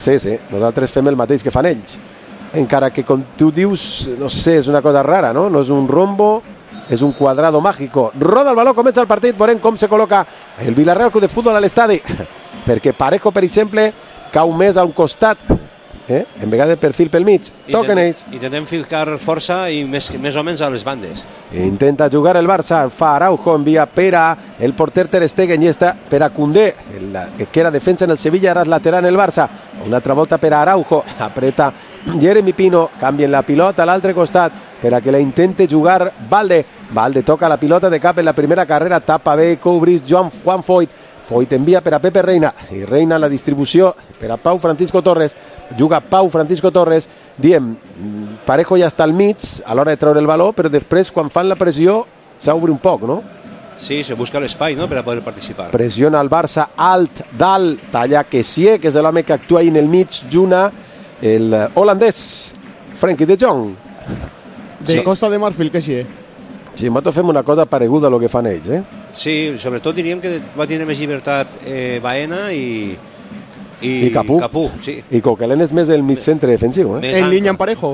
Sí, nosaltres fem el mateix que fan ells. Encara que, com tu dius, no sé, és una cosa rara, no? No és un rombo, és un quadrado mágico. Roda el baló, comença el partit, veurem com se col·loca el Villarreal Club de Futbol a l'estadi. Perquè Parejo, per exemple, cau més a un costat, en vegada de perfil pel mig. Toquen ells. Intentem ficar força i més o menys a les bandes. Intenta jugar el Barça, fa Araujo, envia per a el porter Ter Stegen i està per a Koundé, que era defensa en el Sevilla, ara és lateral en el Barça. Una altra volta per a Araujo, apreta Jeremy Pino, canvien la pilota a l'altre costat per a que la intente jugar Valde. Valde toca la pilota de cap en la primera carrera, tapa bé, cobrís Juan Foyt. Foyt envia per a Pepe Reina, i Reina la distribució per a Pau Francisco Torres. Juga Pau Francisco Torres, diem, Parejo ja està al mig a l'hora de treure el baló, però després quan fan la pressió s'obre un poc, no? Sí, se busca l'espai, no?, per a poder participar. Pressiona el Barça alt, dalt, talla Kessié, que és l'home que actua ahí en el mig, Juna, el holandès Frenkie de Jong. De Costa de Marfil, Kessié. Sí, nosaltres fem una cosa pareguda a lo que fan ells, Sí, sobretot diríem que va tenir més llibertat Baena i Capú. Sí. I Coquelin és més el mig centre defensiu, En línia amb Parejo.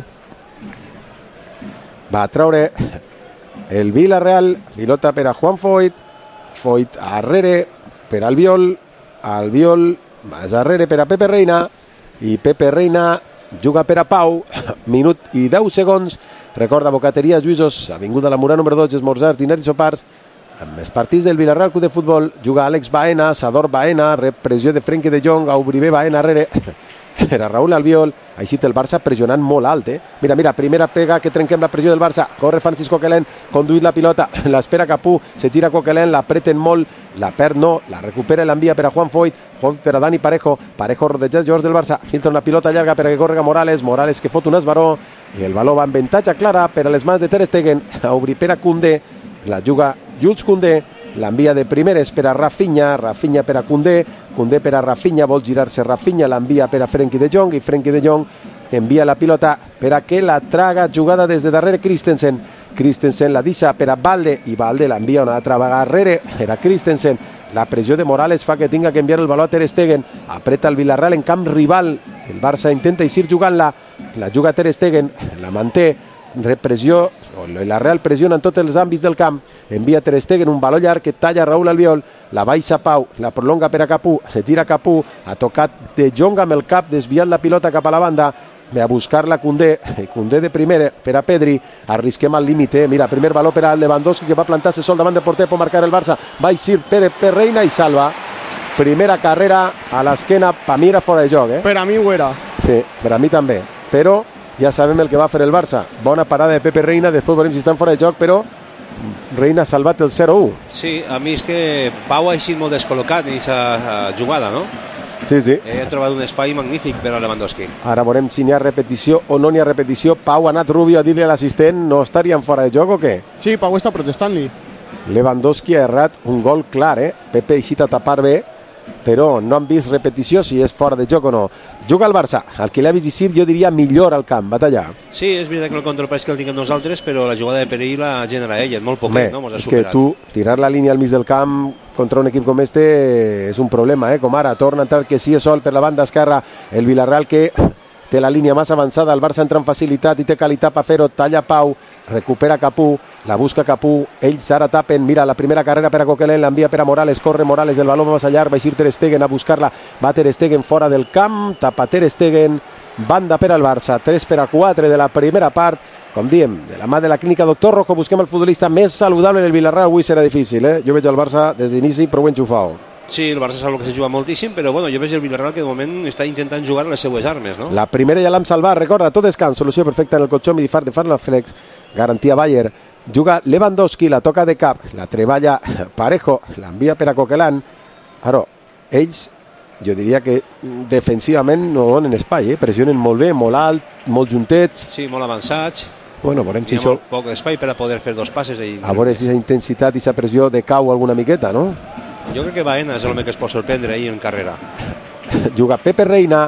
Va a treure el Villarreal, pilota per a Juan Foyt, Foyt arrere per al Albiol més arrere per a Pepe Reina, i Pepe Reina juga per a Pau, minut i 10 segons. Recorda, Bocateria Lluïsos, avinguda la Murà número 12, esmorzars, dinars i sopars. Amb els partits del Villarreal Club de Futbol, juga Àlex Baena, Sador Baena, repressió de Frenkie de Jong, Auribe Baena arrere per a Raúl Albiol. Així té el Barça pressionant molt alt, Mira, primera pega que trenquem la pressió del Barça. Corre Francis Coquelin, conduït la pilota, l'espera Capú, se gira Coquelin, la apreten molt, la perd no, la recupera i l'envia per a Juan Foyt, per a Dani Parejo, rodejat jugadors del Barça, filtra una pilota llarga per a que correga Morales que fot un esbaró, i el baló va en avantatge clara per a les mans de Ter Stegen, a obrir per a Koundé, la juga Jules Koundé, l'envia de primeres per a Rafinha per a Koundé per a Rafinha, vol girar-se Rafinha, l'envia per a Frenkie de Jong, i Frenkie de Jong envia la pilota per a que la traga jugada des de darrere Christensen la deixa per a Valde, i Valde l'envia una altra vegada darrere per a Christensen. La pressió de Morales fa que tinga que enviar el baló a Ter Stegen, apreta el Villarreal en camp rival, el Barça intenta eixir jugant-la, la juga Ter Stegen, la manté, repressió, la Real pressiona en tots els àmbits del camp, envia Ter Stegen un baló llarg que talla Raúl Albiol, la baixa Pau, la prolonga per a Capú, se gira Capú, ha tocat de Jong amb el cap, desviat la pilota cap a la banda, ve a buscar-la Koundé de primera per a Pedri, arrisquem al límit, mira, primer baló per a Lewandowski que va plantar-se sol davant del porter, pot marcar el Barça, va eixir per Reina i salva. Primera carrera a l'esquena, per mi era fora de joc, Per a mi ho era. Sí, per a mi també, però ja sabem el que va fer el Barça. Bona parada de Pepe Reina, després veurem si estan fora de joc, però Reina ha salvat el 0-1. Sí, a mi és que Pau ha eixit molt descol·locat en aquesta jugada, no? Sí. He trobat un espai magnífic per a Lewandowski. Ara veurem si n'hi ha repetició o no n'hi ha repetició. Pau ha anat Rubio a dir-li a l'assistent, no estarien fora de joc o què? Sí, Pau està protestant-li. Lewandowski ha errat un gol clar, Pepe ha eixit a tapar bé, però no han vist repetició si és fora de joc o no. Juga el Barça, el que l'ha vist eixir jo diria millor al camp, Batallà. Sí, és veritat que el control pareix que el tinguem nosaltres, però la jugada de perill la genera ell, molt poquet, no? És que tu tirar la línia al mig del camp contra un equip com este és un problema, com ara torna a entrar que sí és sol per la banda esquerra el Villarreal, que té la línia més avançada, el Barça entra amb facilitat i té qualitat per fer-ho, talla Pau, recupera Capú, la busca Capú, ells ara tapen, mira la primera carrera per a Coquelin, l'envia per a Morales, corre Morales, el baló va més allà, va eixir Ter Stegen a buscar-la, va Ter Stegen fora del camp, tapa Ter Stegen, banda per al Barça, 3-4 de la primera part, com diem, de la mà de la clínica Doctor Rojo, busquem el futbolista més saludable del Villarreal, avui serà difícil, jo veig el Barça des d'inici prou enxufat. Sí, el Barça sap que se juga moltíssim, però bueno, jo veig el Villarreal que de moment està intentant jugar les seues armes, no? La primera ja l'hem salvat, recorda, tot descans, solució perfecta en el colxó Midifar de Farnaflex, garantia Bayer, juga Lewandowski, la toca de cap, la treballa Parejo, l'envia per a Coquelin. Ara, ells, jo diria que defensivament no donen espai, pressionen molt bé, molt alt, molt juntets. Sí, molt avançats. Bueno, veurem si hi ha molt poc espai per a poder fer dos passes. A veure si aquesta intensitat i aquesta pressió decau alguna miqueta, no? Jo crec que Baena és l'home que es pot sorprendre ahir en carrera. Juga Pepe Reina,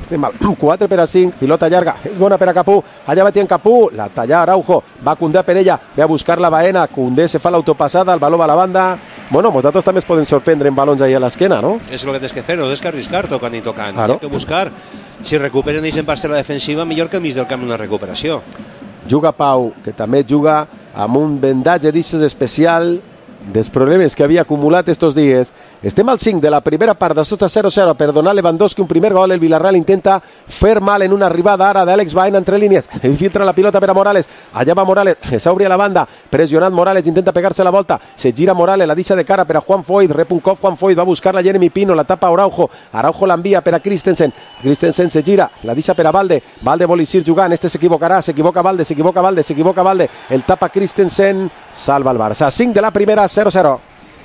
estem mal, 4 per a 5, pilota llarga, és bona per a Capú, allà va Tien Capú, la talla Araujo, va Koundé per ella, ve a buscar la Baena, Koundé se fa l'autopassada, el baló va a la banda. Bueno, nosaltres també es poden sorprendre en balons ahí a l'esquena, ¿no? Es lo que tienes que hacer, no tienes que arriscar tocant i tocant. Claro. Hay que buscar, si recuperen ells en parcel·la defensiva, millor que al mig del camp una recuperació. Juga Pau, que també juga amb un vendatge d'ixes especial dels problemes que havia acumulat estos dies. Estem al 5 de la primera part, de sota 0-0 per donar Lewandowski un primer gol. El Villarreal intenta fer mal en una arribada ara d'Àlex Baena entre línies, infiltra la pilota per a Morales, allà va Morales, s'obri a la banda, pressionat Morales, intenta pegar-se la volta, se gira Morales, la deixa de cara per a Juan Foyth, rep un cop Juan Foyth, va a buscar la Jeremy Pino, la tapa Araujo, Araujo l'envia per a Christensen, Christensen se gira, la deixa per a Valde, Valde vol eixir jugant, este s'equivocarà, s'equivoca Valde, el tapa Christensen, salva el Barça. 5 de la primera, 0-0.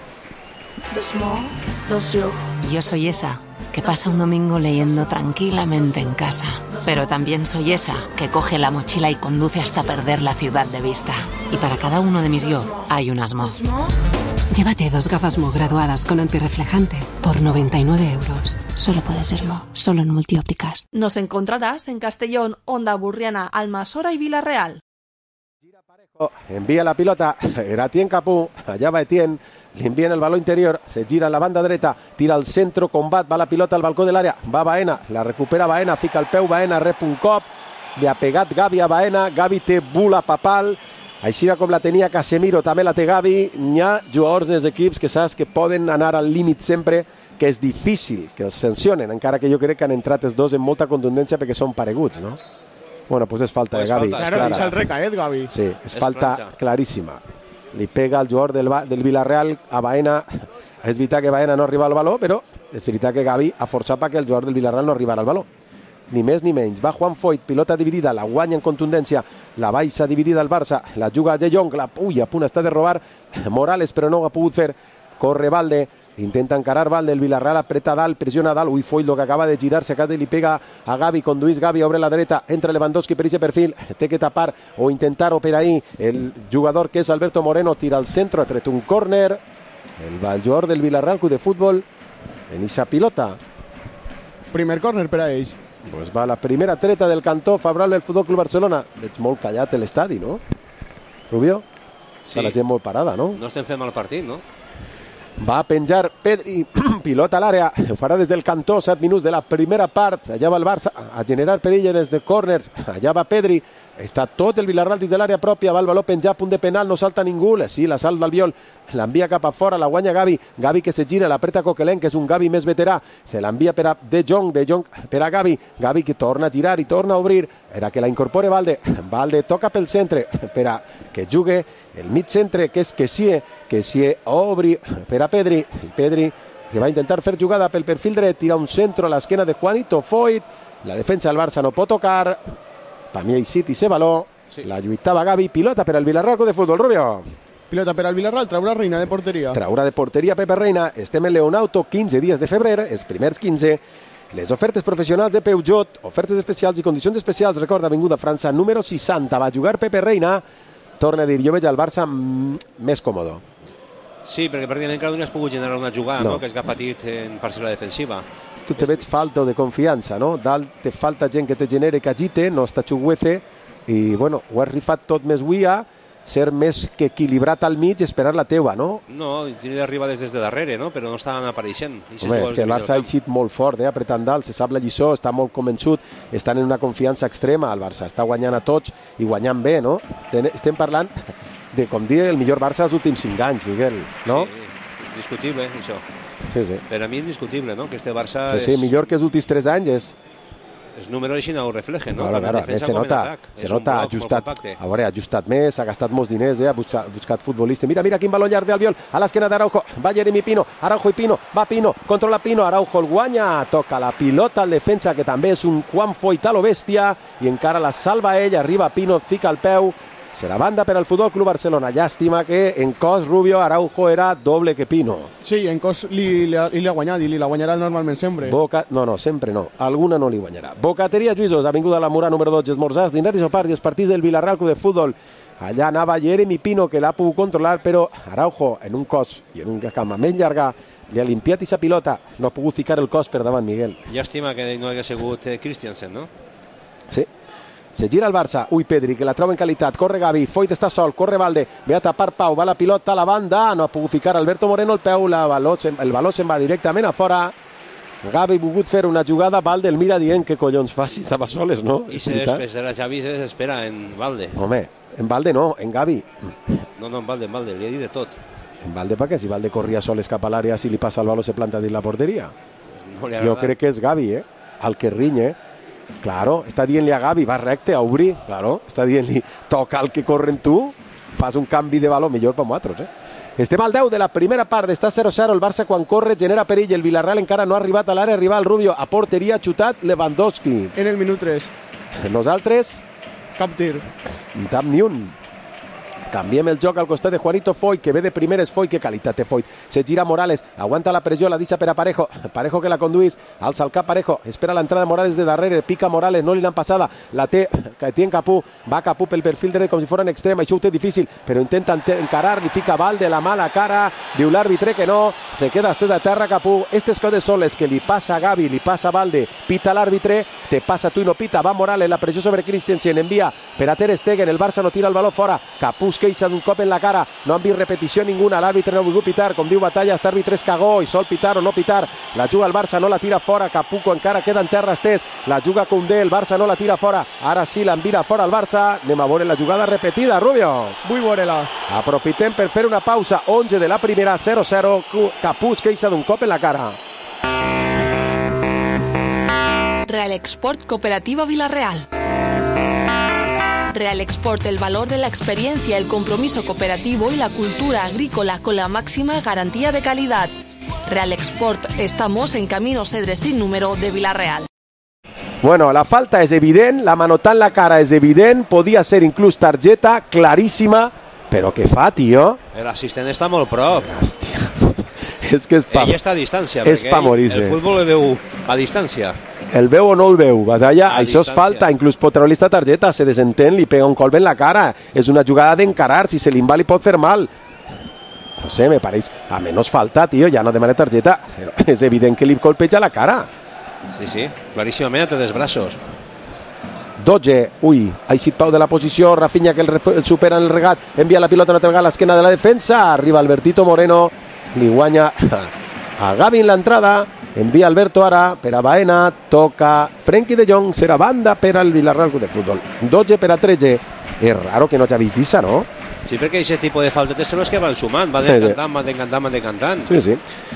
Yo soy esa que pasa un domingo leyendo tranquilamente en casa, pero también soy esa que coge la mochila y conduce hasta perder la ciudad de vista. Y para cada uno de mis yo hay un Asmo. Llévate 2 gafas Mo graduadas con antirreflejante por 99 euros. Solo puede ser Mo, solo en Multiópticas. Nos encontrarás en Castellón, Onda Burriana, Almasora y Villarreal. Envía la pilota, era Tien Capú, allá va Etienne, le envían el balón interior, se gira en la banda dreta, tira al centro, combat, va la pilota al balcó de l'àrea, va Baena, la recupera Baena, fica el peu, Baena rep un cop, li ha pegat Gavi a Baena, Gavi té bula papal, així com la tenia Casemiro, també la té Gavi. N'hi ha jugadors dels equips que saps que poden anar al límit sempre, que és difícil que els sancionen, encara que jo crec que han entrat els dos en molta contundència perquè són pareguts, no? Bueno, pues es falta de Gavi. Claro, es el recaet, Gavi. Sí, es falta claríssima. Li pega el jugador del Villarreal a Baena. És veritat que Baena no arriba al baló, però és veritat que Gavi ha forçat perquè el jugador del Villarreal no arribara al baló. Ni més ni menys. Va Juan Foyth, pilota dividida, la guanya en contundència, la baixa dividida el Barça, la juga De Jong, a punt està de robar Morales, però no ho ha pogut fer. Corre Valde, intenta encarar Valde, el Villarreal apreta dalt, presiona dalt, Foyth que acaba de girar-se a casa i li pega a Gavi, conduís Gavi, obre la dreta, entra Lewandowski per aquest perfil, té que tapar o intentar-ho per ahí, el jugador que és Alberto Moreno tira al centre, ha tret un córner, el jugador del Villarreal Club de Futbol en esa pilota. Primer córner per a ells. Pues va la primera treta del cantó favorable al Futbol Club Barcelona. Veig molt callat l'estadi, no? Rubio? Està la gent molt parada, no? No estem fent mal partit, no? Va a penjar Pedri, pilota a l'àrea, ho farà des del cantó, 7 minuts de la primera part, allà va el Barça a generar perill des de corners, allà va Pedri, està tot el Villarreal dins de l'àrea pròpia, va el baló penjar, punt de penal, no salta ningú, sí, la salta d'Albiol, l'envia cap a fora, la guanya Gavi, Gavi que se gira, l'apreta Coquelin, que és un Gavi més veterà, se l'envia per a De Jong per a Gavi, Gavi que torna a girar i torna a obrir, era que la incorpore Valde, Valde toca pel centre, per a que jugue el mig centre, que és Kessie obri per a Pedri, Pedri que va intentar fer jugada pel perfil dret, tira un centre a l'esquena de Juanito Foyth, la defensa del Barça no pot tocar, per mi ha eixit i se baló, la lluitava Gavi, pilota per al Villarreal de Futbol, Rubio. Pilota per al Villarreal, traurà Reina de porteria. Traurà de porteria Pepe Reina, estem en Leonauto, 15 dies de febrer, els primers 15, les ofertes professionals de Peugeot, ofertes especials i condicions especials, recorda, Avinguda França, número 60, va jugar Pepe Reina, torna a dir, jo veig el Barça més còmodo. Sí, perquè pràcticament cada un has pogut generar una jugada, no? Que és que ha patit en parcel·la defensiva. Tu te veig falta de confiança, no? Dalt te falta gent que te genere, que agite, no està xuguece, i bueno, ho has rifat tot més avui a ser més que equilibrat al mig i esperar la teua, no? No, tiene d'arribar des de darrere, no? Però no estan apareixent. Home, és que el Barça ha eixit molt fort, apretant dalt, se sap la lliçó, està molt convençut, estan en una confiança extrema al Barça, està guanyant a tots i guanyant bé, no? Estem parlant de, com dir, el millor Barça dels últims 5 anys, Miguel, no? Sí, indiscutible, això. Sí, sí. Per a mi indiscutible, no? Que este Barça sí, millor que els últims 3 anys és... Els números així no ho reflejen, no? Claro, se nota, ha ajustat més, ha gastat molts diners, ha buscat futbolistes. Mira quin baló llarg d'Albiol, a l'esquena d'Araujo, va Jeremy Pino, Araujo i Pino, va Pino, controla Pino, Araujo el guanya, toca la pilota al defensa, que també és un Juan Foyth a lo bèstia, i encara la salva ell, arriba Pino, fica el peu, serà banda per al Futbol Club Barcelona. Llàstima que en cos Rubio Araujo era doble que Pino. Sí, en cos li ha guanyat i li la guanyarà normalment sempre. No, sempre no. Alguna no li guanyarà. Bocateria Lluïsos, Avinguda a la Mura número 12, esmorzars, diners i sopars i els partits del Villarreal Club de Futbol. Allà anava Jeremy Pino, que l'ha pogut controlar, però Araujo en un cos i en una cama més llarga li ha limpiat aquesta pilota, no ha pogut ficar el cos per davant, Miguel. Llàstima que no hagués sigut Christiansen, no? Sí. Se gira el Barça, ui Pedri, que la troba en qualitat, corre Gavi, Foyt està sol, corre Valde, ve a tapar Pau, va la pilota a la banda, no ha pogut ficar Alberto Moreno el peu, el baló se'n va directament a fora. Gavi ha volgut fer una jugada, Valde el mira dient que collons fa si estava soles, no? I se desespera, Xavi se desespera en Valde. Home, en Valde no, en Gavi. No, en Valde, li ha dit de tot. En Valde perquè si Valde corria soles cap a l'àrea, si li passa el baló se planta dins la porteria. No li ha Jo agradat. crec que és Gavi, el que riñe. Claro, està dient-li a Gavi, va recte, a obrir, claro, està dient-li, toca el que corre en tu, fas un canvi de baló, millor per nosaltres, Estem al 10 de la primera part, està 0-0, el Barça quan corre genera perill, el Villarreal encara no ha arribat a l'àrea rival, Rubio, a porteria, xutat Lewandowski. En el minut 3. Nosaltres, Cap tir. cap ni un. Canviem el joc al costat de Juanito Foyt, que ve de primeres. Foyt, que qualitat té Foyt. Se gira Morales, aguanta la pressió, la deixa per a Parejo. Parejo que la conduís, alça el cap Parejo, espera l'entrada de Morales de darrere, pica Morales, no li l'han passada, la té Capú, va Capú pel perfil dret com si fos en extrem, això ho té difícil, però intenta encarar, li fica Valde la mala cara, diu l'àrbitre que no, se queda estès a terra Capú. Estes coses són les que li passa a Gavi, li passa a Valde, pita l'àrbitre, te passa tu i no pita, va Morales, la pressió sobre Christensen, envia per a Ter Stegen, el Barça no tira el baló fora, Capú es queixa d'un cop en la cara, no han vist repetició ninguna, l'àrbitre no ha volgut pitar, com diu Batalla, este àrbitre és cagó i sol pitar o no pitar, la juga el Barça, no la tira fora, Capuco encara queda en terra estès, la juga Koundé, el Barça no la tira fora, ara sí l'envira fora el Barça, anem a veure la jugada repetida, Rubio. Vull veure-la. Aprofitem per fer una pausa, 11 de la primera, 0-0, Capú es queixa d'un cop en la cara. Real Export Cooperativa Villarreal. Real Export, el valor de la experiencia, el compromiso cooperativo y la cultura agrícola con la máxima garantía de calidad. Real Export, estamos en Camino Cedres sin número de Villarreal. Bueno, la falta és evident, la manotar en la cara és evident, podia ser inclús targeta, claríssima, però què fa, tio? L'assistent està molt prop. Hòstia, és que és pa... Ell està a distància, és perquè pa morir-se. el futbol el veu a distància. El veu o no el veu, Batalla, A això és distància. falta, inclús pot treure esta targeta, se desentén, li pega un colp en la cara, és una jugada d'encarar, si se li va li pot fer mal. No sé, me pareix, a menys falta, tio, ja no demana targeta, però és evident que li colpeja la cara. Sí, claríssimament a tres braços. 12, ui, ha eixit Pau de la posició, Rafinha que el supera en el regat, envia la pilota lateral a l'esquena de la defensa, arriba Albertito Moreno, li guanya a Gavi en l'entrada, envia Alberto ara per a Baena, toca Frenkie de Jong, serà banda per al Villarreal Club de Futbol. 12 per a 13, és raro que no t'ha vist d'issa, no? Sí, perquè aquest tipus de faltetes són els que van sumant, van decantant. Sí.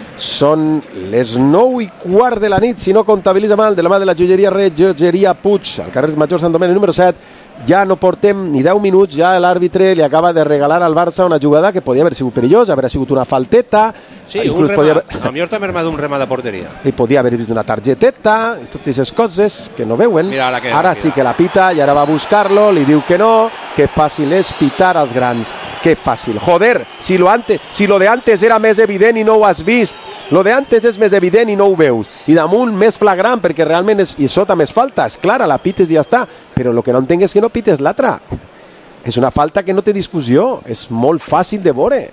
Són les 9:15 de la nit, si no comptabilitza mal, de la mà de la joieria Puig, al carrer Major Sant Domènec número 7. Ja no portem ni 10 minuts, ja l'àrbitre li acaba de regalar al Barça una jugada que podia haver sigut perillosa, haver sigut una falteta. Sí, un remat, a millor també armat un remat de porteria. I podia haver vist una targeteta, i totes aquestes coses que no veuen. Mira, ara sí que la pita i ara va a buscar-lo, li diu que no, que fàcil és pitar als grans. Que fàcil. Joder, si lo de antes era més evident i no ho has vist. Lo de antes és més evident i no ho veus. I damunt més flagrant, perquè realment i sota més falta. És clara, la pites i ja està. Però el que no entenc és que no pites l'altra. És una falta que no té discussió. És molt fàcil de veure.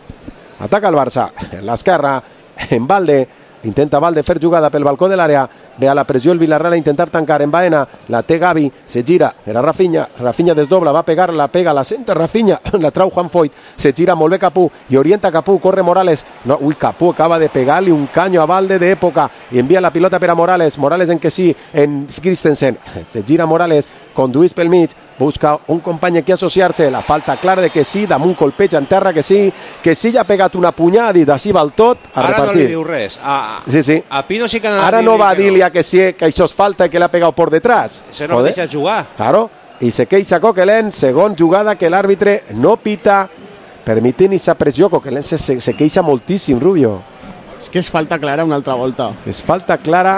Ataca el Barça. En l'esquerra, en Valde. Intenta Valde fer jugada pel balcó de l'àrea, ve a la pressió el Villarreal a intentar tancar en Baena, la té Gavi, se gira, era Rafinha desdobla, va a pegar, la pega, la senta Rafinha, la trau Juan Foyt, se gira molt bé Capú i orienta Capú, corre Morales, no, Capú acaba de pegar-li un caño a Valde d'època i envia la pilota per a Morales en que sí, en Christensen, se gira Morales, conduís pel mig, busca un company aquí a associar-se, la falta clara de que sí, damunt colpeja en terra que sí ja ha pegat una punyada i d'ací va el tot a ara repartir. No li diu res. Sí. A Pino sí que ara no va dir-li a que sí, que això és falta i que l'ha pegat por detrás. Se no deixa jugar. Claro, i se queixa Coquelin, segon jugada que l'àrbitre no pita, permitint aquesta pressió. Coquelin se queixa moltíssim, Rubio. És que és falta clara una altra volta. És falta clara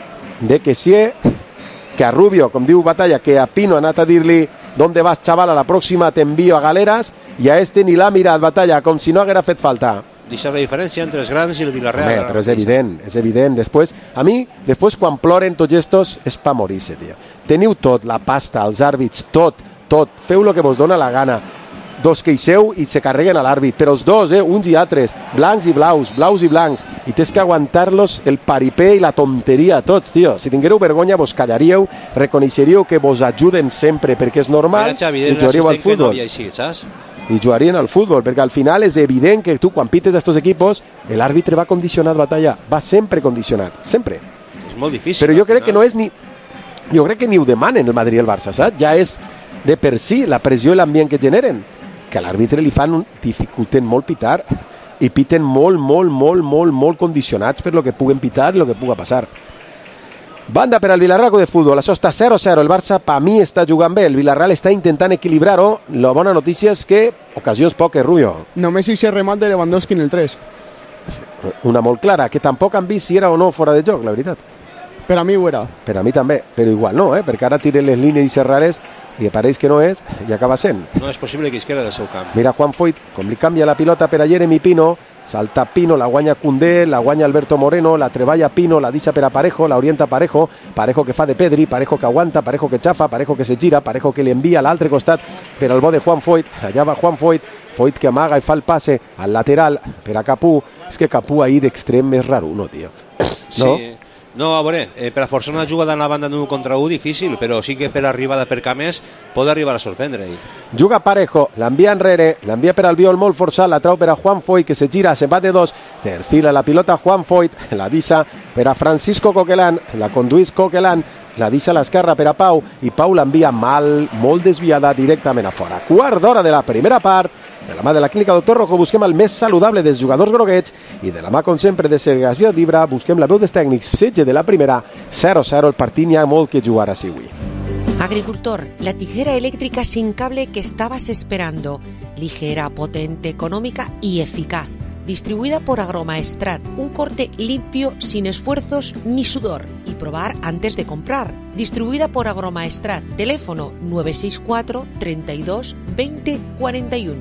de que sí, que a Rubio, com diu Batalla, que a Pino ha anat a dir-li ¿dónde vas, chaval? A la pròxima t'envio a galeres, i a este ni l'ha mirat Batalla, com si no haguera fet falta. Deixa la diferència entre els grans i el Villarreal. Home, però és evident. Després, quan ploren tots estos, és pa morir-se, tio. Teniu tot, la pasta, els àrbits, tot. Feu el que vos dona la gana. dos que hi seu i se carreguen a l'àrbit, però els dos, uns i altres, blancs i blaus, blaus i blancs, i tens que aguantar-los el paripé i la tonteria a tots, tio. Si tinguéreu vergonya vos callaríeu, reconeixeríeu que vos ajuden sempre, perquè és normal, i jugaríeu al futbol. I jugarien al futbol, perquè al final és evident que tu quan pites d'estos equipos l'àrbitre va condicionat, Batalla, va sempre condicionat, sempre. És molt difícil. Però jo crec que no és ni... Jo crec que ni ho demanen el Madrid i el Barça, saps? Ja és de per si la pressió i l'ambient que generen, que a l'àrbitre li fan dificulten molt pitar i piten molt condicionats per lo que puguen pitar i lo que puga passar. Banda per al Villarreal de futbol, això està 0-0, el Barça per mi està jugant bé, el Villarreal està intentant equilibrar-ho, la bona notícia és que ocasions poques, Rubio. Només hi se remat de Lewandowski en el 3. Una molt clara, que tampoc han vist si era o no fora de joc, la veritat. Per a mi ho era. Per a mi també, però igual no, perquè ara tiren les línies rares i pareix que no és i acaba sent. No és possible que isquera del seu camp. Mira Juan Foyt, com li canvia la pilota per a Jeremy Pino, salta Pino, la guanya Koundé, la guanya Alberto Moreno, la treballa Pino, la deixa per a Parejo, la orienta Parejo, Parejo que fa de Pedri, Parejo que aguanta, Parejo que xafa, Parejo que se gira, Parejo que li envia a l'altre costat per al bo de Juan Foyt, allà va Juan Foyt, Foyt que amaga i fa el passe al lateral per a Capú, és que Capú ahir d'extrem és raro, no, tio? No? Sí. No, a veure, per a forçar una jugada en la banda d'un contra un difícil, però sí que per arribada per Camés pot arribar a sorprendre. Juga Parejo, l'envia enrere, l'envia per Albiol molt forçat, la trau per a Juan Foyt que se gira, se va de dos, se enfila la pilota Juan Foyt, la deixa per a Francisco Coquelin, la conduís Coquelin, la deixa a l'esquerra per a Pau i Pau l'envia mal, molt desviada directament a fora. Quart d'hora de la primera part, de la mà de la clínica Doctor Rojo busquem el més saludable dels jugadors groguets i de la mà, com sempre, de Sergio Dibra busquem la veu dels tècnics. Setge de la primera, 0-0 el partit, n'hi ha molt que jugar així avui. Agricultor, la tijera eléctrica sin cable que estabas esperando. Ligera, potente, económica y eficaz. Distribuida por Agromaestrat, un corte limpio sin esfuerzos ni sudor. Y probar antes de comprar. Distribuida por Agromaestrat, teléfono 964 32 20 41.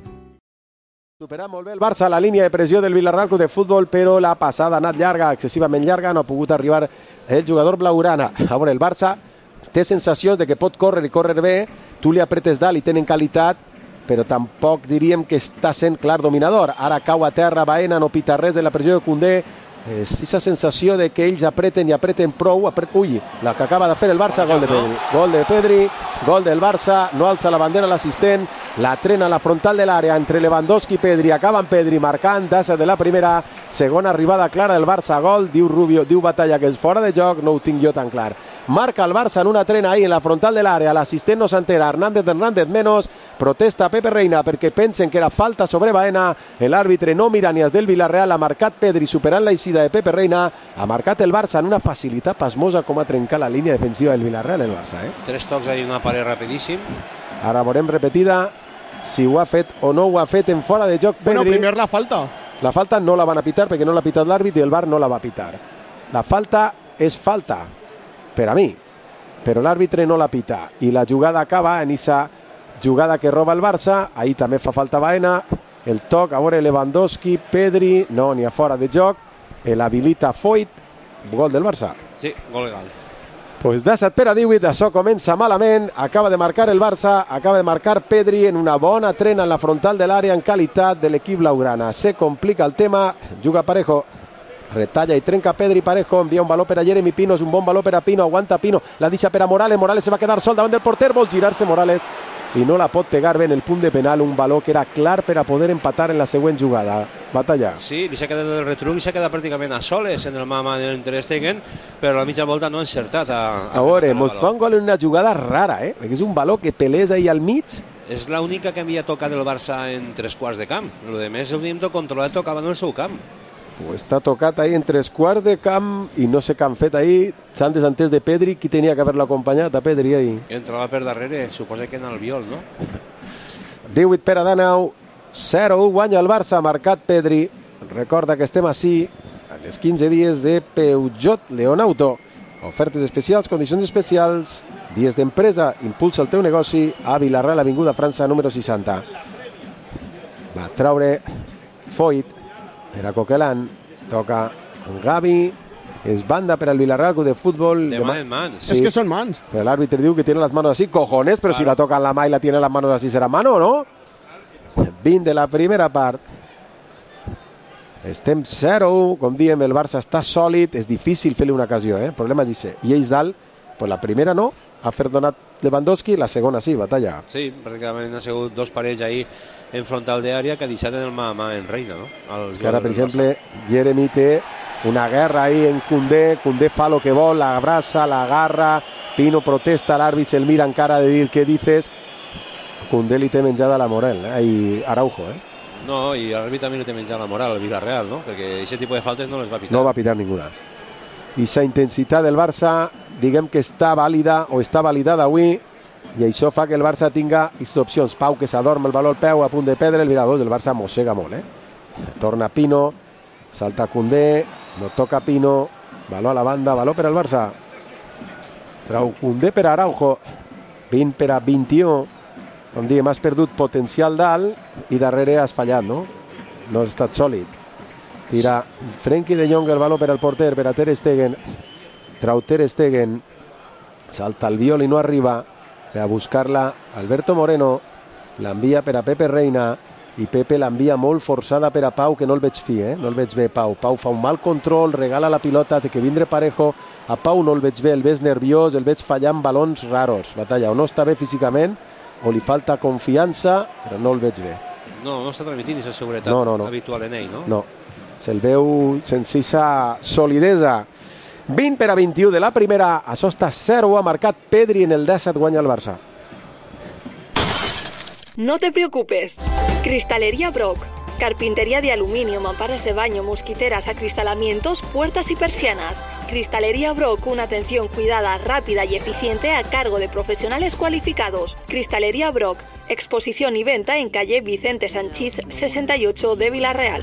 Supera molt bé el Barça la línia de pressió del Villarreal de futbol, però la passada ha anat llarga, excessivament llarga, no ha pogut arribar el jugador blaugrana. A veure, el Barça té sensació de que pot córrer i córrer bé, tu li apretes dalt i tenen qualitat, però tampoc diríem que està sent clar dominador. Ara cau a terra Baena, no pita res de la pressió de Koundé. És aquesta sensació de que ells apreten i apreten prou. Ui, la que acaba de fer el Barça, gol de Pedri. Gol de Pedri, gol del Barça, no alça la bandera l'assistent, la trena a la frontal de l'àrea entre Lewandowski i Pedri, acaben Pedri marcant, tassa de la primera, segona arribada clara del Barça, gol, diu Rubio, diu Batalla que és fora de joc, no ho tinc jo tan clar. Marca el Barça en una trena ahí en la frontal de l'àrea, l'assistent no s'entera, Hernández menos, protesta Pepe Reina perquè pensen que era falta sobre Baena, l'àrbitre no mira ni els del Villarreal, ha marcat Pedri superant la eixida de Pepe Reina, ha marcat el Barça en una facilitat pasmosa com a trencar la línia defensiva del Villarreal el Barça. Tres tocs ahí, una paret rapidíssim. Ara veurem repetida si ho ha fet o no ho ha fet en fora de joc Pedri. Bueno, primer la falta. La falta no la van a pitar perquè no l'ha pitat l'àrbit i el VAR no la va pitar. La falta és falta per a mi, però l'àrbitre no la pita i la jugada acaba en aquesta jugada que roba el Barça. Ahí també fa falta Baena, el toc, a veure Lewandowski, Pedri, no, ni a fora de joc, l'habilita Foyt, gol del Barça. Sí, gol legal. Pues 17 per a 18, això comença malament, acaba de marcar el Barça, acaba de marcar Pedri en una bona trena en la frontal de l'àrea en qualitat de l'equip blaugrana. Se complica el tema, juga Parejo, retalla i trenca Pedri, Parejo, envia un valor per a Jeremy Pino, és un bon valor per a Pino, aguanta Pino, la deixa per a Morales, Morales se va quedar sol davant del porter, vol girar-se Morales i no la pot pegar bé en el punt de penal, un valor que era clar per a poder empatar en la següent jugada. Batalla. Sí, li s'ha quedat el retruc i s'ha quedat pràcticament a soles en el mama de Ter Stegen, però a la mitja volta no ha encertat. A veure, mos fa un gol en una jugada rara, perquè és un valor que pelés ahí al mig. És l'única que havia tocat el Barça en 3/4 de camp. El de més, hauríem de controlar, tocava en el seu camp. Pues està tocat ahí en 3/4 de camp i no sé què han fet ahí. S'han desentès de Pedri, qui tenia que haver-lo acompanyat a Pedri ahí. Entrava per darrere, suposa que en Albiol, no? 18 per a 19, 0-1 guanya el Barça, ha marcat Pedri. Recorda que estem així a les 15 dies de Peugeot Leonauto. Ofertes especials, condicions especials, dies d'empresa, impulsa el teu negoci a Vilarreal, Avinguda França, número 60. Va traure Foyt, era Coquelin, toca Gavi, és banda per al Villarreal de futbol. De mans en mans. Sí. És que són mans. Però l'àrbitre diu que tiene las manos así, cojones, però claro. Si la toca en la mà i la tiene las manos así, serà mano, ¿no? 20 de la primera part. Estem 0-1, com diem, el Barça està sòlid, és difícil fer-li una ocasió, el problema és això. I ells dalt, pues la primera no, ha perdonat Lewandowski, la segona sí, Batalla. Sí, pràcticament ha sigut dos parells ahí en frontal d'àrea que ha deixat en el mà a mà en Reina, no? Que ara, per exemple, Jeremy té una guerra ahí en Koundé, Koundé fa lo que vol, l'abraça, l'agarra, Pino protesta, l'àrbit se'l mira encara de dir què dices. Koundé li té menjada la moral, i Araujo, No, i l'àrbit també li té menjada la moral al Villarreal, no? Perquè aquest tipus de faltes no les va pitar. No va pitar ninguna. I la intensitat del Barça, diguem que està vàlida o està validada avui, i això fa que el Barça tinga aquestes opcions. Pau, que s'adorm el valor al peu, a punt de perdre, el Barça mossega molt, Torna Pino, salta Koundé, no toca Pino, valor a la banda, valor per al Barça. Trau Koundé per a Araujo, 20 per a 21. Com diem, has perdut potencial dalt i darrere has fallat, no? No has estat sòlid. Tira Frenkie de Jong el valor per al porter, per a Ter Stegen. Trau Ter Stegen, salta el Viol i no arriba. Ve a buscar-la Alberto Moreno, l'envia per a Pepe Reina, i Pepe l'envia molt forçada per a Pau, que no el veig fi, no el veig bé, Pau. Pau fa un mal control, regala la pilota, té que vindre Parejo. A Pau no el veig bé, el veig nerviós, el veig fallant balons raros. Batalla, o no està bé físicament, o li falta confiança, però no el veig bé. No està transmitint aquesta seguretat habitual en ell, no? No, se'l veu sense aquesta solidesa. 20 per a 21 de la primera, això està 0, ha marcat Pedri en el 17, guanya el Barça. No te preocupes. Cristalería Brock. Carpintería de aluminio, mamparas de baño, mosquiteras, acristalamientos, puertas y persianas. Cristalería Brock, una atención cuidada, rápida y eficiente a cargo de profesionales cualificados. Cristalería Brock, exposición y venta en calle Vicente Sanchís 68 de Villarreal.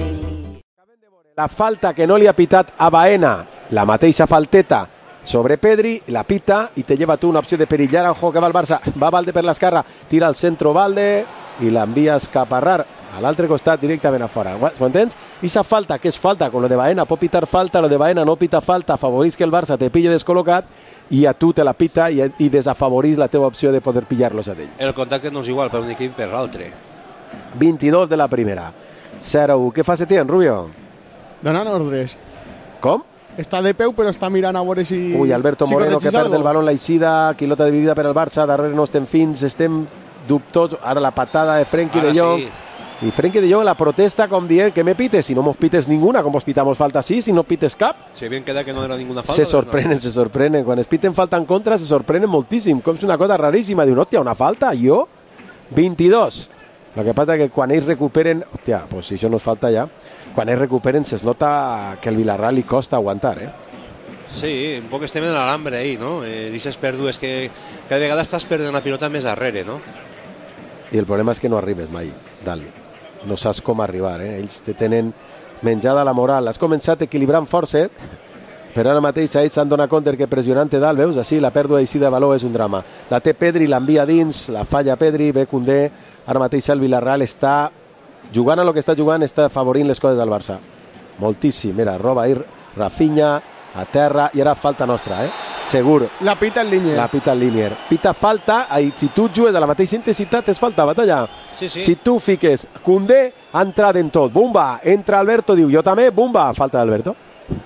La falta que no li ha pitat a Baena, la mateixa falteta sobre Pedri, la pita i te lleva tu una opció de perillar. Ojo que va el Barça, va Valde per l'esquerra, tira al centre Valde i l'envia a escaparrar a l'altre costat directament a fora. Ho entens? I esa falta, que és falta, con lo de Baena pot pitar falta, lo de Baena no pita falta, afavorís que el Barça te pille descol·locat i a tu te la pita i desafavorís la teva opció de poder pillar-los a ells. El contacte no és igual per un equip per l'altre. 22 de la primera, 0-1. Què fa Setién, Rubio? Donant ordres. Com? Està de peu, però està mirant a veure si... Ui, Alberto Moreno, que perd el balón, la eixida, pilota dividida per al Barça, darrere no estem fins, estem dubtosos. Ara la patada de Frenkie de Jong. Sí. I Frenkie de Jong la protesta com dient que me pites, si no mos pites ninguna, com vos pitamos falta así, si no pites cap. Si bien queda que no era ninguna falta. Se sorprenen. Quan es piten falta en contra, se sorprenen moltíssim. Com és una cosa raríssima. Diuen, hòstia, una falta, jo? 22. Lo que pasa es que quan ells recuperen, hòstia, pues si això no és falta ja, quan ells recuperen se nota que el Villarreal li costa aguantar, Sí, un poc estem en l'alambre ahí, no? D'aquestes pèrdues que cada vegada estàs perdent la pilota més darrere, no? I el problema és que no arribes mai, dalt. No saps com arribar, Ells te tenen menjada la moral. Has començat equilibrant força, però ara mateix ells s'han donat compte que pressionant-te dalt, veus? Així la pèrdua així de valor és un drama. La té Pedri, l'envia dins, la falla Pedri, ve Koundé. Ara mateix el Villarreal està jugant a lo que està jugant, està afavorint les coses del Barça. Moltíssim. Mira, roba ahir Rafinha a terra i ara falta nostra, segur. La pita en línia. La pita en línia. Pita falta, si tu jugues a la mateixa intensitat és falta, Batalla. Sí. Si tu fiques Koundé, ha entrat en tot. Bumba, entra Alberto, diu jo també, bumba, falta d'Alberto.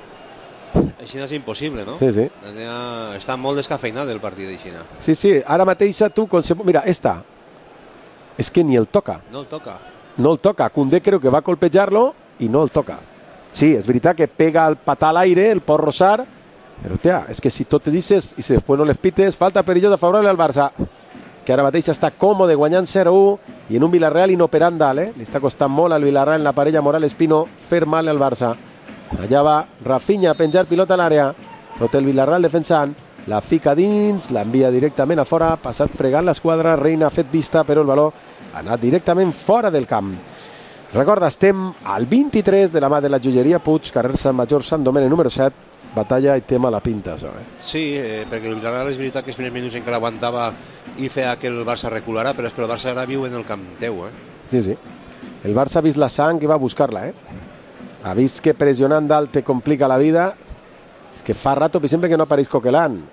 Així és impossible, no? Sí. Està molt descafeinat el partit d'així. Sí, ara mateixa tu... Mira, esta. És que ni el toca. No el toca. Koundé creo que va a colpejarlo y no el toca. Sí, es verdad que pega el patà al aire, el pot rozar, però tia, és que si tot te dices i si després no les pites, falta perillosa favorable al Barça, que ara mateix està còmode guanyant 0-1 i en un Villarreal inoperant dalt, li està costant molt al Villarreal en la parella Morales-Pino fer mal al Barça. Allà va Rafinha a penjar pilota a l'àrea, tot el Villarreal defensant, la fica dins, l'envia directament a fora, passat fregant l'esquadra, Reina ha fet vista, però el valor ha anat directament fora del camp. Recorda, estem al 23 de la mà de la joieria Puig, carrer Sant Major, Sant Domènec número 7, batalla i tema la pinta, això, Sí, perquè el Villarreal és veritat que els primers minuts encara aguantava i feia que el Barça reculara, però és que el Barça ara viu en el camp teu, Sí. El Barça ha vist la sang i va a buscar-la, Ha vist que pressionant dalt te complica la vida. És que fa rato, per exemple, que no apareix Coquelin.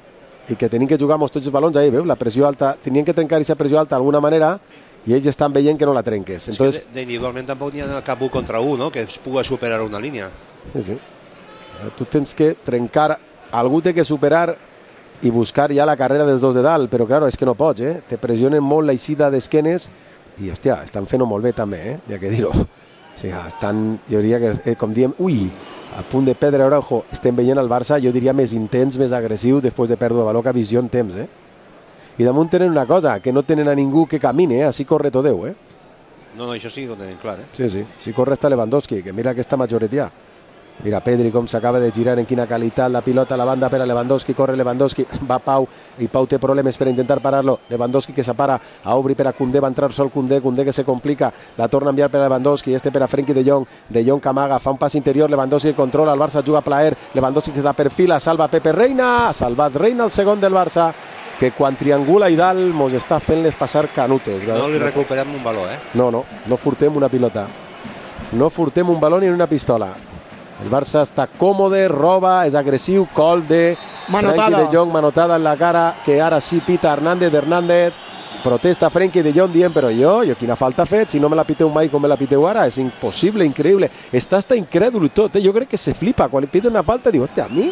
i que tenim que jugar amb tots els balons ahí, veu? La pressió alta, tenien que trencar aquesta pressió alta d'alguna manera i ells estan veient que no la trenques. Entonces, individualment tampoc n'hi ha cap 1 contra 1, no? Que es pugui superar una línia. Sí. Tu tens que trencar, algú té que superar i buscar ja la carrera dels dos de dalt, però claro, és que no pots, te pressionen molt l'eixida d'esquenes i, hòstia, estan fent-ho molt bé també, hi ha que dir-ho. O sigui, estan, jo diria que, com diem, a punt de perdre Araujo, estem veient el Barça, jo diria, més intens, més agressiu, després de perdre el valor que ha visió en temps, I damunt tenen una cosa, que no tenen a ningú que camine, així corre tot Déu, No, això sí que ho tenen clar, Sí, si corre està Lewandowski, que mira aquesta majoretia. Mira Pedri com s'acaba de girar, en quina qualitat, la pilota a la banda per a Lewandowski, corre Lewandowski, va Pau, i Pau té problemes per intentar parar-lo, Lewandowski que s'apara, a obrir per a Koundé, va entrar sol Koundé que se complica, la torna a enviar per a Lewandowski, per a Frenkie de Jong que amaga, fa un pas interior, Lewandowski controla, el Barça juga a plaer, Lewandowski que es la perfila, salva Pepe Reina, ha salvat Reina el segon del Barça, que quan triangula i dalt mos està fent-les passar canutes. No li recuperem un baló, No furtem una pilota, no furtem un baló ni una pistola. El Barça està còmode, roba, és agressiu, col de Frenkie de Jong, manotada en la cara, que ara sí pita Hernández, protesta Frenkie de Jong dient, però jo quina falta ha fet, si no me la piteu mai com me la piteu ara, és impossible, increïble, està incrèdul i tot, jo crec que se flipa, quan li pita una falta, diu, hòstia, a mi?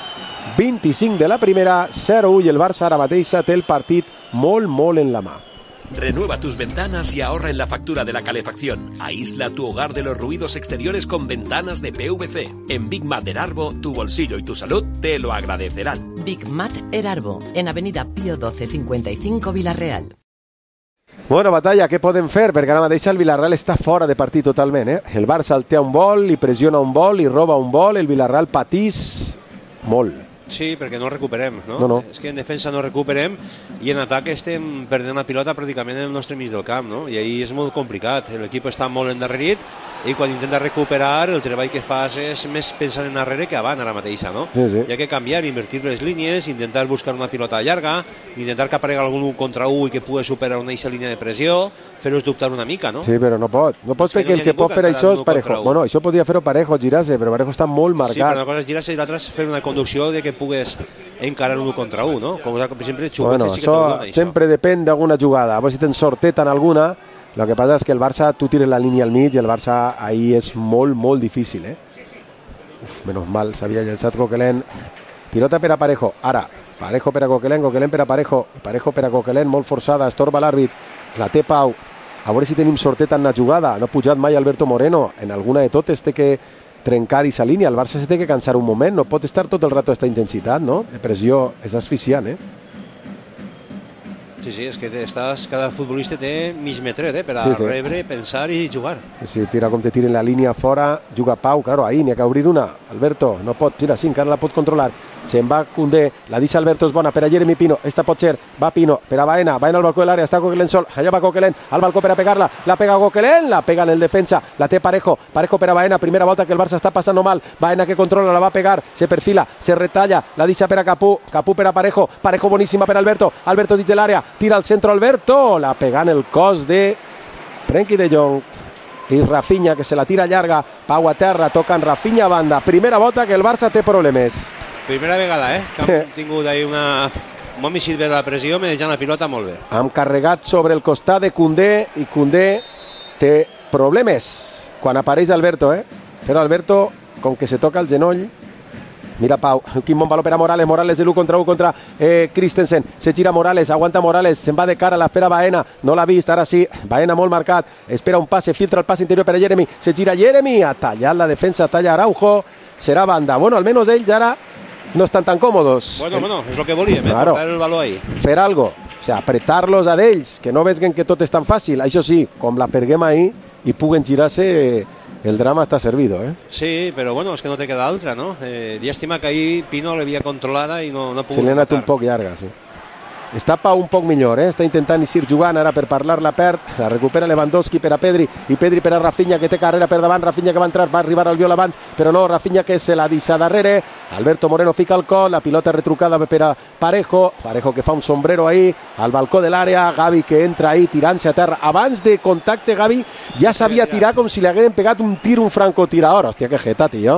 25 de la primera, 0-1 i el Barça ara mateix té el partit molt en la mà. Renueva tus ventanas y ahorra en la factura de la calefacción. Aísla tu hogar de los ruidos exteriores con ventanas de PVC. En Big Mat Erarbo, tu bolsillo y tu salud te lo agradecerán. Big Mat Erarbo, en Avenida Pío 12 55 Villarreal. Bueno, Batalla, què podem fer? Perquè ara mateix el Villarreal està fora de partit totalment. El Barça el té un vol, li pressiona un vol, li roba un vol, el Villarreal patís molt. Sí, perquè no recuperem, no? És que en defensa no recuperem i en atac estem perdent la pilota pràcticament en el nostre mig del camp, no? I ahí és molt complicat. L'equip està molt endarrerit i quan intenta recuperar el treball que fas és més pensant en darrere que avant ara mateixa, no? Sí. Hi ha que canviar, invertir les línies, intentar buscar una pilota llarga, intentar que aparegui algun 1 contra 1 i que pugui superar una eixa línia de pressió, fer-los dubtar una mica, no? Sí, però no pot perquè el que pot fer això és Parejo. Bueno, això podria fer-ho Parejo, girar-se, però Parejo està molt marcat. Sí, però una cosa és girar-se i l'altra és fer una conducció de que pugues encarar 1 contra 1, no? Com per exemple, Chupete sí que això sempre depèn d'alguna jugada, a veure si tens sortet en alguna. El que passa és que el Barça, tu tires la línia al mig i el Barça ahí és molt difícil, menos mal, s'havia llançat Coquelin. Pilota per a Parejo, ara Parejo per a Coquelin, Coquelin per a Parejo per a Coquelin, molt forçada, estorba l'àrbit, la té Pau, a veure si tenim sortet en la jugada. No ha pujat mai Alberto Moreno, en alguna de totes té que trencar aquesta línia, el Barça se té que cansar un moment, no pot estar tot el rato a aquesta intensitat, no? De pressió, és asfixiant, Sí, és que cada futbolista té mig metret per a rebre, pensar i jugar. Sí, tira com te tiren la línia fora, juga Pau, claro, ahí n'hi ha que obrir una. Alberto, no pot, tira, sí, encara la pot controlar. Se'n va Koundé, la deixa Alberto, és bona per a Jeremy Pino, esta pot ser, va Pino, per a Baena al balcó de l'àrea, està Coquelin sol, allà va Coquelin, al balcó per a pegar-la, la pega Coquelin, la pega en el defensa, la té Parejo per a Baena, primera volta que el Barça està passant mal, Baena que controla, la va pegar, se perfila, se retalla, la deixa per a Capú per a Parejo boníssima per a Alberto dins de l'àrea, tira al centre Alberto, la pega en el cos de Frenkie de Jong i Rafinha que se la tira llarga, Pau a terra, toca en Rafinha a banda, primera volta que el Barça té problemes. Primera vegada, que hem tingut ahí un homicidi de la pressió, manejant la pilota molt bé. Hem carregat sobre el costat de Koundé i Koundé té problemes quan apareix Alberto, però Alberto, com que se toca el genoll, mira Pau, quin bon valor per a Morales de l'1 contra 1 contra Christensen, se gira Morales, aguanta Morales, se'n va de cara, l'espera Baena, no l'ha vist, ara sí, Baena molt marcat, espera un passe, filtra el passe interior per a Jeremy, se gira Jeremy, ha tallat la defensa, talla Araujo, serà banda, bueno, almenys ells ara no estan tan còmodos. Bueno, és el que volíem, claro, portar el valor ahí. Fer algo, o sea, apretar-los a d'ells, que no veguen que tot és tan fàcil, això sí, com la perguem ahí i puguen girar-se, el drama està servido, Sí, però bueno, és que no te queda altra, no? Llàstima que ahir Pino l'havia controlada i no ha pogut. Se l'ha anat un poc llarga, sí. Està Pau un poc millor, està intentant eixir jugant ara per parlar, la perd, la recupera Lewandowski per a Pedri i Pedri per a Rafinha que té carrera per davant, Rafinha que va entrar, va arribar al viol abans, però no, Rafinha que se la deixa darrere, Alberto Moreno fica el col, la pilota retrucada per a Parejo que fa un sombrero ahí, al balcó de l'àrea, Gavi que entra ahí tirant-se a terra, abans de contacte Gavi ja sabia tirar com si li hagueren pegat un tir, un francotirador, hòstia que jeta, tio.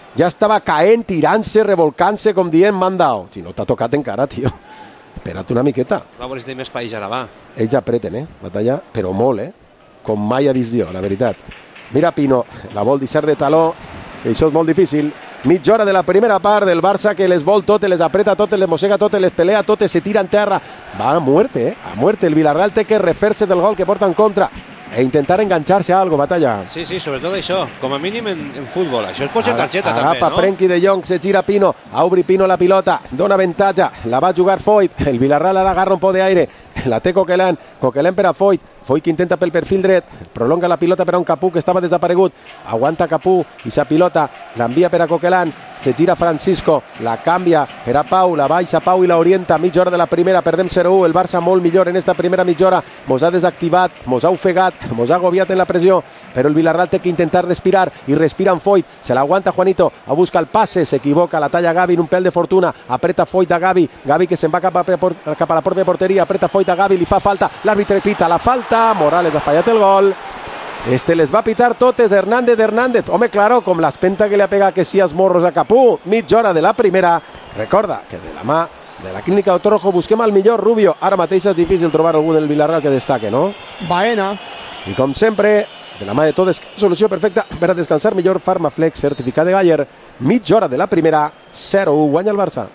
Ja estava caent, tirant-se, revolcant-se, com dient, m'han dao. Si no t'ha tocat encara, tio. Espera't una miqueta. Va veure si té més país ara, va. Ells apreten, batalla, però molt, com mai ha vist jo, la veritat. Mira Pino, la vol deixar de taló, i això és molt difícil. Mitja hora de la primera part del Barça que les vol totes, les apreta totes, les mossega totes, les pelea totes, se tira en terra. Va a muerte, a muerte. El Villarreal té que refer-se del gol que porta en contra e intentar enganxar-se a algo, batalla. Sí, sobretot això, com a mínim en futbol. Això es pot ser targeta també, no? Agafa Frenkie de Jong, se gira Pino, obri Pino la pilota, dona avantatge, la va jugar Foyt, el Villarreal ara agarra un po d'aire, la té Coquelin per a Foyt, Foyt que intenta pel perfil dret, prolonga la pilota per a un Capú que estava desaparegut, aguanta Capú i sa pilota l'envia per a Coquelin, se gira Francisco, la canvia per a Pau, la baixa Pau i la orienta, mitja hora de la primera, perdem 0-1, el Barça molt millor en esta primera mitja hora, mos ha desactivat, mos ha ofegat, mos ha agobiat en la pressió, però el Villarreal té que intentar respirar i respira en Foyt, se l'aguanta Juanito, a buscar el passe, s'equivoca, la talla Gavi en un pèl de fortuna, apreta Foyt a Gavi, Gavi que se'n va cap a la pròpia porteria, apreta Foyt a Gavi, li fa falta, l'àrbitre pita la falta, Morales ha fallat el gol. Les va pitar totes Hernández. Home, claro, com l'espenta que li ha pegat que sí als morros a Capú. Mitja hora de la primera. Recorda que de la mà de la clínica Doctor Rojo busquem el millor Rubio. Ara mateix és difícil trobar algú del Villarreal que destaque, no? Baena. I com sempre, de la mà de tot, solució perfecta per a descansar millor. Farmaflex, certificat de Bayer. Mitja hora de la primera. 0-1, guanya el Barça.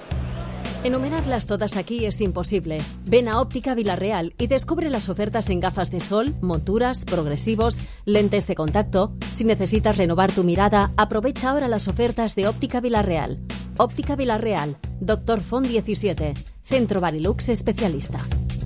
Enumerarlas todas aquí es imposible. Ven a Óptica Villarreal y descubre las ofertas en gafas de sol, monturas, progresivos, lentes de contacto. Si necesitas renovar tu mirada, aprovecha ahora las ofertas de Óptica Villarreal. Óptica Villarreal, Dr. Font 17, Centro Barilux especialista.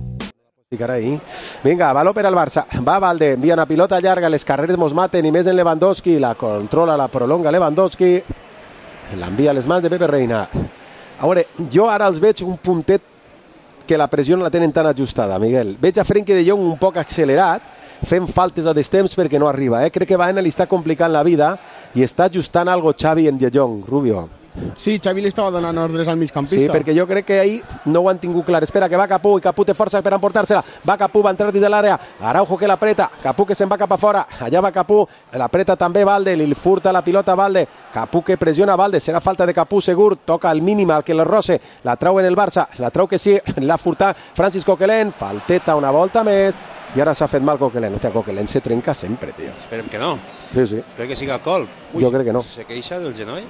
Carai. Vinga, baló per al Barça. Va Valde, envia una pilota llarga, les carreres mos maten i més en Lewandowski. La controla, la prolonga Lewandowski. L'envia a les mans de Pepe Reina. A veure, jo ara els veig un puntet que la pressió no la tenen tan ajustada, Miguel. Veig a Frenkie de Jong un poc accelerat, fent faltes a destemps perquè no arriba. Crec que Baena li està complicant la vida i està ajustant algo Xavi en De Jong, Rubio. Sí, Xavi li estava donant ordres al migcampista. Sí, perquè jo crec que ahir no ho han tingut clar. Espera, que va Capú, i Capú té força per emportar-se-la. Va Capú, va entrar dins de l'àrea. Araujo que l'apreta. Capú que se'n va cap a fora. Allà va Capú. L'apreta també Valde. Li furta la pilota a Valde. Capú que pressiona Valde. Serà falta de Capú, segur. Toca al mínim al que l'Arrosse. La trau en el Barça. La trau que sí. L'ha furtat Francis Coquelin. Falteta una volta més. I ara s'ha fet mal Coquelin. Hòstia, Coquelin se trenca sempre, tio. Esperem que no. Sí, sí. Espero que siga el col. Jo crec que no. Se queixa del genoll.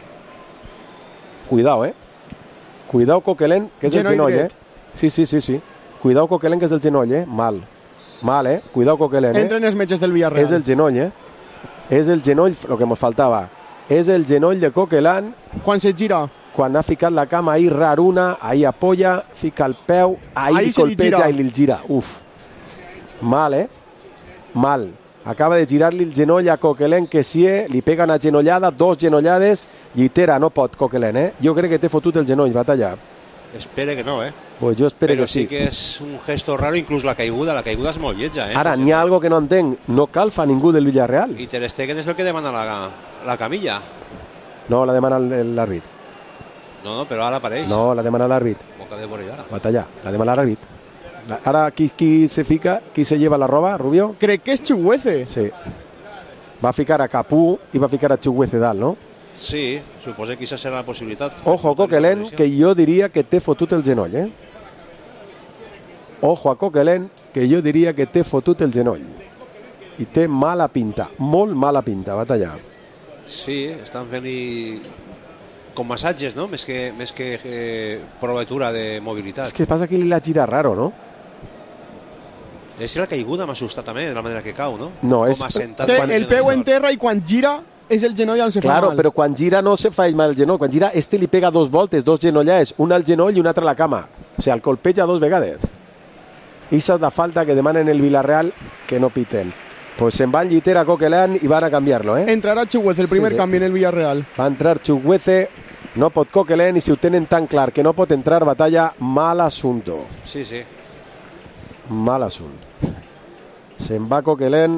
Cuidao, Cuidao Coquelin, que és el genoll, Sí. Cuidao Coquelin, que és el genoll, Mal, Cuidao Coquelin, Entren els metges del Villarreal. És el genoll, És el genoll, el que ens faltava. És el genoll de Coquelin. Quan se gira. Quan ha ficat la cama ahí raruna, ahí apoya, fica el peu, ahí colpeja i li gira. Uf. Mal, Mal. Acaba de girar-li el genoll a Coquelin, que sí, li pega una genollada, 2 genollades, llitera, no pot Coquelin, Jo crec que té fotut el genoll, batalla. Espere que no, Pues jo espero que sí. Però sí que és un gesto raro, inclús la caiguda és molt lletja, Ara, n'hi ha algo que no entenc, no calfa ningú del Villarreal. I Ter Stegen és el que demana la camilla. No, la demana l'àrbit. No, però ara apareix. No, la demana l'àrbit. Batalla, la demana l'àrbit. Ara, qui se fica? Qui se lleva la roba, Rubio? Crec que és Chuguece. Sí. Va ficar a Capú i va ficar a Chuguece dalt, no? Sí, suposo que aquesta serà la possibilitat. Ojo, Coquelin, que jo diria que té fotut el genoll, Ojo a Coquelin, que jo diria que té fotut el genoll. I té mala pinta, molt mala pinta, batalla. Sí, estan fent-li com massatges, no? Més que provatura de mobilitat. És que passa que li la gira raro, no? És la caiguda m'ha assustat també, de la manera que cau, no? No, és... Té el peu en terra i quan gira és el genoll on se fa mal. Claro, però quan gira no se fa mal el genoll. Quan gira, li pega 2 voltes, 2 genollades, una al genoll i una altra a la cama. O sigui, el colpeja 2 vegades. I és la falta que demanen el Villarreal que no piten. Pues se'n va en llitera a Coquelin i van a canviar-lo, Entrarà Chuguece, el primer canvi en el Villarreal. Va entrar Chuguece, no pot Coquelin, i si ho tenen tan clar que no pot entrar, batalla, mal assunto. Sí. Mal assunt. Se'n va Coquelin.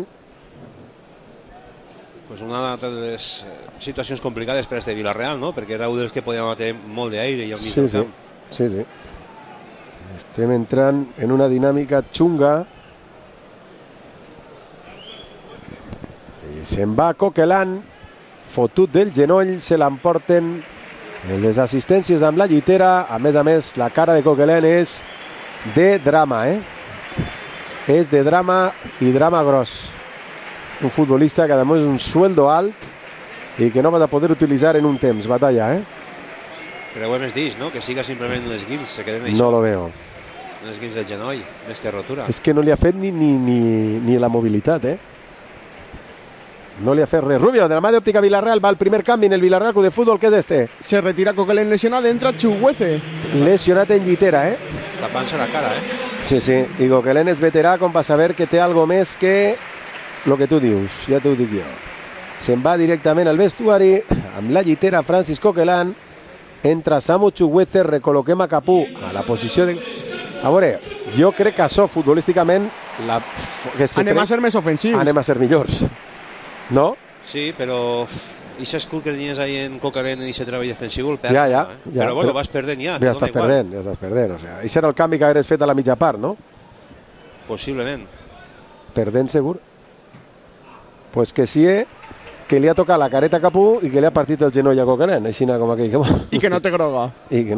Pues una de les situacions complicades per a este Villarreal, no? Perquè era un dels que podien matar molt d'aire i al mig del camp. Sí. Estem entrant en una dinàmica xunga. I se'n va Coquelin. fotut del genoll, se l'emporten les assistències amb la llitera. A més, la cara de Coquelin és de drama, és de drama i drama gros. Un futbolista que además és un sueldo alt i que no vas a poder utilitzar en un temps, Batalla, Però ho hem dit, no? Que siga simplement un esguins, se queden No lo veo. Un esguins del genoll, més que rotura. És que no li ha fet ni la mobilitat, No li ha fet res. Rubio, de la mà d'Òptica Villarreal, va al primer canvi en el Villarreal Club de Fútbol. ¿Qué es este? Se retira Coquelin lesionado, entra Chuguece. Lesionat en llitera, La pansa a la cara, Sí, i Coquelin és veterà com per saber que té algo més que lo que tu dius, ja t'ho dic jo. Se'n va directament al vestuari amb la llitera Francis Coquelin. Entra Samu Chuguece, recol·loquem a Capú a la posició de... A veure, jo crec que això futbolísticament anem a ser més ofensius, anem a ser millors, no? Sí, però aquest escut que tenies ahí en Coquelin i aquest treball defensiu el perds, ja, però bueno, vas perdent ja estàs perdent, o sea, això era el canvi que hagués fet a la mitja part, no? Possiblement perdent segur. Pues que sí, que li ha tocat la careta a Capú i que li ha partit el genoll a Coquelin, així com aquell que... I que no té groga.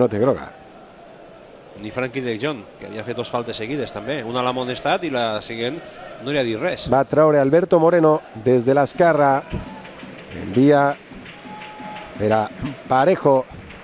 Ni Frankie de Jong, que havia fet 2 faltes seguides també, una a l'amonestat i la següent no li ha dit res. Va traure Alberto Moreno des de l'esquerra, envia per a Parejo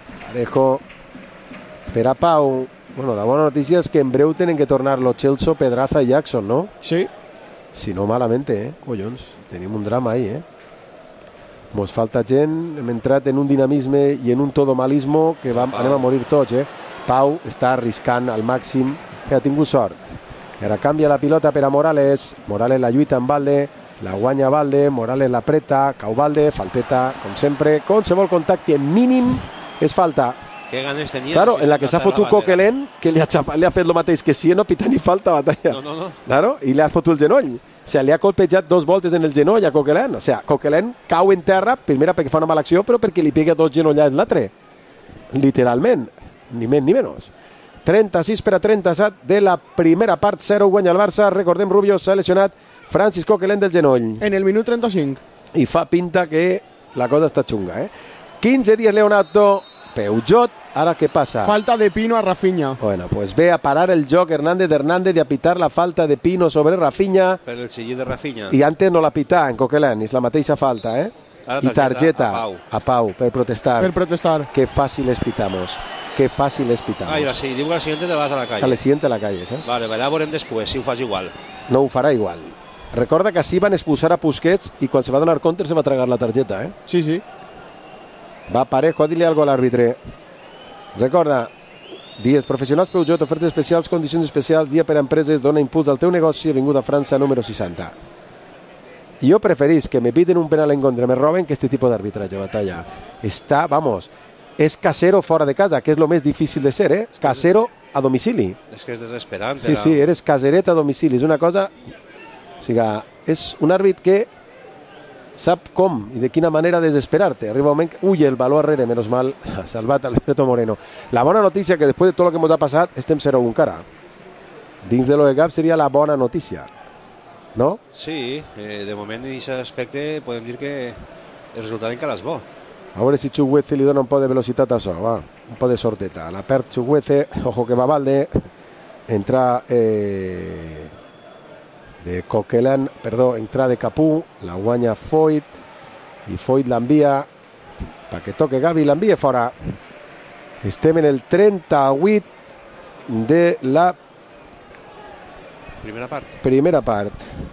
per a Pau. Bueno, la bona notícia és que en breu tenen que tornar Lo Celso, Pedraza i Jackson, no? Sí. Si no malamente, collons, tenim un drama ahí, Mos falta gent, hem entrat en un dinamisme i en un todomalismo que anem a morir tots, Pau està arriscant al màxim, que ha tingut sort. I ara canvia la pilota per a Morales la lluita amb Valde, la guanya Valde, Morales la preta, cau Valde, falteta, com sempre, qualsevol contacte mínim és falta. Que ganes tenia. Claro, en la que s'ha fotut Coquelin, que li ha fet el mateix que si no pita ni falta, Batalla. No. Claro, i li ha fotut el genoll. O sigui, li ha colpejat 2 voltes en el genoll a Coquelin. O sigui, Coquelin cau en terra, primera perquè fa una mala acció, però perquè li pega 2 genollades l'altre. Literalment. Ni més ni menys. 36 per a 37 de la primera part, 0 guanya el Barça. Recordem, Rubio s'ha lesionat Francis Coquelin del genoll. En el minut 35. I fa pinta que la cosa està xunga, 15 dies Leonardo, Peugeot, ara què passa? Falta de Pino a Rafinha. Bueno, pues ve a parar el joc Hernández de apitar la falta de Pino sobre Rafinha. Per el xillit de Rafinha. I antes no la pità en Coquelin, és la mateixa falta, I targeta a Pau per protestar. Qué fácil es pitamos. Qué fácil es pitamos. Ah, sí, diu que a la siguiente te vas a la calle. A la siguiente a la calle, saps? Vale, ja veurem després, si ho fas igual. No ho farà igual. Recorda que així van expulsar a Busquets i quan se va donar compte se va tragar la targeta, Sí. Va Parejo, dile algo a l'àrbitre. Recorda, dies professionals Peugeot, ofertes especials, condicions especials, dia per a empreses, dona impuls al teu negoci, Avinguda França, número 60. Jo preferís que me piden un penal en contra, me roben, que este tipo d'arbitratge, Batalla. Està, vamos, és casero fora de casa, que és lo més difícil de ser, Casero a domicili. És que és desesperant. Sí, eres caseret a domicili, és una cosa... O sigui, és un àrbit que sap com i de quina manera desesperar-te. Arriba un moment que... Ui, el baló arrere, menos mal, ha salvat Alberto Moreno. La bona notícia que després de tot el que ens ha passat estem 0-1 encara. Dins de l'OEGAP seria la bona notícia, no? Sí, de moment en aquest aspecte podem dir que el resultat encara és bo. A veure si Chuguece li dona un poc de velocitat a això, va, un poc de sorteta. La perd Chuguece, ojo que va Valde, entra de Coquelin, perdó, entra de Capú, la guanya Foyt, i Foyt l'envia perquè toque Gavi, l'envia fora. Estem en el 38 de la primera part.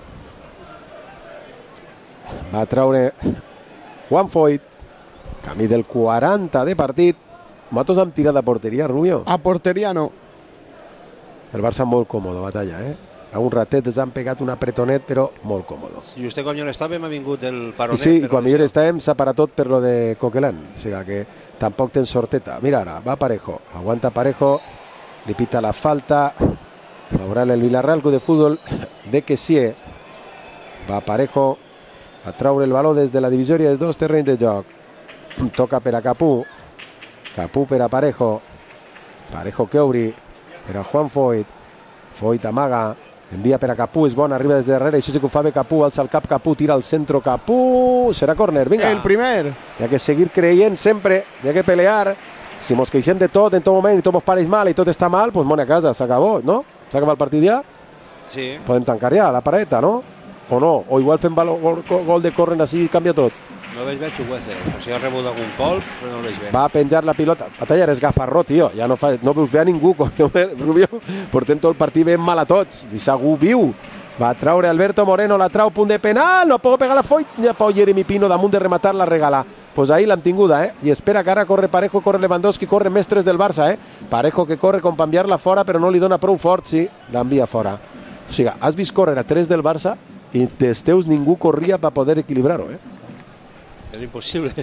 Va traure Juan Foyt, camí del 40 de partit. Nosaltres hem tirat a porteria, Rubio. A porteria no. El Barça molt còmode, Batalla, A un ratet ens han pegat un apretonet, però molt còmode. I vostè quan jo estàvem ha vingut el paronet. Sí, i quan millor estàvem s'ha parat tot per lo de Coquelin. O sigui que tampoc tens sorteta. Mira ara, va Parejo. Aguanta Parejo, li pita la falta. Favorable el Villarreal Club de Fútbol de Kessie. Va Parejo a traure el baló des de la divisòria dels dos terrenys de joc. Toca per a Capú. Capú per a Parejo. Parejo que obri per a Juan Foyt. Foyt amaga. envia per a Capú, és bona, arriba des de darrere, això sí que ho fa bé Capú, alça el cap Capú, tira al centro Capú, serà córner, vinga. El primer. Hi ha que seguir creient sempre, hi ha que pelear. Si mos queixem de tot en tot moment i tot mos pareix mal i tot està mal, pues mona casa, s'acabó, no? S'acaba el partit ja? Sí. Podem tancar ja la pareta, no? O no? O igual fem gol de córner així i canvia tot. No veig bé Chukwueze, o sigui, ha rebut algun colp, però no el veig bé. Va a penjar la pilota. Batalla és gafarró, tio. Ja no veus bé a ningú, Rubio. Portem tot el partit ben mal a tots. Deixa-ho viu. Va traure Alberto Moreno, la trau, punt de penal. No puedo pegar la foit. Ja Pau Jeremy Pino, damunt de rematar, la regala. Pues ahí l'han tinguda, I espera que ara corre Parejo, corre Lewandowski, corre Mestres del Barça, Parejo que corre com per enviar-la fora, però no li dona prou fort, sí, l'envia fora. O sigui, has vist córrer a 3 del Barça i dels teus ningú corria per poder equilibrar-ho, Era impossible.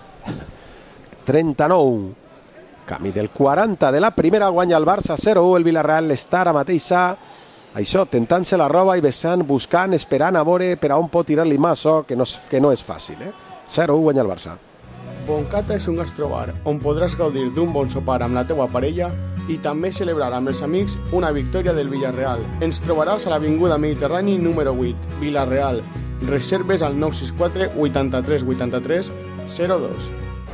39. Camí del 40 de la primera, guanya el Barça 0-1. El Villarreal està ara mateix això, tentant-se la roba i vessant, buscant, esperant a veure per a on pot tirar-li massa, que no és fàcil. 0-1 guanya el Barça. Boncata és un gastrobar on podràs gaudir d'un bon sopar amb la teua parella i també celebrar amb els amics una victòria del Villarreal. Ens trobaràs a l'Avinguda Mediterrani número 8, Villarreal. Reserves al 964 83 83 02.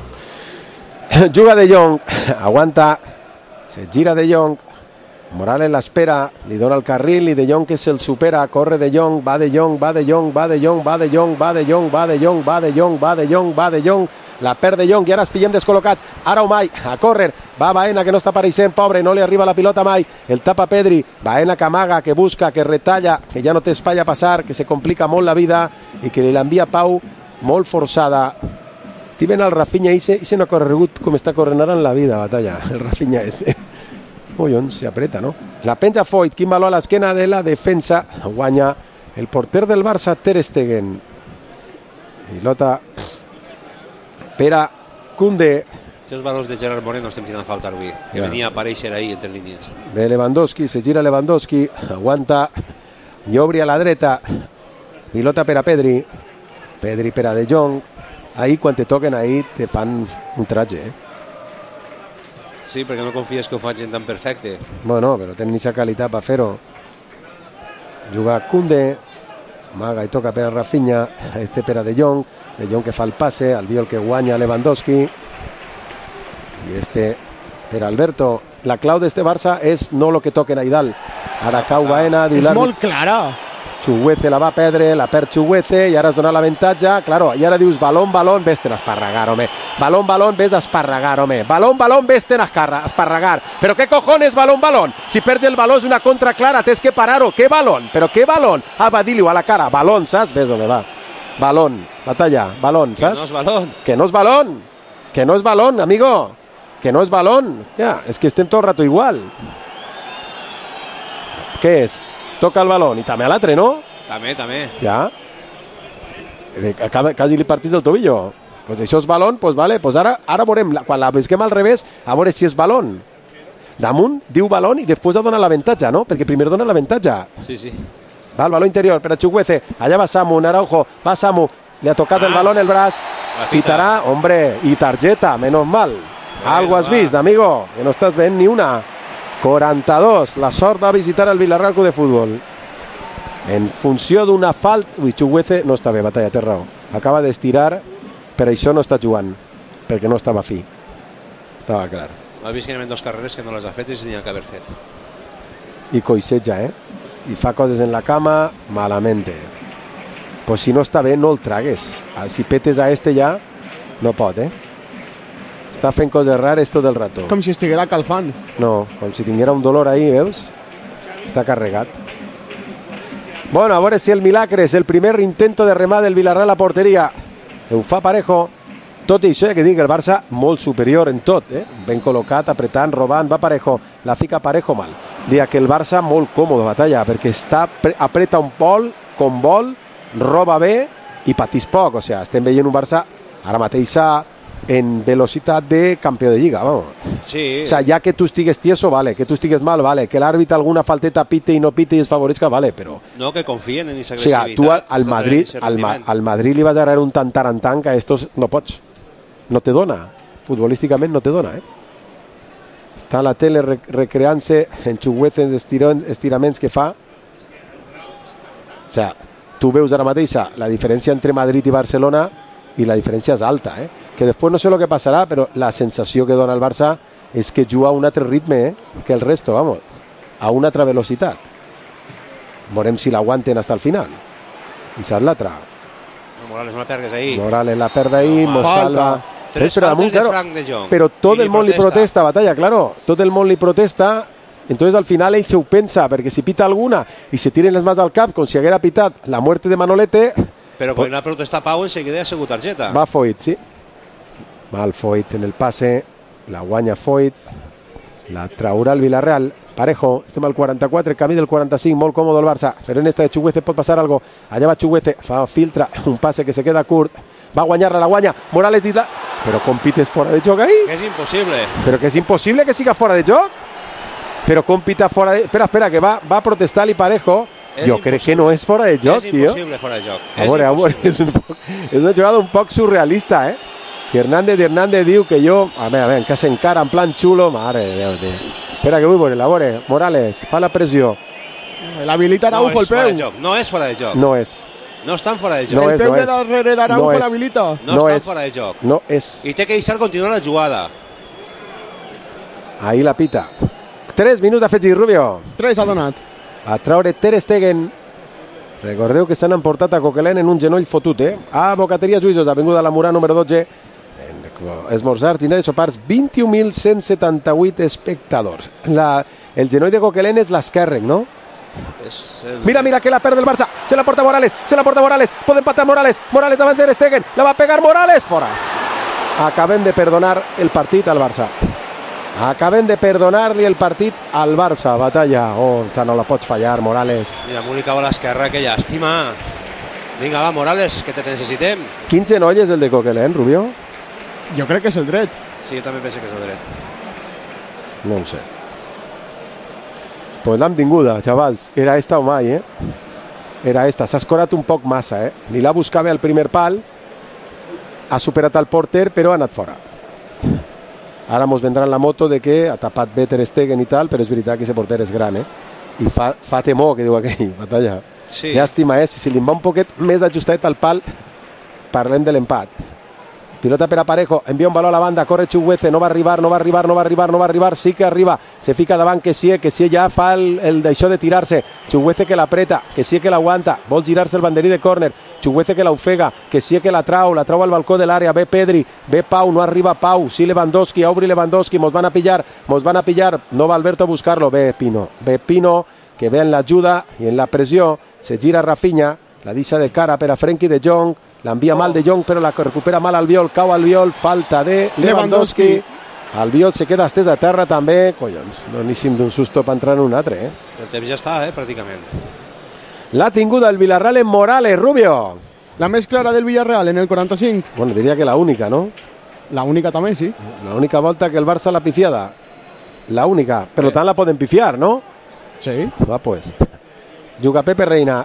Juga De Jong, aguanta, se gira De Jong, Morales l'espera, li dona el carril i De Jong que se'l supera, corre De Jong, va De Jong, va De Jong, va De Jong, va De Jong, va De Jong, va De Jong, va De Jong, va De Jong, va De Jong, la perd De Jong i ara es pillem descol·locats, ara o mai, a córrer, va Baena que no està apareixent, pobre, no li arriba la pilota mai, el tapa Pedri, Baena que amaga, que busca, que retalla, que ja no té espai a passar, que se complica molt la vida i que li l'envia Pau molt forçada. Estic veient el Rafinha i se no ha corregut com està corrent ara en la vida, Batalla, el Rafinha este. Collons, se apreta, no? La penja Foyt, quin valor a l'esquena de la defensa, guanya el porter del Barça, Ter Stegen. Pilota per a Koundé. Els valors de Gerard Moreno estem tirant falta avui, que venia a aparèixer ahí entre línies. Ve Lewandowski, se gira Lewandowski, aguanta, i obri a la dreta, pilota per a Pedri, Pedri per a De Jong, ahí quan te toquen ahí te fan un traje, Sí, perquè no confies que ho facin tan perfecte. Bueno, però tenen aquesta qualitat per fer-ho. Juga Koundé, amaga i toca per a Rafinha, este per a De Jong que fa el passe, Albiol que guanya Lewandowski, i este per a Alberto. La clau d'este Barça és no lo que toquen ahí dalt. Ara cau Baena, és molt clara. Chukwueze la va perdre, la perd Chukwueze i ara es dona l'avantatge, claro, i ara dius balón, vés-te'n a esparragar, home. Balón, vés a esparragar, home. Balón, vés-te'n a esparragar. Però què cojones balón? Si perds el baló és una contra clara, tens que parar-ho. Què balón? Però què balón? Ah, va, dir-li-ho a la cara. Balón, saps? Ves, home, va. Balón, Batalla, balón, saps? Que no és balón. Que no és balón. Que no és balón, amigo. Que no és balón. Ja, és que estem tot el rato igual. Què és? Toca el balón i també a l'altre, no? També. Ja. Quasi li partís del tobillo. Pues això és balón, pues vale, pues ara veurem, quan la busquem al revés, a veure si és balón. Damunt diu balón i després ha donat l'avantatge, no? Perquè primer dona l'avantatge. Sí. Va el baló interior per a Chukwueze, allà va Samu, Araujo, va Samu, li ha tocat el balón el braç, pitarà, hombre, i targeta, menos mal. Algo has vist, amigo, que no estàs veient ni una. 42, la sort va visitar el Villarreal Club de Futbol. En funció d'una falta... Ui, Chukwueze no està bé, Batalla, té raó. Acaba d'estirar, per això no està jugant, perquè no estava fi. Estava clar. Has vist que hi ha 2 carreres que no les ha fet i s'hi ha que haver fet. I coixeja, I fa coses en la cama malamente. Pues si no està bé, no el tragues. Si petes a este ja, no pot, Està fent coses rares tot el rato. Com si estiguera calfant. No, com si tinguera un dolor ahí, veus? Està carregat. Bueno, a veure si el milagre és el primer intento de remar del Villarreal a la porteria. Ho fa Parejo. Tot i això, que dic, el Barça molt superior en tot, ben col·locat, apretant, robant, va Parejo. La fica Parejo mal. Dia que el Barça molt còmode, Batalla, perquè apreta un pol, com vol, roba bé i patís poc. O sigui, estem veient un Barça ara mateix en velocitat de campió de lliga, vamos. Sí. O sea, ya que tú estigues tieso, vale, que tú estigues mal, vale, que el árbitro alguna falteta pite y no pite y es favorezca, vale, pero... No, que confíen en esa agresivitat. O sea, tú al Madrid li vas a agarrar un tan que a estos no pots. No te dona. Futbolísticament no te dona, Està a la tele recreant-se en Chukwueze en estiraments que fa. O sea, tu veus ara mateix la diferència entre Madrid i Barcelona i la diferència és alta, que després no sé el que passarà, però la sensació que dona el Barça és que juga a un altre ritme que el resto, vamos, a una altra velocitat. Veurem si l'aguanten fins al final. I saps l'altra. Morales no la perdes ahí. Morales la perd ahí, Mo salva. Tres faltes de Frank de Jong. Pero todo el mundo le protesta, Batalla, claro. Todo el mundo le protesta. Entonces al final ell se ho pensa, perquè si pita alguna i se tiren les mans al cap, com si haguera pitat la muerte de Manolete... Però quan la protesta Pau, enseguida ha sigut targeta. Va Foyt, sí. Va el Foyt en el passe, la guanya Foyt, la traurà el Villarreal. Parejo, estem al 44, camí del 45, molt còmode el Barça, però en esta de Chuguece pot passar algo. Allà va Chuguece, filtra un passe que se queda curt, va a guanyar-la, la guanya, Morales dit la... Però com pites fora de joc ahí? És impossible. Però que és impossible que siga fora de joc? Però com pita fora de... Espera, que va a protestar-li Parejo. Jo crec que no és fora de joc, tio. És impossible fora de joc. A veure, és una jugada un poc surrealista, I Hernández diu que jo... A veure, que s'encara en plan xulo. Mare de Déu, tio. Espera, que vull veure, la veure. Morales, fa la pressió. L'habilita Araujo el peu. No és fora de joc. No és. No estan fora de joc. El peu de darrere d'Araujo l'habilita. No estan fora de joc. No és. I té que deixar continuar la jugada. Ahí la pita. 3 minuts d'afegir, Rubio. 3 ha donat. A traure Ter Stegen. Recordeu que s'han emportat a Coquelin en un genoll fotut, A Bocateria Juïsos, avinguda la Murà número 12. Esmorzars, diners i sopars, 21.178 espectadors. El genoll de Coquelin és l'esquerre, no? Mira que la perd el Barça, se la porta Morales, pot empatar Morales davant de Ter Stegen, la va pegar Morales, fora. Acabem de perdonar el partit al Barça. Acabem de perdonar-li el partit al Barça, Batalla. No la pots fallar, Morales. Mira, Múnica va a l'esquerra, que llàstima. Vinga, va, Morales, que te necessitem. Quin genoll és el de Coquelin, Rubio? Jo crec que és el dret. Sí, jo també penso que és el dret. No ho sé. Pues l'hem tinguda, xavals. Era esta o mai, Era esta. S'ha escorat un poc massa, Ni la buscava al primer pal. Ha superat el porter, però ha anat fora. Ara mos vendrà la moto de que ha tapat bé Ter Stegen i tal, però és veritat que aquest porter és gran, I fa temor, que diu aquell, Batalla. Sí. Llàstima, si li va un poquet més ajustat al pal, parlem de l'empat. Pilota per a Parejo, envia un baló a la banda, corre Chuguece, no va arribar, sí que arriba, se fica davant que sí ja fa el d'això de tirar-se, Chuguece que l'apreta, que sí que l'aguanta, vol girar-se el banderí de córner, Chuguece que l'ofega, que sí que la trau al balcó de l'àrea, ve Pedri, ve Pau, no arriba Pau, sí Lewandowski, obri Lewandowski, mos van a pillar, no va Alberto a buscar-lo, ve Pino, que ve en l'ajuda i en la pressió, se gira Rafinha, la deixa de cara per a Frenkie de Jong, l'envia mal de Jong, però la recupera mal Albiol, cau Albiol, falta de Lewandowski. Albiol se queda estès a terra també, collons, no aníssim d'un susto per entrar en un altre, El temps ja està, pràcticament. L'ha tinguda el Villarreal en Morales, Rubio. La més clara del Villarreal en el 45. Bueno, diria que la única, no? La única també, sí. La única volta que el Barça l'ha pifiada. La única. Per tant, la poden pifiar, no? Sí. Va, pues. Juga Pepe Reina.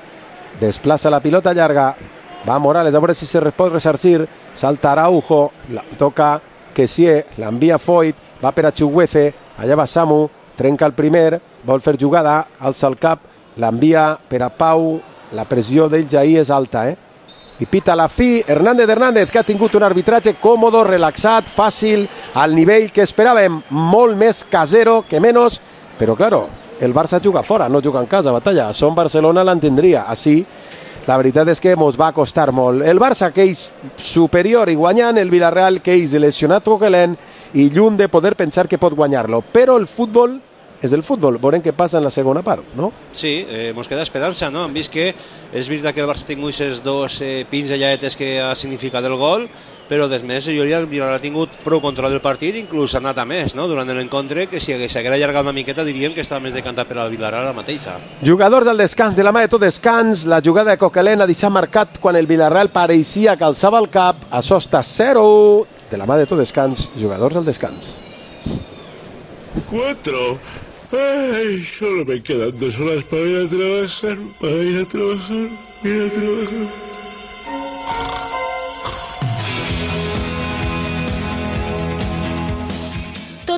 Desplaça la pilota llarga. Va Morales, a veure si se pot ressarcir. Salta Araujo, toca Kessie, l'envia Foyt, va per a Chuguece, allà va Samu, trenca el primer, vol fer jugada, alça el cap, l'envia per a Pau, la pressió d'ells ahir és alta, I pita la fi, Hernández, que ha tingut un arbitratge còmodo, relaxat, fàcil, al nivell que esperàvem, molt més casero que menys, però claro, el Barça juga fora, no juga en casa, Batalla, som Barcelona l'entendria, així. La veritat és que mos va costar molt. El Barça que és superior i guanyant, el Villarreal que és lesionat Coquelin i lluny de poder pensar que pot guanyar-lo. Però el futbol és el futbol. Veurem què passa en la segona part, no? Sí, mos queda esperança, no? Hem vist que és veritat que el Barça ha tingut aquests dos pinzelladetes que ha significat el gol, però des més jo ha tingut prou control del partit, inclús ha anat a més, no? Durant l'encontre, que si hagués allargat una miqueta diríem que estava més decantat per al Villarreal la mateixa. Jugadors del descans, de la mà de tot descans, la jugada de Coquelin ha deixat marcat quan el Villarreal pareixia que alçava el cap, això està 0, de la mà de tot descans, jugadors del descans. 4. Ay, solo me quedan 2 horas para ir a trabajar,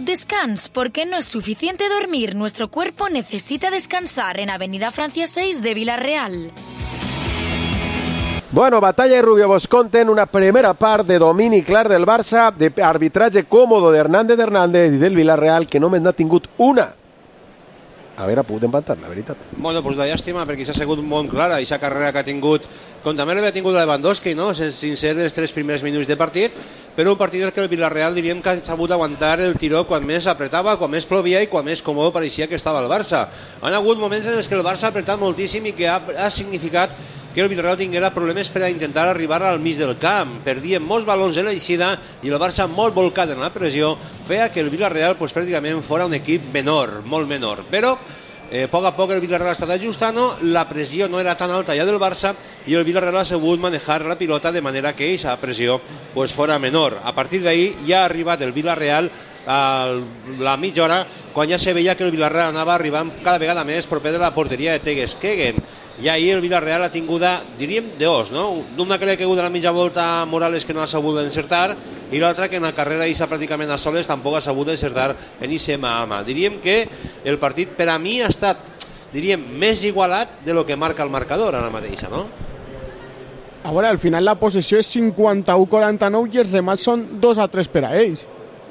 descans, porque no es suficiente dormir. Nuestro cuerpo necesita descansar en Avenida Francia 6 de Vila-real. Bueno, Batalla i Rubio vos conten una primera part de domini clar del Barça, d'arbitratge còmodo d'Hernández i del Villarreal, que només n'ha tingut una. Haver pogut empatar, la veritat. Bueno, pues la llàstima, perquè s'ha sigut molt clara aquesta carrera que ha tingut, com també l'havia tingut Lewandowski, no? Sin ser els 3 primers minuts de partit, però un partit que el Villarreal diríem que ha sabut aguantar el tiró quan més apretava, quan més plovia i quan més còmode pareixia que estava el Barça. Han hagut moments en els que el Barça ha apretat moltíssim i que ha significat que el Villarreal tinguera problemes per a intentar arribar al mig del camp. Perdien molts balons en l'eixida i el Barça, molt volcat en la pressió, feia que el Villarreal pues, pràcticament fora un equip menor, molt menor. Però a poc el Villarreal ha estat ajustant, la pressió no era tan alta ja del Barça i el Villarreal ha sabut manejar la pilota de manera que aquesta pressió pues, fora menor. A partir d'ahí ja ha arribat el Villarreal a la mitja hora, quan ja se veia que el Villarreal anava arribant cada vegada més proper de la porteria de Ter Stegen. I ahir el Villarreal ha tinguda, diríem, dos, no? Una que li ha caigut a la mitja volta a Morales que no ha sabut encertar i l'altra que en la carrera d'Issa pràcticament a soles tampoc ha sabut encertar en Isse Mahama. Diríem que el partit per a mi ha estat, diríem, més igualat de lo que marca el marcador ara mateixa, no? A veure, al final la possessió és 51-49 i els remats són 2-3 per a ells.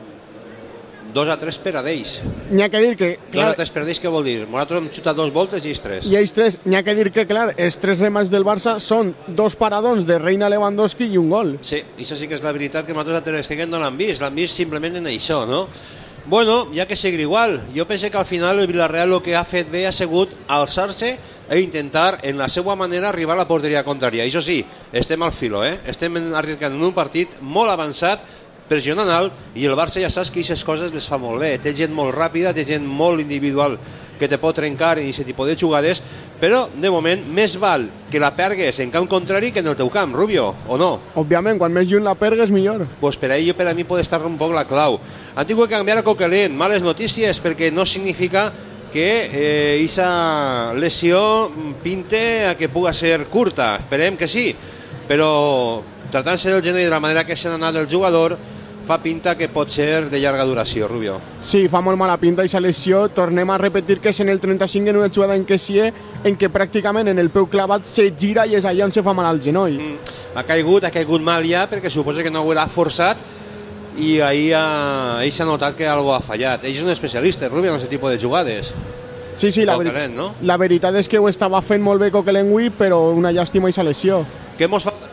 2-3 per a d'ells. N'hi ha que dir que... 2-3 per a d'ells, què vol dir? Nosaltres hem xutat 2 voltes i ells 3. I ells 3, n'hi ha que dir que, clar, els 3 remats del Barça són 2 paradons de Reina, Lewandowski i un gol. Sí, això sí que és la veritat que nosaltres a Ter Stegen no l'han vist simplement en això, no? Bueno, ja que seguir igual. Jo penso que al final el Villarreal el que ha fet bé ha sigut alçar-se e intentar en la seva manera arribar a la porteria contrària. Això sí, estem al filo, estem arriesgant en un partit molt avançat, pressionant alt, i el Barça ja saps que aquestes coses les fa molt bé. Té gent molt ràpida, té gent molt individual que te pot trencar en aquest tipus de jugades, però de moment més val que la pergues en camp contrari que en el teu camp, Rubio, o no? Òbviament, quan més lluny la pergues millor. Pues per a mi pot estar un poc la clau. Han tingut que canviar a Coquelin, males notícies, perquè no significa que aquesta lesió pinte a que puga ser curta. Esperem que sí, però tractant-se del genoll de la manera que s'ha anat el jugador, fa pinta que pot ser de llarga duració, Rubio. Sí, fa molt mala pinta aquesta lesió. Tornem a repetir que és en el 35 en una jugada en què pràcticament en el peu clavat se gira i és allà on se fa mal al genoll. Ha caigut mal ja perquè suposa que no ho haurà forçat i ahir s'ha notat que algo ha fallat. Ell és un especialista, Rubio, en aquest tipus de jugades. Sí, la veritat és que ho estava fent molt bé Coquelin avui, però una llàstima aquesta lesió. Què mos falta?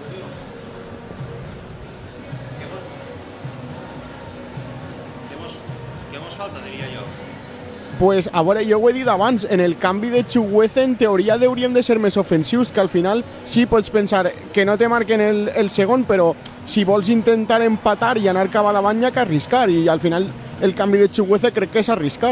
Pues, a veure, jo ho he dit abans, en el canvi de Chukwueze en teoria hauríem de ser més ofensius, que al final sí pots pensar que no te marquen el segon, però si vols intentar empatar i anar cap a davant hi ha que arriscar, i al final el canvi de Chukwueze crec que és arriscar.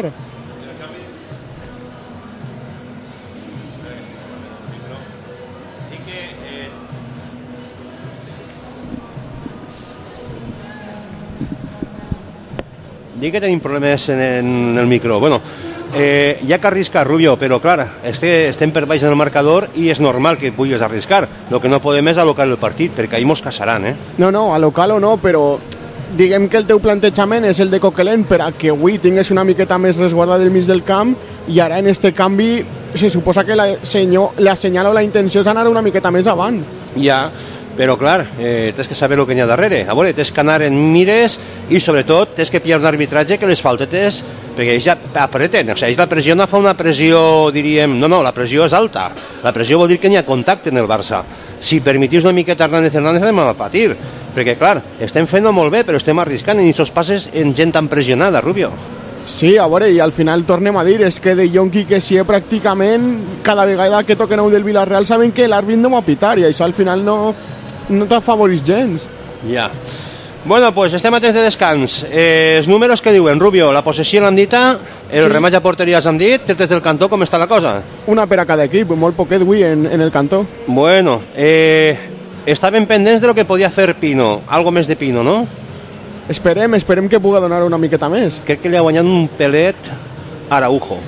Dic que tenim problemes en el micro. Bueno, hi ha que arriscar, Rubio, però clar, estem per baix del marcador i és normal que puguis arriscar. El que no podem és alocar el partit, perquè ahir mos casaran, No, alocar-lo no, però diguem que el teu plantejament és el de Coquelin per a que avui tingués una miqueta més resguarda del mig del camp, i ara en este canvi se suposa que la senyal o la intenció és anar una miqueta més avant. Ja, però clar, tens que saber el que hi ha darrere. A veure, tens que anar en mires i sobretot tens que pillar un arbitratge que les faltetes, perquè ells ja apreten, o sigui, la pressió no fa una pressió, diríem, no, la pressió és alta, la pressió vol dir que n'hi ha contacte en el Barça. Si permetís una miqueta Hernández anem a patir, perquè clar, estem fent-ho molt bé, però estem arriscant en aquests passes en gent tan pressionada, Rubio. Sí, a veure, i al final tornem a dir, és que De Jong i que sí, pràcticament cada vegada que toquen un del Villarreal saben que l'àrbit no va pitar, i això al final no t'afavorís gens. Ja. Bueno, pues estem a temps de descans. Els números que diuen, Rubio? La possessió l'han dita, el rematge a porteria s'han dit, des del cantó com està la cosa? Una per a cada equip, molt poquet avui en el cantó. Bueno, estaven pendents de lo que podia fer Pino, algo més de Pino, no? Esperem que pugui donar una miqueta més. Crec que li ha guanyat un pelet Araujo,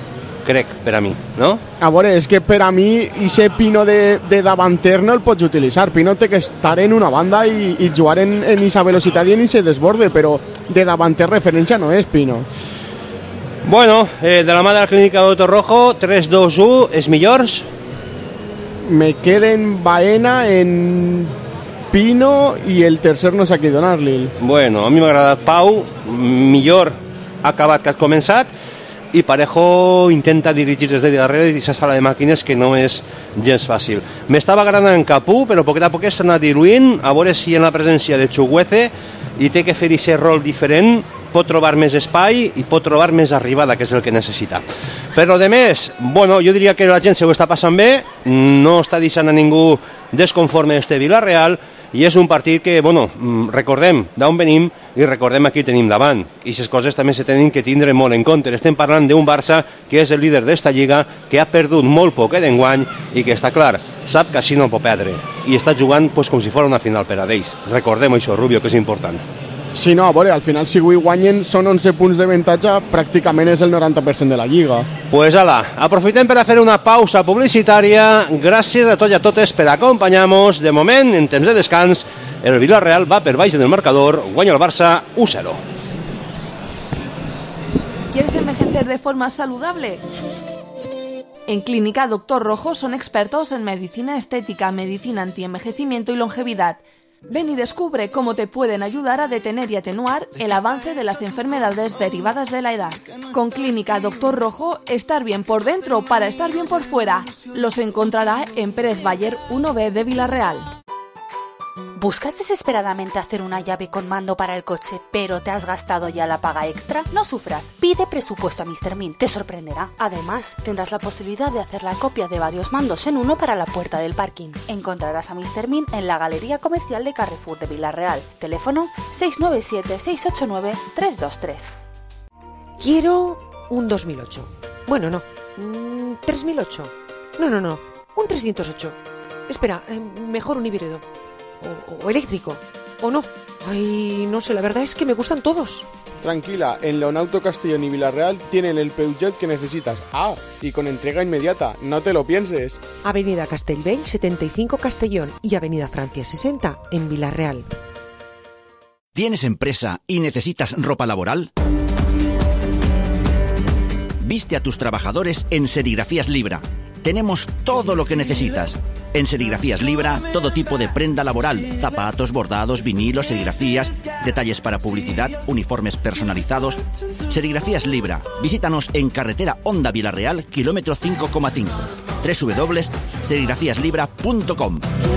crec, per a mi, no? A veure, és que per a mi ese Pino de davanter no el pots utilitzar. Pino té que estar en una banda i jugar en esa velocitat i en ese desborde, però de davanter referència no és Pino. Bueno, de la mà de la clínica Doctor Rojo, 3-2-1, és millors? Me queden Baena, en Pino i el tercer no sé a qui donar-li. Bueno, a mi m'ha agradat Pau, millor acabat que has començat, i Parejo intenta dirigir des de darrere i aquesta sala de màquines que no és gens fàcil. M'estava agradant en Capú, però poquet a poquet s'ha anat diluint, a veure si en la presència de Chukwueze i té que fer aquest rol diferent, pot trobar més espai i pot trobar més arribada, que és el que necessita. Però de més, bueno, jo diria que la gent se ho està passant bé, no està deixant a ningú desconforme este Villarreal, i és un partit que, bueno, recordem d'on venim i recordem a qui tenim davant. I aquestes coses també se tenen que tindre molt en compte. Estem parlant d'un Barça que és el líder d'esta lliga, que ha perdut molt poc d'enguany i que està clar, sap que així no pot perdre. I està jugant pues, com si fos una final per a ells. Recordem això, Rubio, que és important. Sí, no, a veure, al final si avui guanyen són 11 punts d'avantatge, pràcticament és el 90% de la Lliga. Pues ala, aprofitem per a fer una pausa publicitària. Gràcies a tots i a totes per acompanyar-nos. De moment, en temps de descans, el Villarreal va per baix del marcador, guanya el Barça 1-0. ¿Quieres envejecer de forma saludable? En Clínica Doctor Rojo son expertos en medicina estética, medicina antienvejecimiento y longevidad. Ven y descubre cómo te pueden ayudar a detener y atenuar el avance de las enfermedades derivadas de la edad. Con Clínica Doctor Rojo, estar bien por dentro para estar bien por fuera. Los encontrará en Pérez Bayer 1B de Villarreal. ¿Buscas desesperadamente hacer una llave con mando para el coche, pero te has gastado ya la paga extra? No sufras, pide presupuesto a Mr. Mint, te sorprenderá. Además, tendrás la posibilidad de hacer la copia de varios mandos en uno para la puerta del parking. Encontrarás a Mr. Mint en la Galería Comercial de Carrefour de Villarreal. Teléfono 697-689-323. Quiero un 2008. Bueno, no. 3008. No. Un 308. Espera, mejor un híbrido. O eléctrico, o no. Ay, no sé, la verdad es que me gustan todos. Tranquila, en Leonauto Castellón y Villarreal tienen el Peugeot que necesitas. Ah, y con entrega inmediata, no te lo pienses. Avenida Castellbell 75 Castellón y Avenida Francia 60 en Villarreal. ¿Tienes empresa y necesitas ropa laboral? Viste a tus trabajadores en Serigrafías Libra. Tenemos todo lo que necesitas. En Serigrafías Libra, todo tipo de prenda laboral, zapatos, bordados, vinilos, serigrafías, detalles para publicidad, uniformes personalizados. Serigrafías Libra. Visítanos en carretera Honda Villarreal, kilómetro 5,5. www.serigrafíaslibra.com.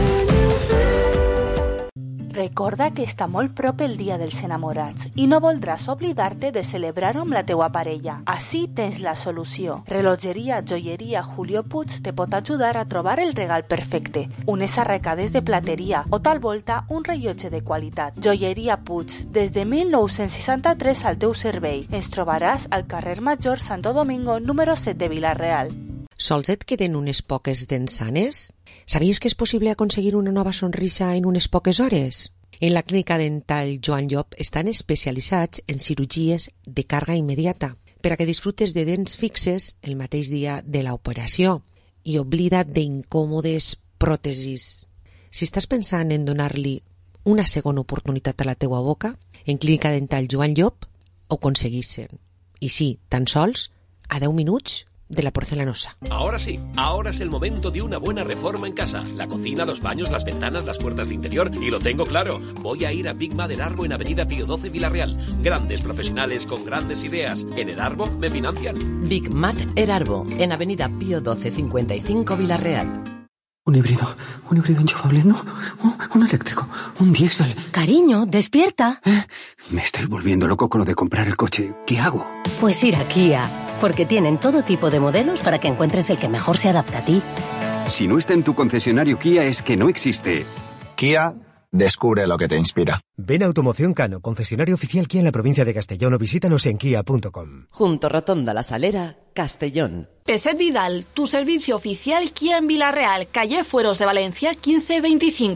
Recorda que està molt prop el dia dels enamorats i no voldràs oblidar-te de celebrar-ho amb la teua parella. Així tens la solució. Relogeria Joieria Julio Puig te pot ajudar a trobar el regal perfecte. Unes arracades de plateria o tal volta un rellotge de qualitat. Joieria Puig, des de 1963 al teu servei. Ens trobaràs al carrer Major Santo Domingo número 7 de Villarreal. Sols et queden unes poques dents sanes? ¿Sabies que és possible aconseguir una nova sonrisa en unes poques hores? En la clínica dental Joan Llop estan especialitzats en cirurgies de càrrega immediata per a que disfrutes de dents fixes el mateix dia de l'operació i oblida't d'incòmodes pròtesis. Si estàs pensant en donar-li una segona oportunitat a la teua boca, en clínica dental Joan Llop ho aconseguissin. I sí, tan sols a 10 minuts de la porcelanosa. Ahora sí, ahora es el momento de una buena reforma en casa. La cocina, los baños, las ventanas, las puertas de interior. Y lo tengo claro, voy a ir a Big Mac Erarbo en Avenida Pío 12 Villarreal. Grandes profesionales con grandes ideas. En Erarbo me financian. Big Mac Erarbo en Avenida Pío 12 55 Villarreal. Un híbrido enchufable, no, un eléctrico, un diésel. Cariño, despierta. Me estoy volviendo loco con lo de comprar el coche. ¿Qué hago? Pues ir a Kia, porque tienen todo tipo de modelos para que encuentres el que mejor se adapta a ti. Si no está en tu concesionario Kia es que no existe. Kia, descubre lo que te inspira. Ven a Automoción Cano, concesionario oficial Kia en la provincia de Castellón, o visítanos en kia.com. Junto Rotonda La Salera, Castellón. Peset Vidal, tu servicio oficial Kia en Villarreal, calle Fueros de Valencia 1525.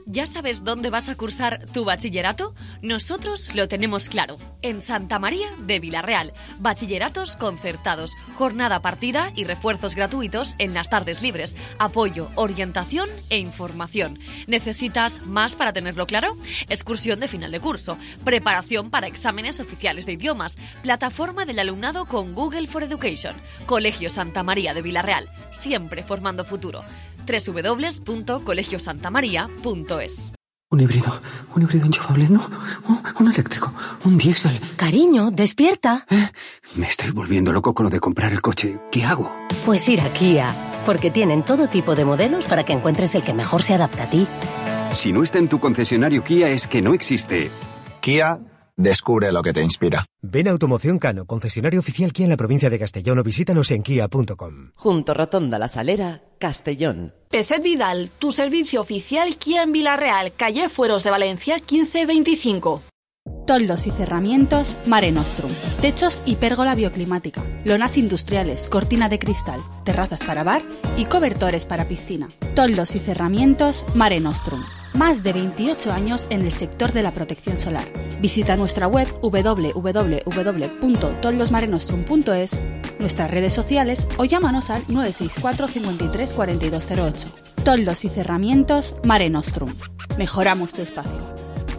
¿Ya sabes dónde vas a cursar tu bachillerato? Nosotros lo tenemos claro. En Santa María de Vilarreal. Bachilleratos concertados, jornada partida y refuerzos gratuitos en las tardes libres. Apoyo, orientación e información. ¿Necesitas más para tenerlo claro? Excursión de final de curso. Preparación para exámenes oficiales de idiomas. Plataforma del alumnado con Google for Education. Colegio Santa María de Vilarreal. Siempre formando futuro. www.colegiosantamaria.es. Un híbrido enchufable, ¿no? Un eléctrico, un diésel. Cariño, despierta. Me estoy volviendo loco con lo de comprar el coche. ¿Qué hago? Pues ir a Kia, porque tienen todo tipo de modelos para que encuentres el que mejor se adapta a ti. Si no está en tu concesionario Kia es que no existe. Kia, descubre lo que te inspira. Ven a Automoción Cano, concesionario oficial Kia en la provincia de Castellón, o visítanos en kia.com. Junto Rotonda La Salera, Castellón. Peset Vidal, tu servicio oficial Kia en Vilarreal, calle Fueros de Valencia 1525. Toldos y cerramientos Mare Nostrum. Techos y pérgola bioclimática. Lonas industriales, cortina de cristal, terrazas para bar y cobertores para piscina. Toldos y cerramientos Mare Nostrum. Más de 28 años en el sector de la protección solar. Visita nuestra web www.toldosmarenostrum.es, nuestras redes sociales o llámanos al 964 53 4208. Toldos y cerramientos Mare Nostrum. Mejoramos tu espacio.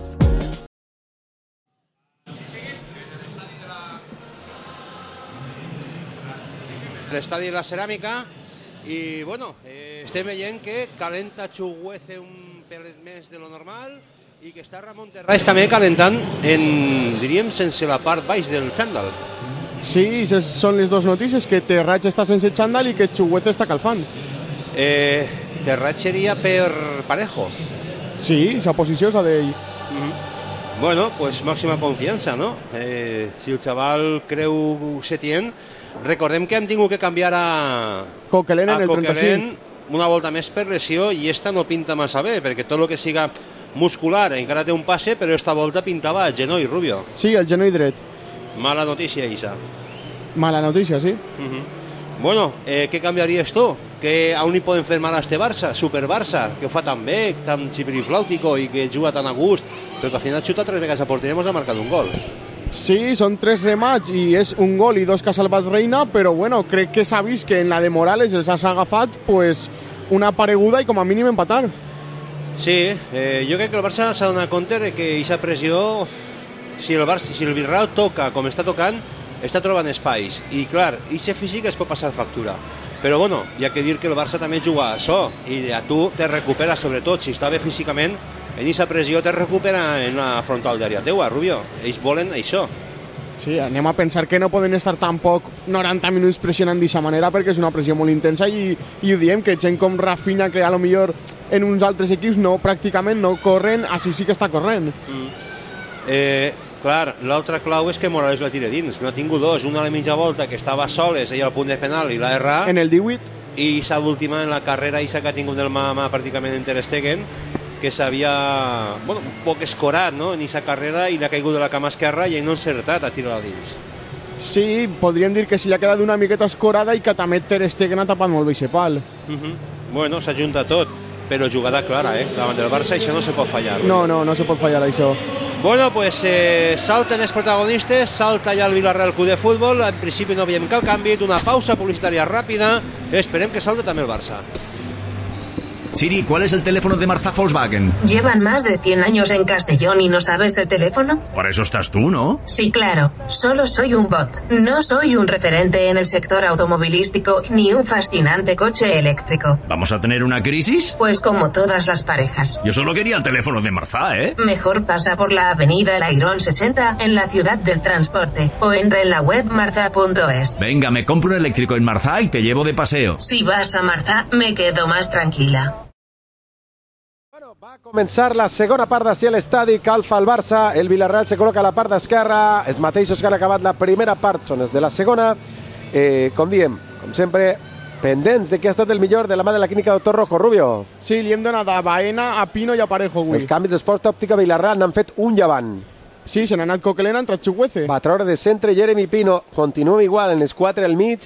L'estadi de la Ceràmica i bueno, estem veient que calenta Chuguece un pelet més de lo normal i que està Ramon Terrats també calentant diríem, sense la part baix del xandall. Sí, són les dues notícies, que Terrats està sense xandall i que Chuguece està calfant. Terrats seria per Parejo. Sí, esa posició és la d'ell. Bueno, pues màxima confiança, no? Si el xaval creu Setién. Recordem que hem tingut que canviar a Coquelin en el 35. Una volta més per lesió i esta no pinta massa bé, perquè tot el que siga muscular encara té un passe, però esta volta pintava el genoll, Rubio. Sí, el genoll dret. Mala notícia, Isa. Mala notícia, sí. Bueno, què canviaries tu? A on hi poden fer mal a este Barça? Super Barça, que ho fa tan bé, tan xipiriflàutico i que juga tan a gust, però que al final xuta 3 vegades a porteria i ens ha marcat un gol. Sí, són 3 remats i és un gol i 2 que ha salvat Reina, però bueno, crec que s'ha vist que en la de Morales els has agafat pues, una pareguda i com a mínim empatar. Sí, jo crec que el Barça s'ha donat compte que aquesta pressió, si el Villarreal toca com està tocant, està trobant espais. I clar, aquest físic es pot passar factura. Però bueno, hi ha que dir que el Barça també juga a això i a tu te recupera, sobretot si està bé físicament, en aquesta pressió te recupera en la frontal d'àrea teua, Rubio. Ells volen això. Sí, anem a pensar que no poden estar tampoc 90 minuts pressionant d'aquesta manera perquè és una pressió molt intensa i ho diem, que gent com Rafinha, que a lo millor en uns altres equips pràcticament no corren, així sí que està corrent. Clar, l'altra clau és que Morales la tira dins. No ha tingut dos, una a la mitja volta que estava soles ell al punt de penal i l'ha errat. En el 18. I s'ha última en la carrera i s'ha que ha tingut el mà pràcticament en Ter Stegen, que s'havia un poc escorat en aquesta carrera i l'ha caigut de la cama esquerra i ell no ha encertat a tirar-la dins. Sí, podríem dir que si l'ha quedat una miqueta escorada i que també Ter Stegen ha tapat molt bé aquest pal. Bueno, s'ajunta tot, però jugada clara, davant del Barça, això no se pot fallar. No se pot fallar això. Bueno, pues salten els protagonistes, salta ja el Villarreal Club de Futbol, en principi no veiem cap canvi, d'una pausa publicitària ràpida, esperem que salta també el Barça. Siri, ¿cuál es el teléfono de Marzá Volkswagen? ¿Llevan más de 100 años en Castellón y no sabes el teléfono? Para eso estás tú, ¿no? Sí, claro. Solo soy un bot. No soy un referente en el sector automovilístico ni un fascinante coche eléctrico. ¿Vamos a tener una crisis? Pues como todas las parejas. Yo solo quería el teléfono de Marzá, ¿eh? Mejor pasa por la avenida El Airón 60 en la ciudad del transporte o entra en la web marza.es. Venga, me compro un eléctrico en Marzá y te llevo de paseo. Si vas a Marzá, me quedo más tranquila. Va començar la segona part d'ací a l'estadi, calfa el Barça, el Villarreal se col·loca a la part d'esquerra, els mateixos que han acabat la primera part són els de la segona, com diem, com sempre, pendents de qui ha estat el millor de la mà de la clínica Doctor Rojo. Rubio. Sí, li hem donat a Baena, a Pino i a Parejo avui. Els canvis d'Esport Òptica Villarreal n'han fet un llevant. Sí, se n'ha anat Coquelin, ha entrat Chuguece. Va treure de centre Jeremy Pino, continua igual en els 4 al mig,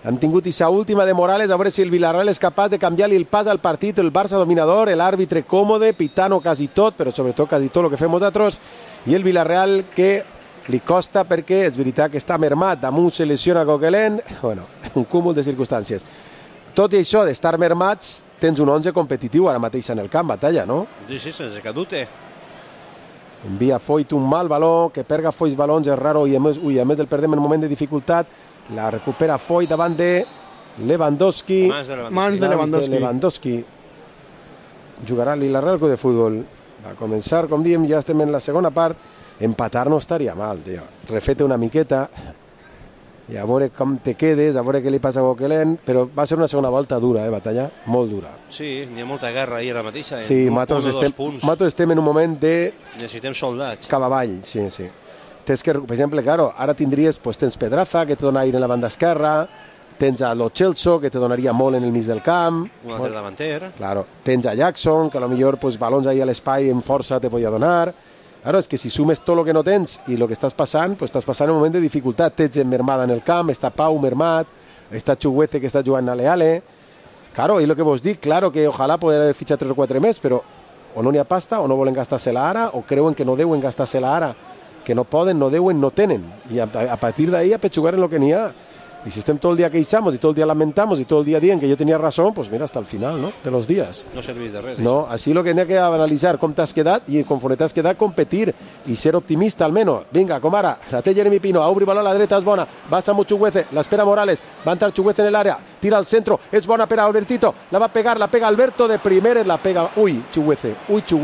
Han tingut aquesta última de Morales, a veure si el Villarreal és capaç de canviar-li el pas al partit, el Barça dominador, l'àrbitre còmode, pitano quasi tot, però sobretot quasi tot el que fem nosaltres, i el Villarreal que li costa perquè és veritat que està mermat, damunt se lesiona Coquelin, bueno, un cúmul de circumstàncies. Tot i això d'estar mermats, tens un 11 competitiu ara mateix en el camp, Batalla, no? Sí, sense que dubte. Envia Foyt un mal baló, que perga Foyt balons és raro, i a més el perdem en un moment de dificultat. La recupera Foyt davant de Lewandowski. Mans de Lewandowski. Jugarà l'Villarreal Club de Futbol. Va començar, com diem, ja estem en la segona part. Empatar no estaria mal, tio. Refeta una miqueta i a veure com te quedes, a veure què li passa a Coquelin, però va ser una segona volta dura, Batalla, molt dura. Sí, n'hi ha molta guerra ahir ara mateixa. Sí, nosaltres estem en un moment de... Necessitem soldats. Cap avall, sí. Tens que, per exemple, claro, ara tindries, pues, tens Pedraza, que te dona aire en la banda esquerra, tens a Lo Celso, que te donaria molt en el mig del camp. Un altre davanter. Claro, tens a Jackson, que a lo millor pues, balons ahí a l'espai en força te podia donar. Claro, és que si sumes tot el que no tens i el que estàs passant, pues estàs passant un moment de dificultat. Tens gent mermada en el camp, està Pau mermat, està Chuguece que està jugant a Leale. Claro, i el que vos dic, claro que ojalà poder fitxar 3 o 4 més, però o no n'hi ha pasta, o no volen gastar-se-la ara, o creuen que no deuen gastar-se-la ara, que no poden, no deuen, no tenen. I a partir d'ahí a pechugar en lo que n'hi ha. Y si estem todo el día queixamos y todo el día lamentamos y todo el día dient que yo tenía razón, pues mira, hasta el final, ¿no? De los días. No servís de res. No, així lo que n'hi ha que analitzar com t'has quedat i conforme t'has quedat competir i ser optimista almenys. Vinga, com ara, la té Jeremy Pino, a obrir baló a la dreta, és bona, va a Chuguece, l'espera Morales, va entrar Chuguece en l'àrea, tira al centro, és bona per a Albertito, la va pegar, la pega Alberto de primeres, la pega, uy, Chuguece,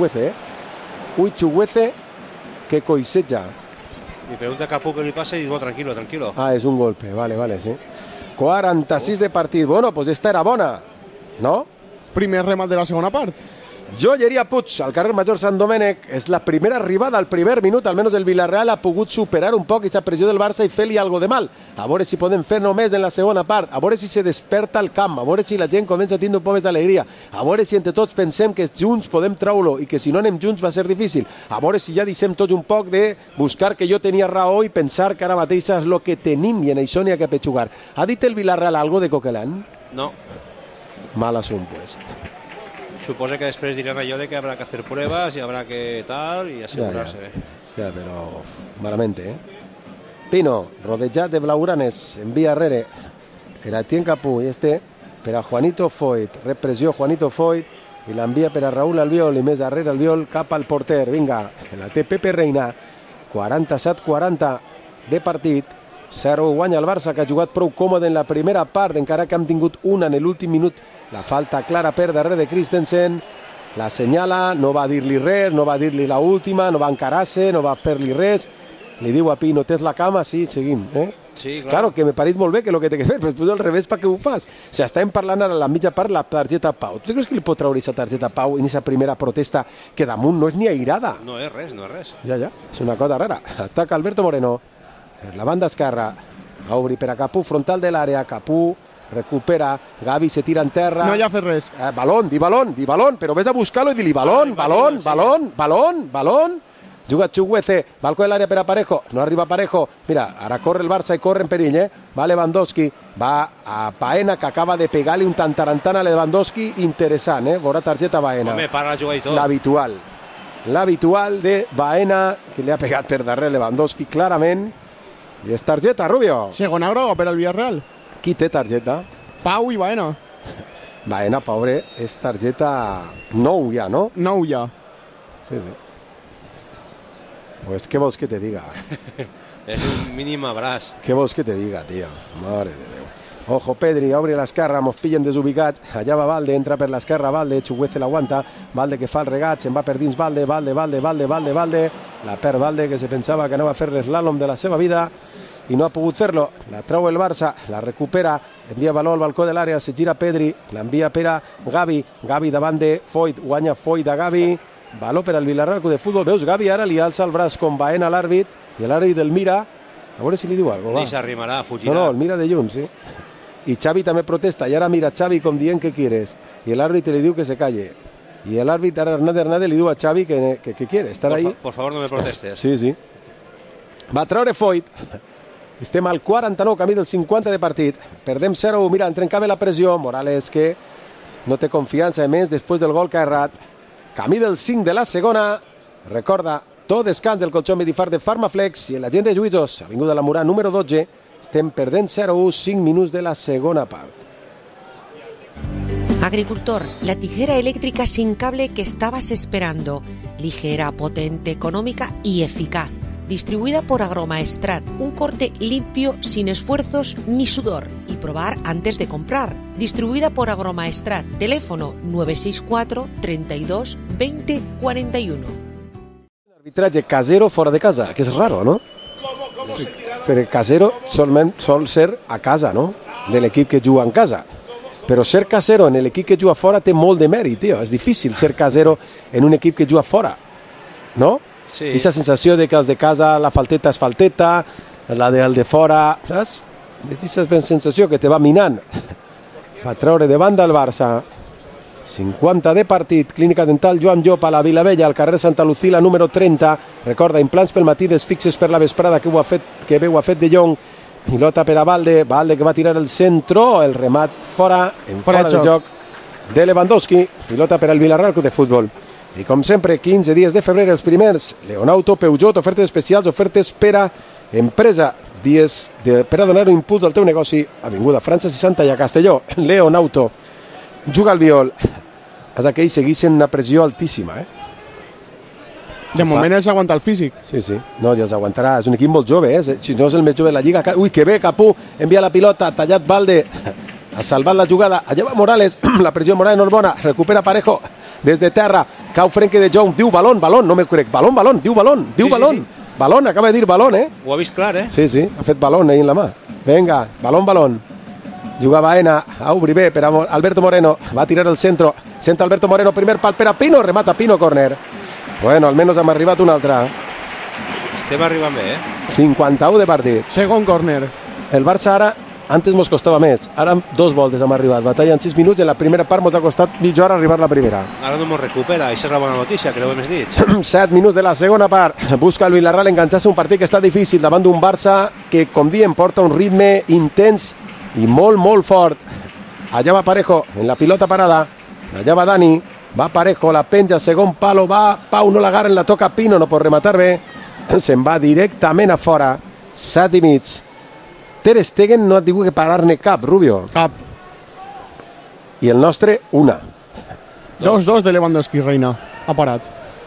que coiseja. Mi pregunta a Capu què li passa i diu, tranquilo. Ah, és un golpe, vale, sí. 46 de partit, bueno, pues esta era bona, no? Primer remat de la segona part. Joieria Puig, al carrer Major Sant Domènec, és la primera arribada al primer minut, almenys el Villarreal ha pogut superar un poc aquesta pressió del Barça i fer-li algo de mal. A veure si podem fer només en la segona part, a veure si se desperta el camp, a veure si la gent comença a tindre un poc més d'alegria, a veure si entre tots pensem que junts podem treure-lo i que si no anem junts va ser difícil, a veure si ja deixem tots un poc de buscar que jo tenia raó i pensar que ara mateix és el que tenim i en això n'hi ha que pechugar. Ha dit el Villarreal algo de Coquelin? No. Mal assunt, pues. Suposo que després diran allò de que habrá que hacer pruebas y habrá que tal y asegurarse. Ja, però malamente, Pino, rodejat de blaugranes, envia arrere per a Tien Capú i per a Juanito Foyt, repressió Juanito Foyt i l'envia per a Raúl Albiol i més darrere Albiol cap al porter. Vinga, la té Pepe Reina, 47-40 de partit. 0 guanya el Barça, que ha jugat prou còmode en la primera part, encara que hem tingut una en l'últim minut. La falta clara per darrere de Christensen, la senyala, no va dir-li res, no va dir-li la última, no va encarar-se, no va fer-li res. Li diu a Pino, tens la cama? Sí, seguim. Sí, claro, que me pareix molt bé que el que té que fer, però tu al revés, per què ho fas? O sigui, estàvem parlant ara a la mitja part la targeta Pau. Tu creus que li pot treure aquesta targeta Pau en aquesta primera protesta que damunt no és ni airada? No és res. Ja, és una cosa rara. Ataca Alberto Moreno. Per la banda esquerra, a obrir per a Capú, frontal de l'àrea, Capú recupera, Gavi se tira en terra. No hi ha fet res. Balón, di balón, però vés a buscar-lo i di-li balón. Juga Chuguece, balcó de l'àrea per a Parejo, no arriba Parejo, mira, ara corre el Barça i corre en perill, va Lewandowski, va a Baena, que acaba de pegar-li un tantarantana a Lewandowski, interessant, veurà targeta Baena. Home, para jugar i tot. L'habitual de Baena, que li ha pegat per darrere Lewandowski, clarament. I és targeta, Rubio. Segona groga per al Villarreal. Qui té targeta? Pau i Baena. Baena, pobre, és targeta 9 ja, no? 9 ja. Sí. Pues, què vols que te diga? És un mínim abraç. Què vols que te diga, tio? Mare de Déu. Ojo, Pedri, obre l'esquerra, mos pillen desubicats. Allà va Valde, entra per l'esquerra, Valde, Chuguece l'aguanta, Valde que fa el regat, se'n va per dins Valde, la perd Valde, que se pensava que anava a fer l'eslàlom de la seva vida i no ha pogut fer-lo. La treu el Barça, la recupera, envia baló al balcó de l'àrea, se gira Pedri, l'envia per a Gavi davant de Foyt, guanya Foyt a Gavi, baló per al Villarreal Club de Futbol. Veus, Gavi ara li alça el braç com Baena a l'àrbit i l'àrbit el mira, a veure si li diu alguna cosa. Ni s'arrimarà, fugirà. No, el mira de lluny, sí. Y Xavi també protesta, y ahora mira Xavi com dient que quieres, y el árbitro le diu que se calle, y el árbitro Hernández le diu a Xavi que quiere estar ahí. Por favor, no me protestes. Sí. Va treure Foyt, Estem al 49, camí del 50 de partit. Perdem 0-1, mira, en trencava la pressió. Morales que no té confiança, a més, després del gol que ha errat. Camí del 5 de la segona. Recorda, tot descans del colxó Medifar de Farmaflex i en la gent de Lluïsos, Avinguda La Murà, número 12. Estem perdent 0-1, 5 minuts de la segona part. Agricultor, la tijera eléctrica sin cable que estabas esperando. Ligera, potente, económica y eficaz. Distribuida por Agromaestrat, un corte limpio, sin esfuerzos ni sudor. Y probar antes de comprar. Distribuida por Agromaestrat, teléfono 964 32 20 41. Arbitraje casero fora de casa, que és raro, no? Però casero sol ser a casa, no? De l'equip que juga en casa. Però ser casero en l'equip que juga fora té molt de mèrit, tio. És difícil ser casero en un equip que juga fora, no? Sí. Aquesta sensació de que els de casa la falteta és falteta, la del de fora, saps? És aquesta sensació que te va minant. Va treure de banda el Barça. 50 de partit, Clínica Dental Joan Llop a la Vilavella, al carrer Santa Lucila, número 30. Recorda, implants pel matí, desfixes per la vesprada, que ho ha fet De Jong. Pilota per a Valde que va tirar el centro, el remat fora del joc de Lewandowski. Pilota per al Villarreal Club de Futbol. I com sempre, 15 dies de febrer, els primers, Leonauto, Peugeot, ofertes especials, ofertes per a empresa, dies per a donar un impuls al teu negoci, Avinguda França 60 i a Castelló. Leonauto juga al Viol. És aquell segueixen una pressió altíssima, De moment els aguanta el físic. Sí, no, ja els aguantarà. És un equip molt jove, si no és el més jove de la Lliga. Ui, que bé, Capú, envia la pilota, tallat Valde, ha salvat la jugada, allà va Morales, la pressió Morales no és bona, recupera Parejo des de terra, cau Frenkie de Jong, diu balón, no me crec, balón, diu balón, sí. Balón, acaba de dir balón, Ho ha vist clar, Sí, ha fet balón ahí en la mà. Venga, balón. Juga Baena, a obrir bé per a Alberto Moreno, va a tirar el centro, senta Alberto Moreno, primer pal per a Pino, remata Pino, córner. Bueno, almenys hem arribat un altre. Estem arribant bé, 51 de partit. Segon córner. El Barça ara, antes mos costava més. Ara 2 voltes hem arribat. Batalla en 6 minuts i en la primera part mos ha costat mitja hora arribar a la primera. Ara no mos recupera, això és la bona notícia, que l'heu més dit. 7 minuts de la segona part. Busca el Villarreal enganxar-se un partit que està difícil davant d'un Barça que, com diem, porta un ritme intens i molt fort. Allà va Parejo, en la pilota parada. Allà va Dani. Va Parejo, la penja, segon palo, va Pau, no l'agarren, la toca Pino, no pot rematar bé, se'n va directament a fora. 7 i mig. Ter Stegen no ha tingut que parar-ne cap, Rubio. Cap. I el nostre, una. 2-2 de Lewandowski, Reina. Ha parat.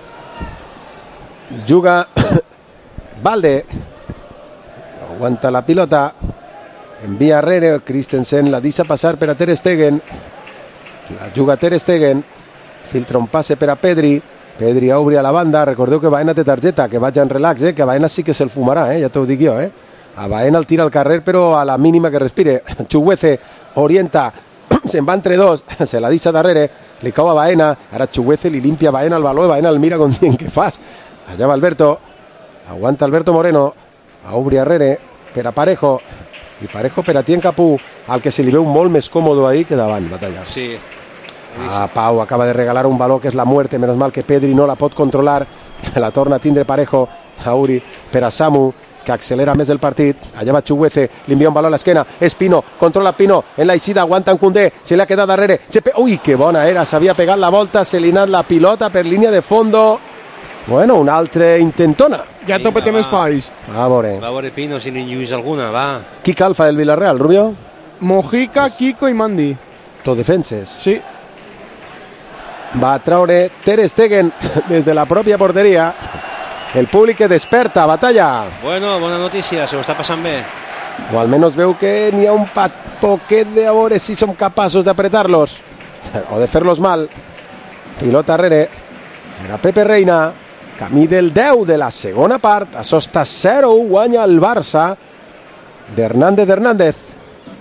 Juga Valde. Aguanta la pilota. Envia arrere, Christensen la deixa passar per a Ter Stegen. La juga Ter Stegen. Filtra un passe per a Pedri obri a la banda, recordeu que Baena té targeta, que vaig en relax, que Baena sí que se'l fumarà, ja t'ho dic jo, a Baena el tira al carrer però a la mínima que respire. Chuguece orienta, se'n va entre dos, se la deixa darrere, li cau a Baena, ara Chuguece li limpia a Baena el baló, Baena el mira com dient què fas, allà va Alberto, aguanta Alberto Moreno, obri arrere per a Parejo, i Parejo per a Tien Capú, al que se li veu molt més còmode ahí que davant, Batalla. Sí. Pau acaba de regalar un baló que és la muerte, menos mal que Pedri no la pot controlar, la torna a tindre Parejo, Auri per a Samu, que accelera més el partit, allà va Chuguece, li envia un baló a l'esquena, és Pino, controla Pino, en la eixida, aguanta en Koundé, se li ha quedat darrere, ui, que bona era, s'havia pegat la volta, se li ha anat la pilota per línia de fondo, bueno, una altra intentona. Ja topetem espais. Va veure Pino si n'hi lluís alguna, va. Qui calfa del Villarreal, Rubio? Mojica, Kiko i Mandi. Tots defenses. Sí. Va a treure Ter Stegen des de la pròpia porteria. El públic que desperta, Batalla. Bueno, bona notícia, se ho està passant bé. O almenys veu que n'hi ha un poquet de a veure si som capaços d'apretar-los o de fer-los mal. Pilota arrere per a Pepe Reina, camí del 10 de la segona part. Això està 0-1, guanya el Barça d'Hernández.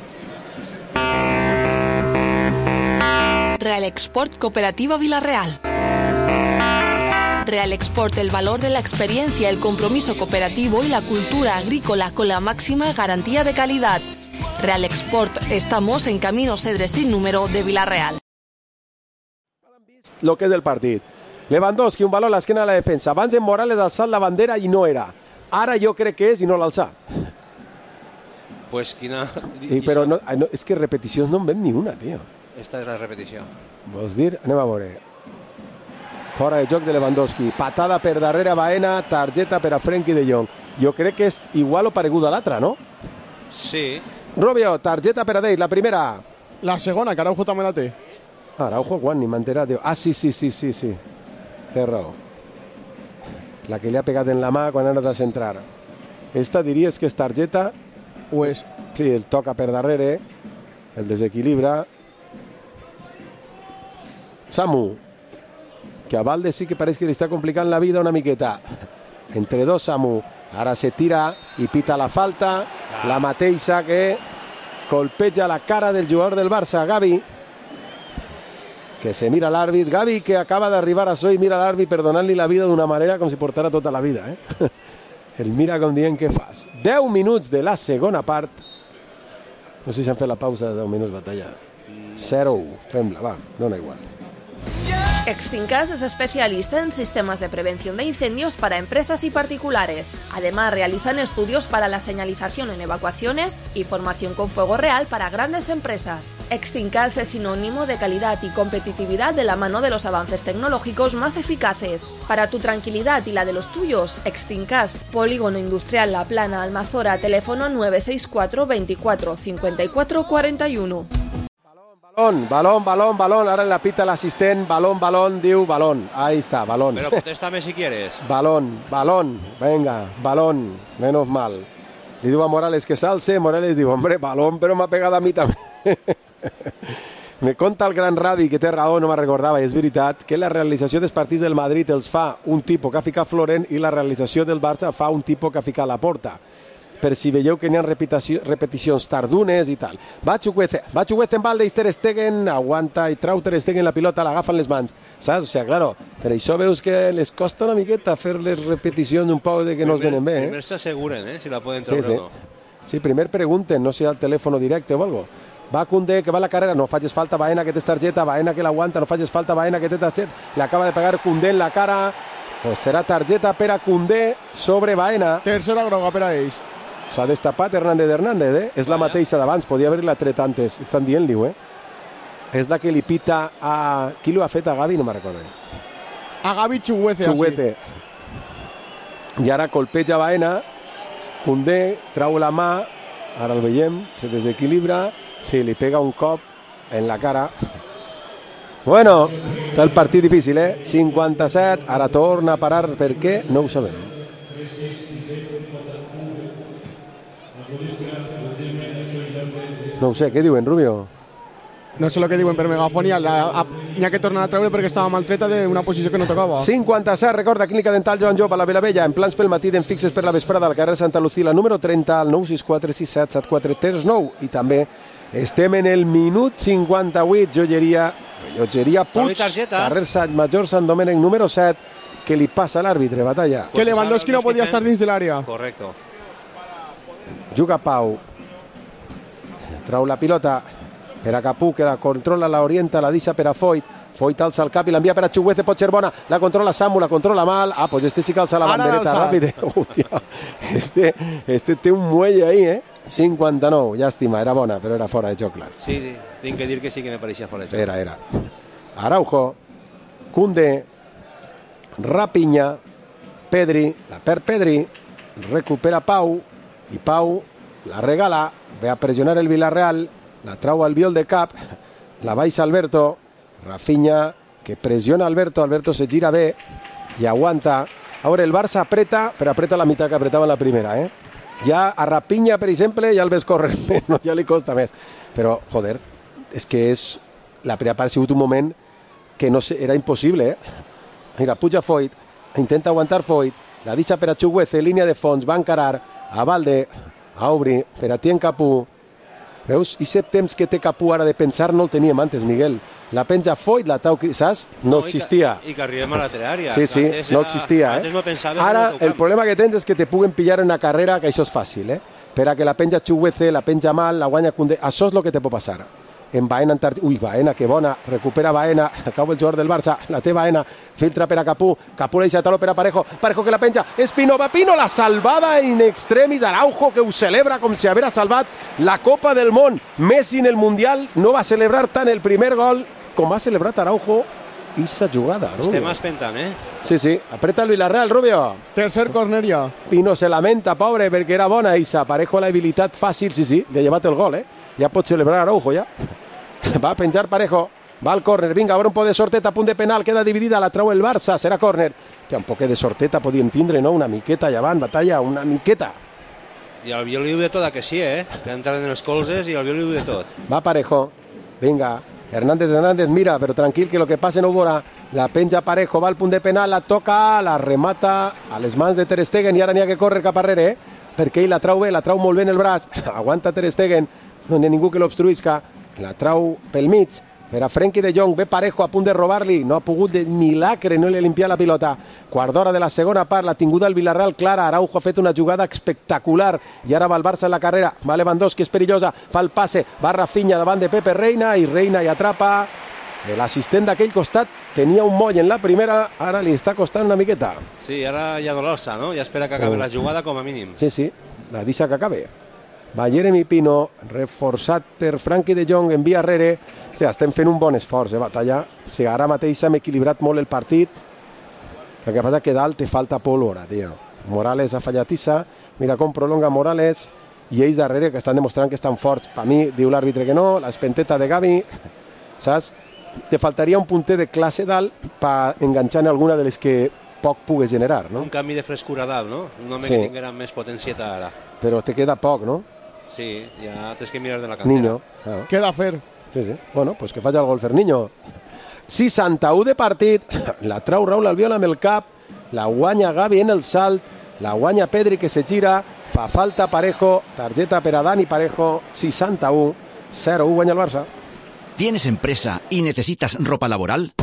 Real Export Cooperativa Villarreal. Real Export, el valor de la experiencia, el compromiso cooperativo y la cultura agrícola con la máxima garantía de calidad. Real Export, estamos en Camino Cedresín número de Villarreal. Lo que és del partit. Lewandowski, un baló a l'esquena de la defensa. Abans en Morales ha alçat la bandera i no era. Ara jo crec que és i no l'ha alçat. Pues quina... Però no, és que repeticions no en veiem ni una, tio. Esta és la repetició. Vols dir? Anem a veure. Fora de joc de Lewandowski. Patada per darrere Baena, targeta per a Frenkie de Jong. Jo crec que és igual o pareguda a l'altra, no? Sí. Rubio, targeta per a Dave, la primera. La segona, que Araujo també la té. Araujo, quan? Ni m'ha enterat. Ah, sí. Té raó. La que li ha pegat en la mà quan ha anat a centrar. Esta diries que és targeta. Ho és. Sí, el toca per darrere. El desequilibra. Samu, que a Valde sí que pareix que li està complicant la vida una miqueta. Entre dos, Samu. Ara se tira i pita la falta. La mateixa que colpeja la cara del jugador del Barça, Gavi. Que se mira l'àrbit. Gavi, que acaba d'arribar a so i mira l'àrbit perdonant-li la vida d'una manera com si portara tota la vida. El mira com dient què fas. 10 minuts de la segona part. No sé si han fet la pausa de 10 minuts, batalla. 0-1. Fem-la, va, dona igual. Extincas es especialista en sistemas de prevención de incendios para empresas y particulares. Además, realizan estudios para la señalización en evacuaciones y formación con fuego real para grandes empresas. Extincas es sinónimo de calidad y competitividad de la mano de los avances tecnológicos más eficaces. Para tu tranquilidad y la de los tuyos, Extincas, Polígono Industrial La Plana, Almazora, teléfono 964 24 54 41. Balón, ara la pita l'assistent, balón, diu balón, ahí está, balón. Pero contéstame si quieres. Balón, venga, balón, menos mal. Li diu a Morales que s'alce, Morales diu, hombre, balón, però m'ha pegat a mi també. Me conta el gran Ravi, que té raó, no me'n recordava, i és veritat, que la realització dels partits del Madrid els fa un tipus que ha ficat Florent i la realització del Barça fa un tipus que ha ficat Laporta. Per si veieu que n'hi ha repeticions tardunes i tal. Va Chukwueze en balde i Ter Stegen aguanta i trau Ter Stegen la pilota, l'agafa en les mans, saps? O sigui, claro, per això veus que les costa una miqueta fer les repeticions un poc de que no es venen bé. Primer s'asseguren, si la poden treure o no. Sí, primer pregunten, no si hi ha el telèfon directe o algo. Va Koundé, que va a la carrera, no facis falta, Baena, que tens targeta, Baena, que l'aguanta, no facis falta, Baena, que té targeta, le acaba de pegar Koundé en la cara, pues serà targeta per a Koundé sobre Baena. Tercera groga per a ells. S'ha destapat Hernández, És la mateixa d'abans, podia haver-la tret antes. Estan dient-li-ho, És la que li pita a... Qui l'ho ha fet a Gavi? No me'n recordo. A Gavi Chukwueze. I ara colpeja Baena. Koundé trau la mà. Ara el veiem, se desequilibra. Sí, li pega un cop en la cara. Bueno, està el partit difícil, 57. Ara torna a parar. Per què? No ho sabem. No ho sé, què diuen, Rubio? No sé el que diuen per megafonia, n'hi ha que tornar a treure perquè estava maltreta d'una posició que no tocava. 57, recorda, Clínica Dental Joan Job a la Vilavella, en plans pel matí d'en fixes per la vesprada al carrer Santa Lucila, número 30, al 964 67 7439. I també estem en el minut 58, Joieria Puig, carrer Sant Major Sant Domènec, número 7, que li passa a l'àrbitre, batalla. Que Lewandowski no podia estar dins de l'àrea. Correcto. Juga Pau. Trau la pilota per a Capú, que la controla, la orienta, la deixa per a Foyt. Foyt alça el cap i l'envia per a Chukwueze, pot ser bona. La controla Samu, la controla mal. Ah, pues este sí que alça la bandereta ràpid. Hòstia, este té un muelle ahí, 59, llàstima, era bona, però era fora de joc, clar. Sí, tinc que dir que sí que me pareixia fora de joc. Era. Araujo, Koundé, Rapiña, Pedri, la perd Pedri, recupera Pau, i Pau la regala, ve a pressionar el Villarreal, la trau al viol de cap, la baixa Alberto, Rafinha, que pressiona Alberto se gira bé i aguanta. A veure, el Barça apreta, però apreta la meitat que apretava la primera, Ja a Rafinha, per exemple, ja el ves córrer menys, ja li costa més. Però, joder, és que la primera part ha sigut un moment que no sé, era impossible, Mira, puja Foyt, intenta aguantar Foyt, la deixa per a Chukwueze, línia de fons, va encarar a Valde, a obrir, per a Tien Capú. Veus? I set temps que té Capú ara de pensar no el teníem antes, Miguel. La penja Foyt, la tau, saps? No existia. I que arribem a la àrea. Sí, no existia. Ara el problema que tens és que te puguen pillar en una carrera, que això és fàcil, Per a que la penja Chukwueze, la penja mal, la guanya Koundé. Això és el que te pot passar. en Baena, ui, Baena, que bona, recupera Baena, acaba el jugador del Barça, la té Baena, filtra per a Capú la deixa taló per a Parejo que la penja, és Pino, va Pino, la salvada in extremis, Araujo que ho celebra com si haguera salvat la Copa del Món. Messi en el Mundial no va celebrar tant el primer gol com ha celebrat Araujo esa jugada. Estem espentant, Sí, apreta el Villarreal, Rubio. Tercer córner ja. Pino se lamenta, pobre, perquè era bona Isa. Parejo la habilitat fàcil, sí, li ha llevat el gol, Ja pot celebrar Araujo, ja. Va a penjar Parejo, va al córner, vinga, obre un poc de sorteta, a punt de penal, queda dividida, la trau el Barça, serà córner. Té un poc de sorteta, podíem tindre, no? Una miqueta llevant, Batalla, una miqueta. I el Biol li diu de tot, que sí, que entren en els colzes i el Biol li diu de tot. Va Parejo, vinga, Hernández mira, però tranquil, que lo que passe no ho veurà. La penja Parejo, va al punt de penal, la toca, la remata a les mans de Ter Stegen i ara n'hi ha que córrer cap arrere, perquè ell la trau bé, la trau molt bé en el braç, aguanta Ter Stegen, no hi ha ningú que l'obstruïsca, la trau pel mig, per a Frenkie de Jong, ve Parejo a punt de robar-li, no ha pogut de milagre, no li ha limpiat la pilota. Quart d'hora de la segona part, la tinguda el Villarreal clara, Araujo ha fet una jugada espectacular i ara va el Barça en la carrera, va Lewandowski, és perillosa, fa el passe, va Rafinha davant de Pepe Reina i Reina hi atrapa. L'assistent d'aquell costat tenia un moll en la primera, ara li està costant una miqueta. Sí, ara ja no l'alça, no? Ja espera que acabi la jugada com a mínim. Sí, la deixa que acabi. Va Jeremy Pino, reforçat per Frenkie de Jong, envia arrere. Hòstia, estem fent un bon esforç, Batalla. O sigui, ara mateix hem equilibrat molt el partit. El que passa que dalt te falta pólvora, tio. Morales ha fallat Issa. Mira com prolonga Morales. I ells darrere que estan demostrant que estan forts. Per mi, diu l'àrbitre que no. L'espenteta de Gavi. Saps? Te faltaria un punter de classe dalt per enganxar en alguna de les que poc pugues generar, no? Un canvi de frescura dalt, no? Un home Sí. que tinguera més potencieta ara. Però te queda poc, no? Sí, ja tens que mirar de la cantera. Niño. Claro. Queda a fer. Sí. Bueno, pues que falla el gol Ferniño. 61 de partit, la trau Raúl Albiol amb el cap, la guanya Gavi en el salt, la guanya Pedri que se gira, fa falta Parejo, targeta per a Dani Parejo, 61, 0-1 guanya el Barça. ¿Tienes empresa y necesitas ropa laboral?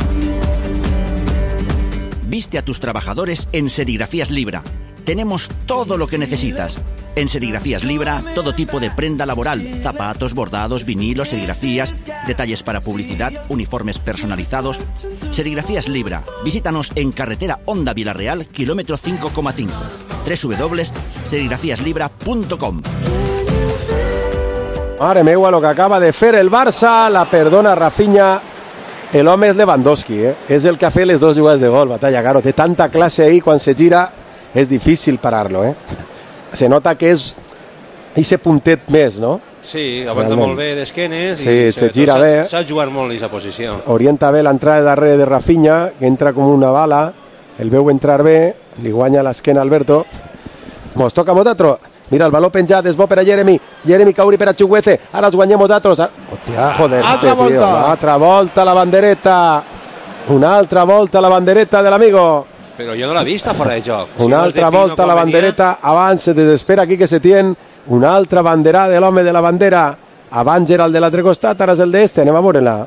Viste a tus trabajadores en Serigrafías Libra. Tenemos todo lo que necesitas. En Serigrafías Libra, todo tipo de prenda laboral, zapatos, bordados, vinilos, serigrafías, detalles para publicidad, uniformes personalizados. Serigrafías Libra. Visítanos en carretera Honda Villarreal, kilómetro 5,5. www.serigrafíaslibra.com. Mare meua, lo que acaba de fer el Barça, la perdona Rafinha. El home és Lewandowski, és el que ha fet les dues jugades de gol, Batalla, claro, té tanta classe ahí, quan se gira és difícil parar-lo, Se nota que és ese puntet més, no? Sí, aguanta molt bé d'esquenes Sí, i se gira bé. Sap jugar molt en aquesta posició. Orienta bé l'entrada darrere de Rafinha, que entra com una bala, el veu entrar bé, li guanya l'esquena Alberto. Mos toca a nosaltres. Mira, el baló penjat, és bo per a Jeremy Cauri per a Chukwueze, ara els guanyem nosaltres. Hòstia, joder, altra volta. Altra volta la bandereta. Una altra volta la bandereta de l'amigo. Però jo no l'he vista fora de joc. Una altra volta la bandereta, abans se desespera aquí que se tien, una altra bandera de l'home de la bandera, abans era el de l'altre costat, ara és el d'este, anem a veure-la.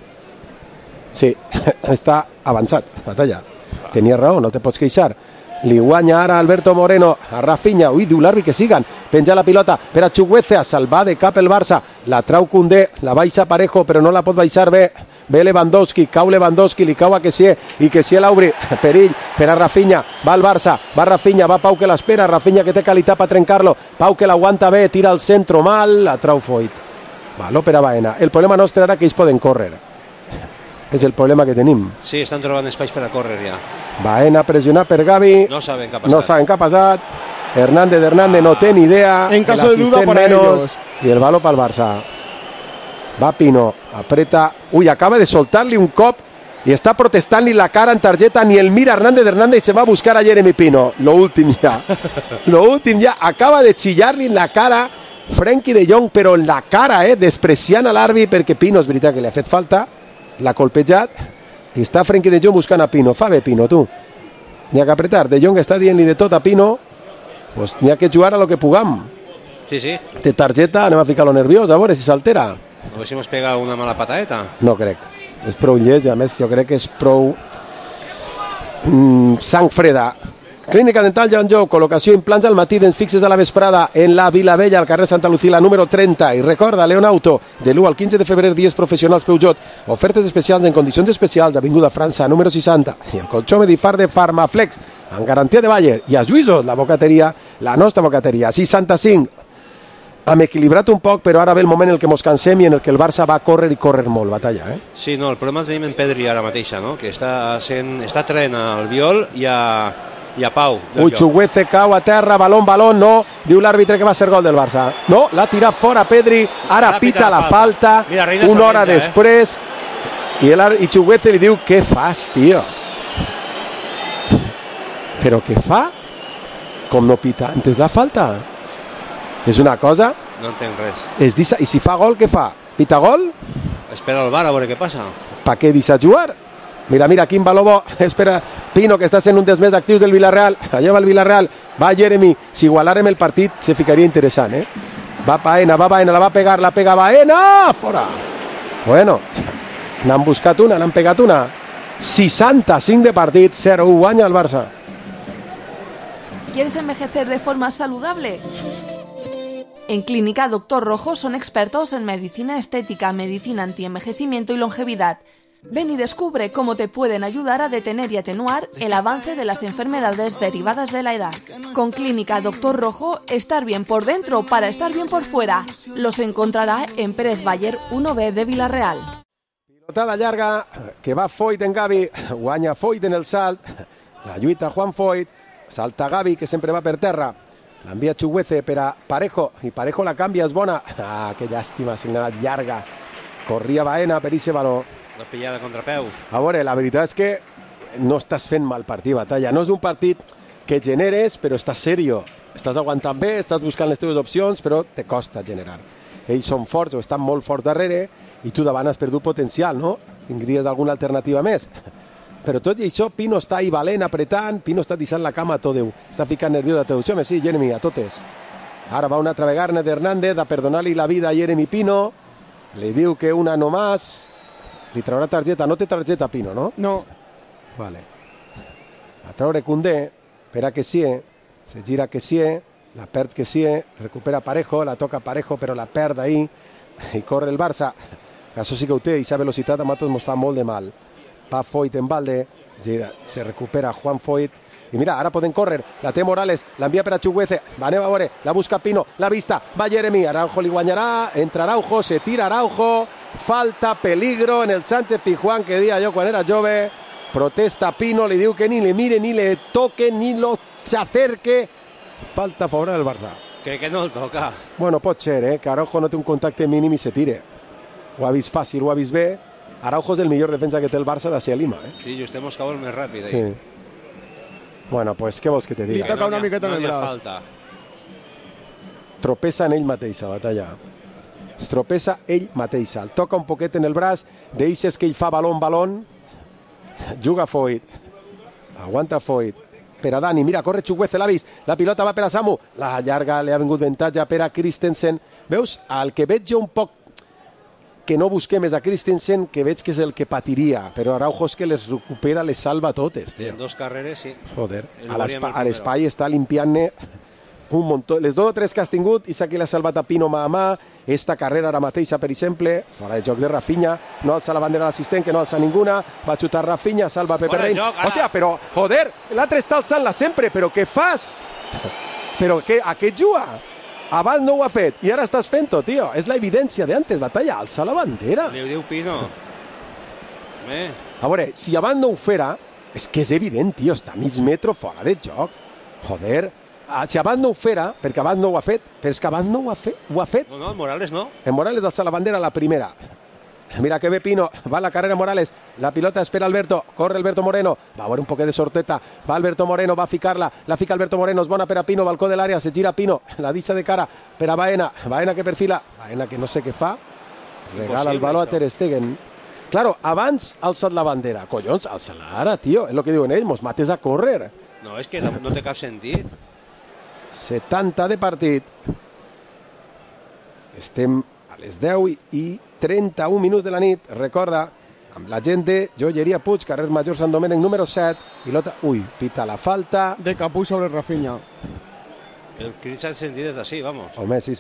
Sí, està avançat, Batalla. Tenia raó, no te pots queixar. Li guanya ara Alberto Moreno a Rafinha, ui, diu l'àrbitre que siguen, penja la pilota per a Chukwueze, a salvar de cap el Barça, la trau Koundé, la baixa Parejo però no la pot baixar bé, ve Lewandowski, cau Lewandowski, li cau a Kessie i Kessie l'obri, perill per a Rafinha, va el Barça, va Rafinha, va Pau que l'espera, Rafinha que té qualitat per trencar-lo, Pau que l'aguanta bé, tira al centre mal, la trau Foyt, valor per a Baena. El problema nostre era que ells poden córrer, és el problema que tenim. Sí, estan trobant espais per a córrer ja. Baena pressionat per Gavi, No saben què ha passat. no saben què ha passat, Hernández no té ni idea, En caso de duda para ellos. i el baló pel Barça. Va Pino, apreta, ui, acaba de soltar-li un cop i està protestant-li la cara en targeta, ni el mira Hernández i se va a buscar a Jeremy Pino, lo últim ja, acaba de chillar-li en la cara Frenkie de Jong, però en la cara, despreciant a l'àrbitre, perquè Pino és veritat que li ha fet falta, l'ha colpejat, i està Frenkie de Jong buscant a Pino. Fa bé Pino, tu. N'hi ha que apretar. De Jong està dient-li de tot a Pino, pues n'hi ha que jugar a lo que pugam. Sí, sí. Té targeta, anem a ficar-lo nerviós, a veure si s'altera. A veure si mos pega una mala patadeta. No crec. És prou lleig, a més jo crec que és prou sang freda Clínica Dental Joan Jou, col·locació implants al matí, dents fixes a la vesprada en la Vilavella, al carrer Santa Lucía, número 30. I recorda, León Auto, de l'1 al 15 de febrer, dies professionals Peugeot, ofertes especials en condicions especials, Avinguda França, número 60. I el colxó Medifar de Farmaflex, amb garantia de Bayer. I a Lluïsos, la bocateria, la nostra bocateria, 65. Hem equilibrat un poc, però ara ve el moment en el que mos cansem i en el que el Barça va córrer i córrer molt, Batalla, eh? Sí, no, el problema el tenim en Pedri ara mateixa, no? Que està traient al Viol i a Pau. Uchuguece cau a terra, balón, no, diu l'àrbitre que va ser gol del Barça. No, l'ha tirat fora Pedri, ara pita la falta, una hora després, i Uchuguece li diu, què fas, tio? Però què fa? Com no pita antes la falta? És una cosa... No entenc res. I si fa gol, què fa? Pita gol? Espera el VAR a veure què passa. Per què deixa jugar? Mira, quin baló bo. Espera, Pino, que està sent un dels més actius del Villarreal. Allà va el Villarreal. Va Jeremy. Si igualàrem el partit, se ficaria interessant, eh? Va Baena, la va pegar, la pega Baena! Fora! Bueno, n'han buscat una, n'han pegat una. 65 de partit, 0-1, guanya el Barça. ¿Quieres envejecer de forma saludable? En Clínica Doctor Rojo son expertos en medicina estética, medicina antienvejecimiento y longevidad. Ven y descubre cómo te pueden ayudar a detener y atenuar el avance de las enfermedades derivadas de la edad. Con Clínica Doctor Rojo, estar bien por dentro para estar bien por fuera. Los encontrará en Pérez Bayer 1B de Villarreal. Pilotada llarga, que va Foyt en Gavi, guanya Foyt en el salt, la lluita Juan Foyt, salta Gavi, que sempre va per terra. L'envia Chuguece per a Parejo, i Parejo la canvia, és bona. Ah, que llàstima, signada llarga. Corria Baena per ese baló. La pillada contra peu. A veure, la veritat és que no estàs fent mal partit, Batalla. No és un partit que generes, però estàs serio. Estàs aguantant bé, estàs buscant les teves opcions, però te costa generar. Ells són forts o estan molt forts darrere i tu davant has perdut potencial, no? Tindries alguna alternativa més? Però tot i això, Pino està ahí valent, apretant, Pino està deixant la cama a tot Déu, està ficant nerviós a tot. Sí, Jeremy, a totes. Ara va una altra vegada d'Hernández a perdonar-li la vida a Jeremy Pino, li diu que una no más, li traurà targeta, no té targeta Pino, no? No. Vale. A traure Koundé, espera que sí, se gira que sí, la perd que sí, recupera Parejo, la toca Parejo, però la perd ahí, i corre el Barça. Això sí que ho té, i sa velocitat a nosaltres ens fa molt de mal. Va Foyt en balde, se recupera Juan Foyt, i mira, ara poden córrer, la té Morales, l'envia per a Chuguece, va a veure, la busca Pino, la vista, va Jeremy, Araujo li guanyarà, entra Araujo, se tira Araujo, falta, peligro en el Sánchez Pizjuán, que dia jo quan era jove, protesta Pino, li diu que ni le mire, ni le toque, ni lo se acerque, falta a favor del Barça. Crec que no el toca. Bueno, pot ser, que Araujo no té un contacte mínim i se tire. Ho ha vist fàcil, ho ha vist bé. Araujo és el millor defensa que té el Barça d'ací a Lima, eh? Sí, just hemos acabado el més ràpid. Sí. Bueno, pues què vols que te diga? Li toca una miqueta en el braç. Falta. Tropessa en ell mateixa, Batalla. Es tropessa ell mateixa. El toca un poquet en el braç, deixes que ell fa balón. Juga Foyt. Aguanta Foyt. Per a Dani, mira, corre Chuguece, l'ha vist. La pilota va per a Samu. La llarga, li ha vingut avantatge per a Christensen. Veus? El que veig jo un poc que no busquem és a Christensen, que veig que és el que patiria, però Araujo és que les recupera, les salva totes, tio. En dos carreres, sí. Joder, a l'espai està limpiant-ne un muntó. Les 2 o 3 que has tingut, i aquí l'ha salvat a Pino mà a mà, esta carrera ara mateixa, per exemple, fora de joc de Rafinha, no alça la bandera l'assistent, que no alça ninguna, va xutar Rafinha, salva Pepe Reina. Hòstia, però, joder, l'altre està alçant-la sempre, però què fas? Però a què juga? Abans no ho ha fet i ara estàs fent-ho, tio. És la evidència d'antes, Batalla, alça la bandera. Li ho diu Pino. A veure, si abans no ho fera, és que és evident, tio, està mig metro fora de joc. Joder, si abans no ho fera, perquè abans no ho ha fet, però és que abans no ho ha fet. No, en Morales no. En Morales alça la bandera la primera. Mira que ve Pino, va la carrera Morales, la pilota espera Alberto, corre Alberto Moreno, va a haver un poquet de sorteta, va Alberto Moreno, va a ficar-la, la fica Alberto Moreno, és bona per a Pino, balcó de l'àrea, se gira Pino, la deixa de cara per a Baena, Baena que perfila, Baena que no sé què fa, regala el baló a Ter Stegen. Claro, abans ha alçat la bandera, collons, alça-la ara, tio, és el que diuen ells, mos mates a córrer. No, és que no té cap sentit. 70 de partit. Estem a les 10 i 31 minuts de la nit. Recorda, amb la gent de Joieria Puig, carrer Major Sant Domènec número 7, pilota, pita la falta de Capuy sobre Rafinha. El crit s'ha sentit des d'ací, vamos. Home, sí.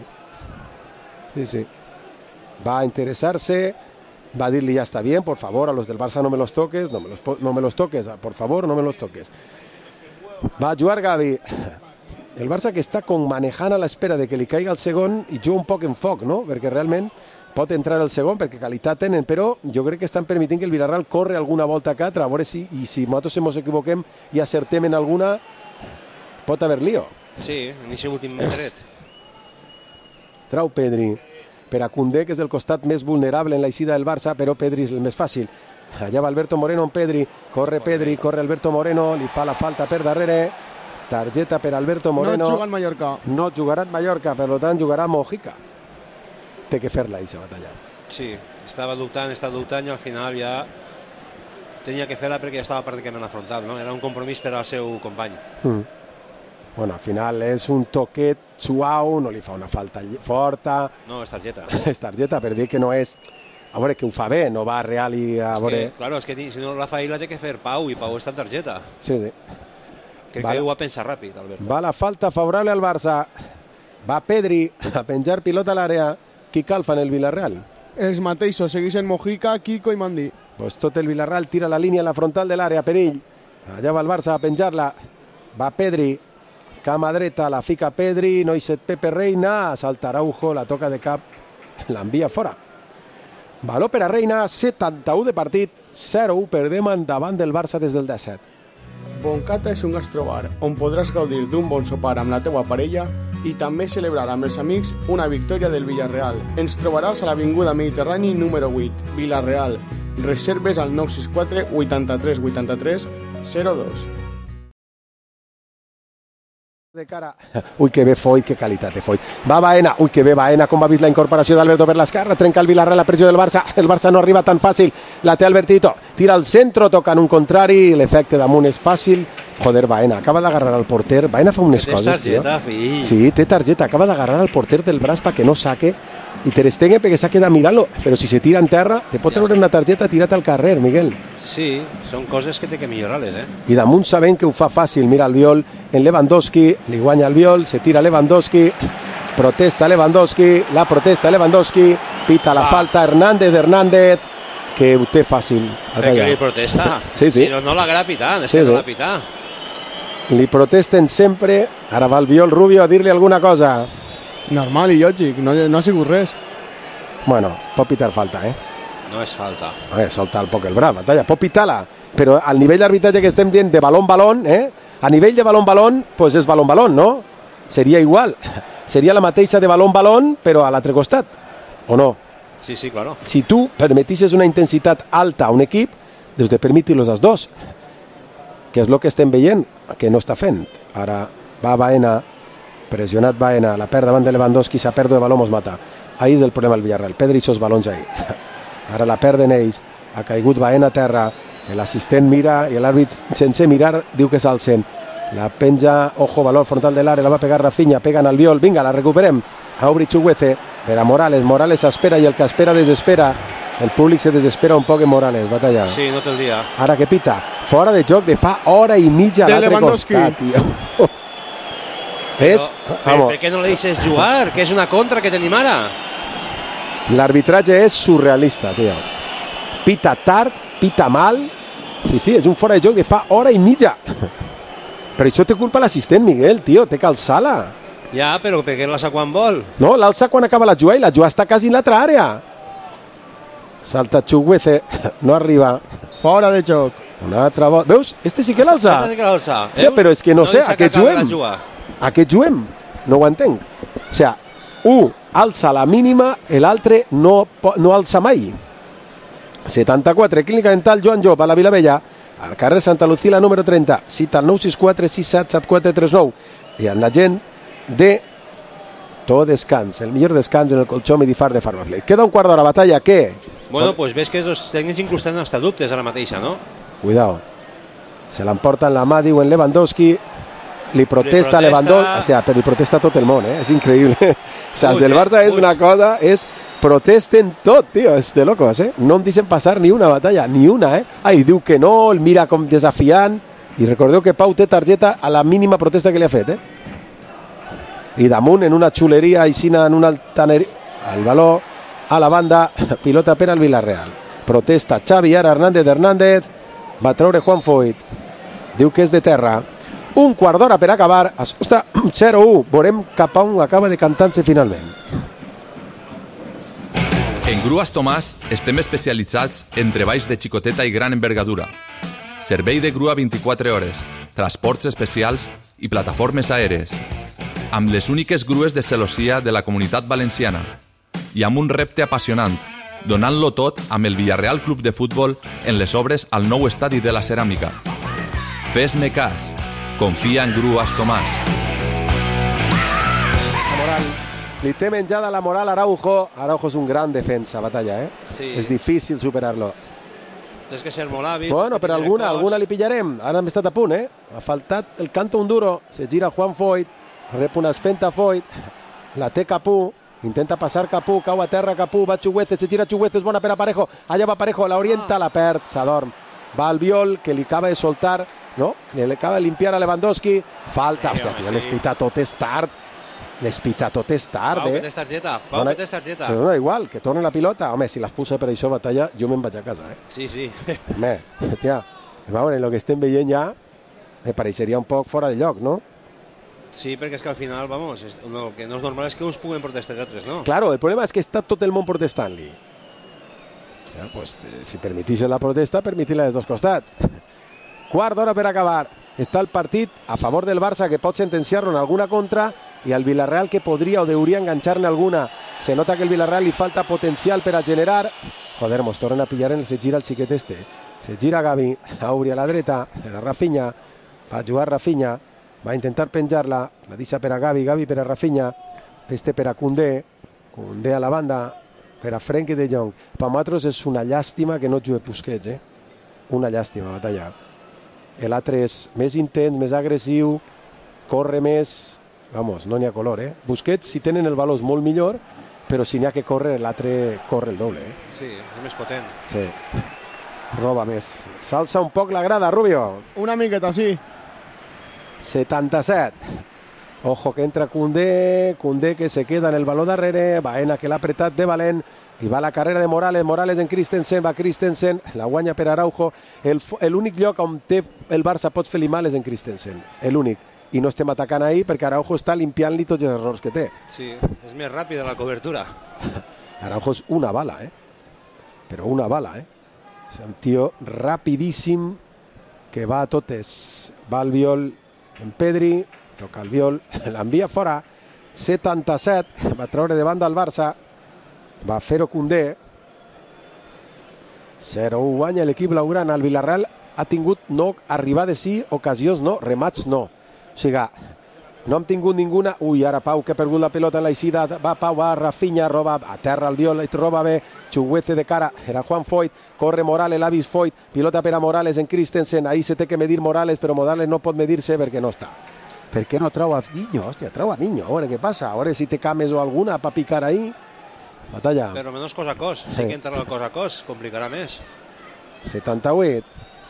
Va a interesarse, va a dir-li ya está bien, por favor, a los del Barça no me los toques, no me los toques, por favor, no me los toques. Va a jugar Gavi. El Barça que està com manejant a l'espera de que li caiga el segon i juga un poc en foc, no? Perquè realment pot entrar el segon perquè qualitat tenen, però jo crec que estan permitint que el Villarreal corre alguna volta que altra, a veure si nosaltres ens equivoquem i acertem en alguna, pot haver lío. Sí, en aquest últim metret. Trau Pedri per a Koundé, que és el costat més vulnerable en l'eixida del Barça, però Pedri és el més fàcil. Allà va Alberto Moreno amb Pedri, corre Alberto Moreno, li fa la falta per darrere, targeta per Alberto Moreno. No juga en Mallorca. No jugarà en Mallorca, per tant jugarà Mojica. Té que fer-la, aquesta batalla. Sí, estava dubtant i al final ja tenia que fer-la perquè ja estava pràcticament afrontat, no? Era un compromís per al seu company. Bueno, al final és un toquet suau, no li fa una falta forta. No, és targeta. És targeta, per dir que no és... A veure, que ho fa bé, no va real i a veure... Claro, és que si no la fa ell la té que fer Pau, i Pau està en targeta. Sí. Crec que ho va pensar ràpid, Alberto. Va la falta favorable al Barça. Va Pedri a penjar pilota a l'àrea. Qui calfa en el Villarreal? Els mateixos, segueixen Mojica, Kiko i Mandí. Pues tot el Villarreal tira la línia a la frontal de l'àrea, perill. Allà va el Barça a penjar-la. Va Pedri, cama dreta, la fica Pedri, no hi set Pepe Reina, salta Araujo, la toca de cap, l'envia fora. Valor per a Reina, 71 de partit, 0-1 perdem endavant del Barça des del 17. Boncata és un gastrobar on podràs gaudir d'un bon sopar amb la teua parella i també celebrar amb els amics una victòria del Villarreal. Ens trobaràs a l'Avinguda Mediterrani número 8, Villarreal. Reserves al 964 83 83 02. De cara. Ui, que bé Foyt, que qualitat de Foyt. Va Baena, ui, que bé Baena, com ha vist la incorporació d'Alberto per l'esquerra, trenca el Villarreal la pressió del Barça, el Barça no arriba tan fàcil, la té Albertito, tira al centre, toca en un contrari, l'efecte damunt és fàcil. Joder, Baena, acaba d'agarrar el porter, Baena fa unes coses, targeta, tio. Fill. Sí, té targeta, acaba d'agarrar el porter del braç perquè no saque, i Ter Stegen perquè s'ha quedat mirant-lo, però si se tira en terra, te pot treure una targeta tirat al carrer, Miguel. Sí, són coses que té que millorar-les, I damunt sabent que ho fa fàcil, mira Albiol en Lewandowski, li guanya Albiol, se tira Lewandowski, protesta Lewandowski, la protesta Lewandowski, pita la falta Hernández, que ho té fàcil. Que li protesta, sí. Si no l'haguera pitat, és que no l'ha pitat. Li protesten sempre, ara va Albiol Rubio a dir-li alguna cosa. Normal i lògic, no ha sigut res. Bueno, pot pitar falta, No és falta. Solta un poc el braç, batalla, pot pitar-la, però al nivell d'arbitratge que estem dient de balón-balón, a nivell de balón-balón, pues és balón-balón, no? Seria igual, seria la mateixa de balón-balón, però a l'altre costat, o no? Sí, claro. Si tu permetisses una intensitat alta a un equip, deus de permitir-los als dos, que és el que estem veient, que no està fent. Ara va Baena, pressionat Baena, la perd davant de Lewandowski, s'ha perdut de baló, mos mata. Ahí és el problema del Villarreal, perdre aquests balons ahí. Ara la perden ells, ha caigut Baena a terra, l'assistent mira i l'àrbit sense mirar diu que s'alcen. La penja, ojo, valor frontal de l'àrea, la va pegar Rafinha, pega en Albiol, vinga, la recuperem. A obrir Chuguece, per a Morales espera i el que espera desespera. El públic se desespera un poc en Morales, batalla. Sí, no té el dia. Ara que pita, fora de joc de fa hora i mitja a l'altre costat, tio. Però per què no li deixes jugar? Que és una contra que tenim ara. L'arbitratge és surrealista, tio. Pita tard, pita mal. Sí, és un fora de joc de fa hora i mitja. Per això té culpa l'assistent, Miguel, tio, té que alçar-la. Ja, però per què l'alça quan vol? No, l'alça quan acaba la jugada i la jugada està quasi en l'altra àrea. Salta Chuguece, no arriba. Fora de joc. Una altra volta. Veus? Este sí que l'alça. Este sí que l'alça. Ja, però és que no sé, a què juguem? A què juguem? No ho entenc. O sigui, un alça la mínima, l'altre no alça mai. 74, Clínica Dental Joan Llop, a la Vilavella, al carrer Santa Lucila número 30, cita al 964 67 7439, i amb la gent de Tot Descans, el millor descans en el colxó Medifar de Farmaflex. Queda un quart d'hora, batalla, què? Bueno, pues ves que els tècnics inclús tenen hasta dubtes ara mateixa, no? Cuidado, se l'emporta en la mà, diuen Lewandowski, li protesta Lewandowski, hòstia, però li protesta tot el món, és increïble. O sigui, el del Barça és una cosa, és protesten tot, tio, és de locos, no em deixen passar ni una batalla, ni una, ai, diu que no, el mira com desafiant, i recordeu que Pau té targeta a la mínima protesta que li ha fet, i damunt en una xuleria aixina, en una altaneria, el valor a la banda, pilota per al Villarreal, protesta Xavi, ara Hernández, va treure Juan Foyt, diu que és de terra, un quart d'hora per acabar, està 0-1, veurem cap a on acaba decantant-se finalment. En Grues Tomàs estem especialitzats en treballs de xicoteta i gran envergadura, servei de grua 24 hores, transports especials i plataformes aèries, amb les úniques grues de celossia de la Comunitat Valenciana i amb un repte apassionant, donant-lo tot amb el Villarreal Club de Futbol en les obres al nou estadi de la Ceràmica. Fes-me cas, confia en Grues Tomàs. La moral, li té menjada la moral a Araujo. Araujo és un gran defensa, batalla, Sí. És difícil superar-lo. Tens que ser molt hàbil. Bueno, però alguna li pillarem. Ara hem estat a punt, Ha faltat el canto un duro. Se gira Juan Foyt, rep una espenta Foyt, la té Capú, intenta passar Capú, cau a terra Capú, va Chugueces, se gira Chugueces, bona per a Parejo, allà va Parejo, la orienta, la perd, s'adorm. Va Albiol, que li acaba de soltar, no? Li acaba de limpiar a Lewandowski, falta, hòstia, tio, l'espita tot és tard, Pau, que tens targeta, que tens targeta. Però no, igual, que torni la pilota. Home, si l'expulsa per això batalla, jo me'n vaig a casa, Sí. Home, tia, a veure, el que estem veient ja, me pareixeria un poc fora de lloc, no? Sí, perquè és que al final, vamos, el que no és normal és que uns puguen protestar i altres, no? Claro, el problema és que està tot el món protestant-li. Ja, pues, si permitís la protesta, permitir-la dels dos costats. Quart d'hora per acabar. Està el partit a favor del Barça, que pot sentenciar-lo en alguna contra, i el Villarreal, que podria o deuria enganxar-ne alguna. Se nota que el Villarreal li falta potencial per a generar. Joder, mos tornen a pillar se gira el xiquet este. Se gira Gavi, obri a la dreta, per a Rafinha, va jugar Rafinha, va intentar penjar-la, la deixa per a Gavi per a Rafinha, este per a Koundé a la banda, per a Frenkie de Jong. Per nosaltres és una llàstima que no jugui Busquets, una llàstima, batalla. L'altre és més intens, més agressiu, corre més, vamos, no n'hi ha color, Busquets, si tenen el valor, és molt millor, però si n'hi ha que córrer, l'altre corre el doble, Sí, és més potent. Sí, roba més. S'alça un poc la grada, Rubio. Una miqueta, sí. 77. Ojo que entra Koundé que se queda en el baló darrere, Baena que l'ha apretat de valent, i va la carrera de Morales en Christensen, va Christensen, la guanya per Araujo. L'únic lloc on té el Barça pot fer-li mal és en Christensen, l'únic, i no estem atacant ahir perquè Araujo està limpiant-li tots els errors que té. Sí, és més ràpida la cobertura. Araujo és una bala, però una bala, és un tio rapidíssim que va a totes. Va Albiol en Pedri, toca Albiol, l'envia fora, 77, va treure de banda el Barça, va fer-ho Koundé, 0-1 guanya l'equip blaugrana. El Villarreal ha tingut no arribades sí, ocasions no, remats no. O sigui, no hem tingut ninguna. Ui, ara Pau que ha perdut la pelota en la eixida, va Pau, va Rafinha, roba a terra Albiol, roba bé, Chuguece de cara, era Juan Foyt, corre Morales, l'ha vist Foyt, pilota per a Morales en Christensen, ahí se té que medir Morales, però Morales no pot medir-se perquè no està. Per què no trau a Niño? Hòstia, trau a Niño, a veure què passa, a veure si té cames o alguna per picar ahí. Batalla. Però menys cos a cos, sí que entra el cos a cos, complicarà més. 78.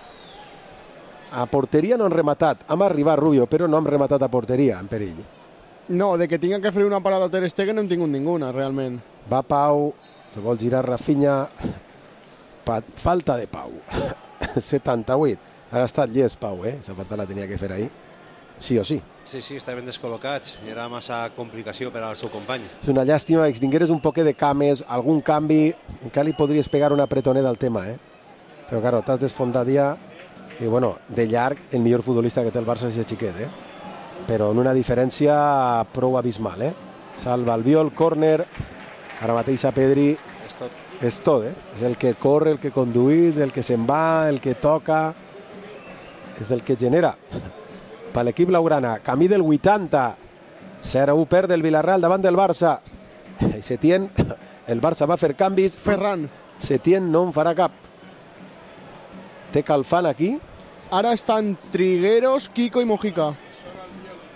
A porteria no han rematat. Hem arribat, Rubio, però no hem rematat a porteria, en perill. No, de que tinguin que fer una parada a Ter Stegen no hem tingut ninguna, realment. Va Pau, se vol girar Rafinha. Falta de Pau. 78. Ha estat llest Pau, Esa falta la tenia que fer ahir. Sí o sí. Sí, estaven descol·locats. Era massa complicació per al seu company. És una llàstima que tingueres un poquet de cames, algun canvi, encara li podries pegar una pretoneda al tema, Però, claro, t'has desfondat ja. I, bueno, de llarg, el millor futbolista que té el Barça és el xiquet, Però en una diferència prou abismal, Salva Albiol, córner, ara mateix a Pedri. És tot, És el que corre, el que conduís, el que se'n va, el que toca, és el que genera. Per l'equip blaugrana, camí del 80, 0-1 perd el Villarreal davant del Barça. I Setién, el Barça va fer canvis. Ferran. Setién no en farà cap. Té Calfan aquí. Ara estan Trigueros, Kiko i Mojica.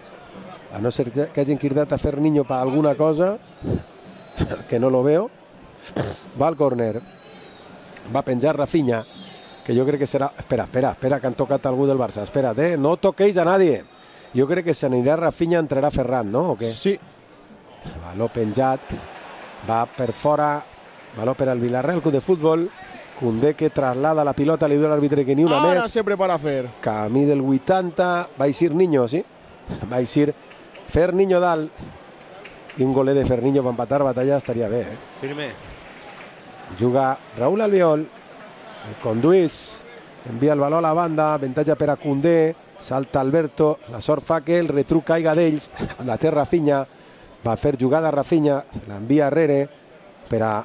A no ser que hagin cridat a fer Niño per alguna cosa, que no lo veo. Va al córner. Va a penjar Rafinha, que jo crec que serà... Espera, que han tocat algú del Barça. Espera't, no toquéis a nadie. Jo crec que s'anirà Rafinha, entrarà Ferran, no? O què? Sí. Baló penjat. Va per fora. Baló per al Villarreal Club de Futbol. Koundé que traslada la pilota, li diu l'àrbitre que ni una més. Ara se prepara a fer. Camí del 80. Va eixir Niño, sí? Va eixir Ferniño dalt. I un goler de Ferniño per empatar batalla estaria bé, Firme. Juga Raúl Albiol. Conduís, envia el baló a la banda, avantatge per a Koundé, salta Alberto, la sort fa que el retruc caiga d'ells, la té Rafinha, va fer jugada Rafinha, l'envia arrere per a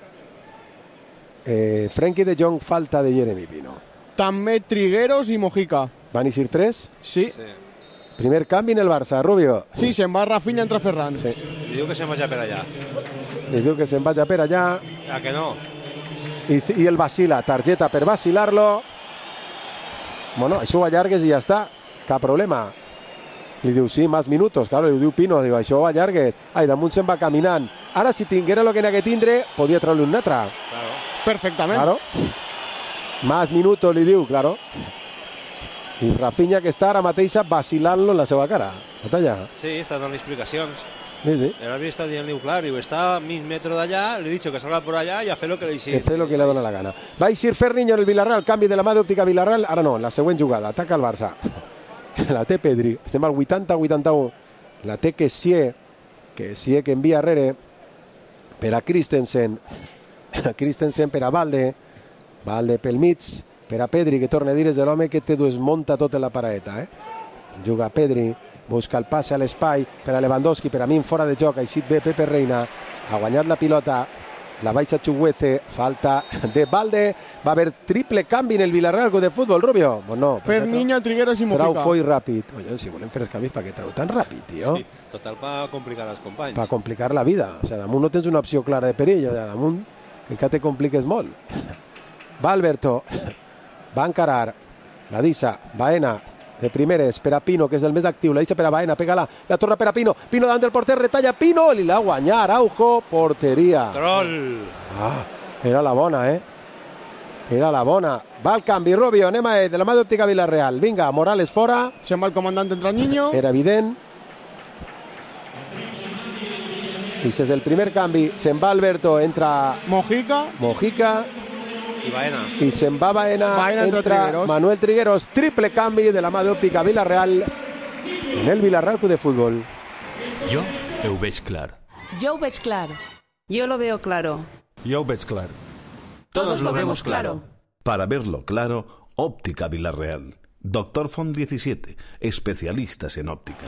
Frenkie de Jong, falta de Jeremy Pino. També Trigueros i Mojica. Van eixir 3? Sí. Primer canvi en el Barça, Rubio. Sí, se'n va Rafinha, entra Ferran. Sí. Li diu que se'n vagi per allà. Li diu que se'n vagi per allà. A que no? I el vacila, targeta per vacilar-lo. Bueno, això ho allargues i ja està, cap problema. Li diu, sí, més minutos, claro, li diu Pino, diu, això ho allargues. Ai, damunt se'n va caminant. Ara, si tinguera el que n'ha que tindre, podia treure un altre. Claro. Perfectament. Claro. Más minutos, li diu, claro. I Rafinha, que està ara mateixa vacilant-lo en la seva cara. Batalla. Sí, està donant explicacions. Sí. El árbitro está diciendo claro, digo, está a 1000 metros de allá, le he dicho que salga por allá y hace lo que le dice. Que fer lo que le dona la gana. Va a eixir Ferniño en el Villarreal, canvi de la mà d'òptica Villarreal, ara no, en la següent jugada, ataca el Barça. La té Pedri, estem al 80-81, la té que envia arrere per a Christensen, Christensen per a Valde pel mig, per a Pedri, que torna a dir és l'home que te desmunta tota la paraeta, juga Pedri, busca el passe a l'espai per a Lewandowski, per a mi fora de joc, ha eixit bé Pepe Reina, ha guanyat la pilota, la baixa Chukwueze, falta de Valde, va haver triple canvi en el Villarreal Club de Futbol, Rubio. Bueno, Ferniño, Trigueros i Mojica. Trau foi ràpid. Oye, si volem fer els canvis, per què trau tan ràpid, tio? Sí, total, per complicar els companys. Per complicar la vida. O sea, damunt no tens una opció clara de perill, o sea, damunt que te compliques molt. Va Alberto, va encarar, la Disa, Baena, de primeres per a Pino, que és el més actiu, la deixa per a Baena, pega-la, la torna per a Pino, Pino davant del porter, retalla Pino, li l'ha guanyat, Araujo, porteria. Troll. Era la bona, Era la bona. Va al canvi, Rubio, anem de la mà d'òptica Villarreal. Vinga, Morales fora. Se'n va el comandant, entra Niño. Era evident. I és el primer canvi, se'n va Alberto, entra Mojica. I Baena. I se'n va Baena, entra Manuel Trigueros. Triple canvi de la mà d'òptica Villarreal en el Villarreal Club de Futbol. Jo ho veig clar. Yo lo veig clar. Yo lo veo claro. Yo ho veig clar. Todos lo vemos claro. Para verlo claro, Óptica Villarreal. Doctor Font 17, especialistas en óptica.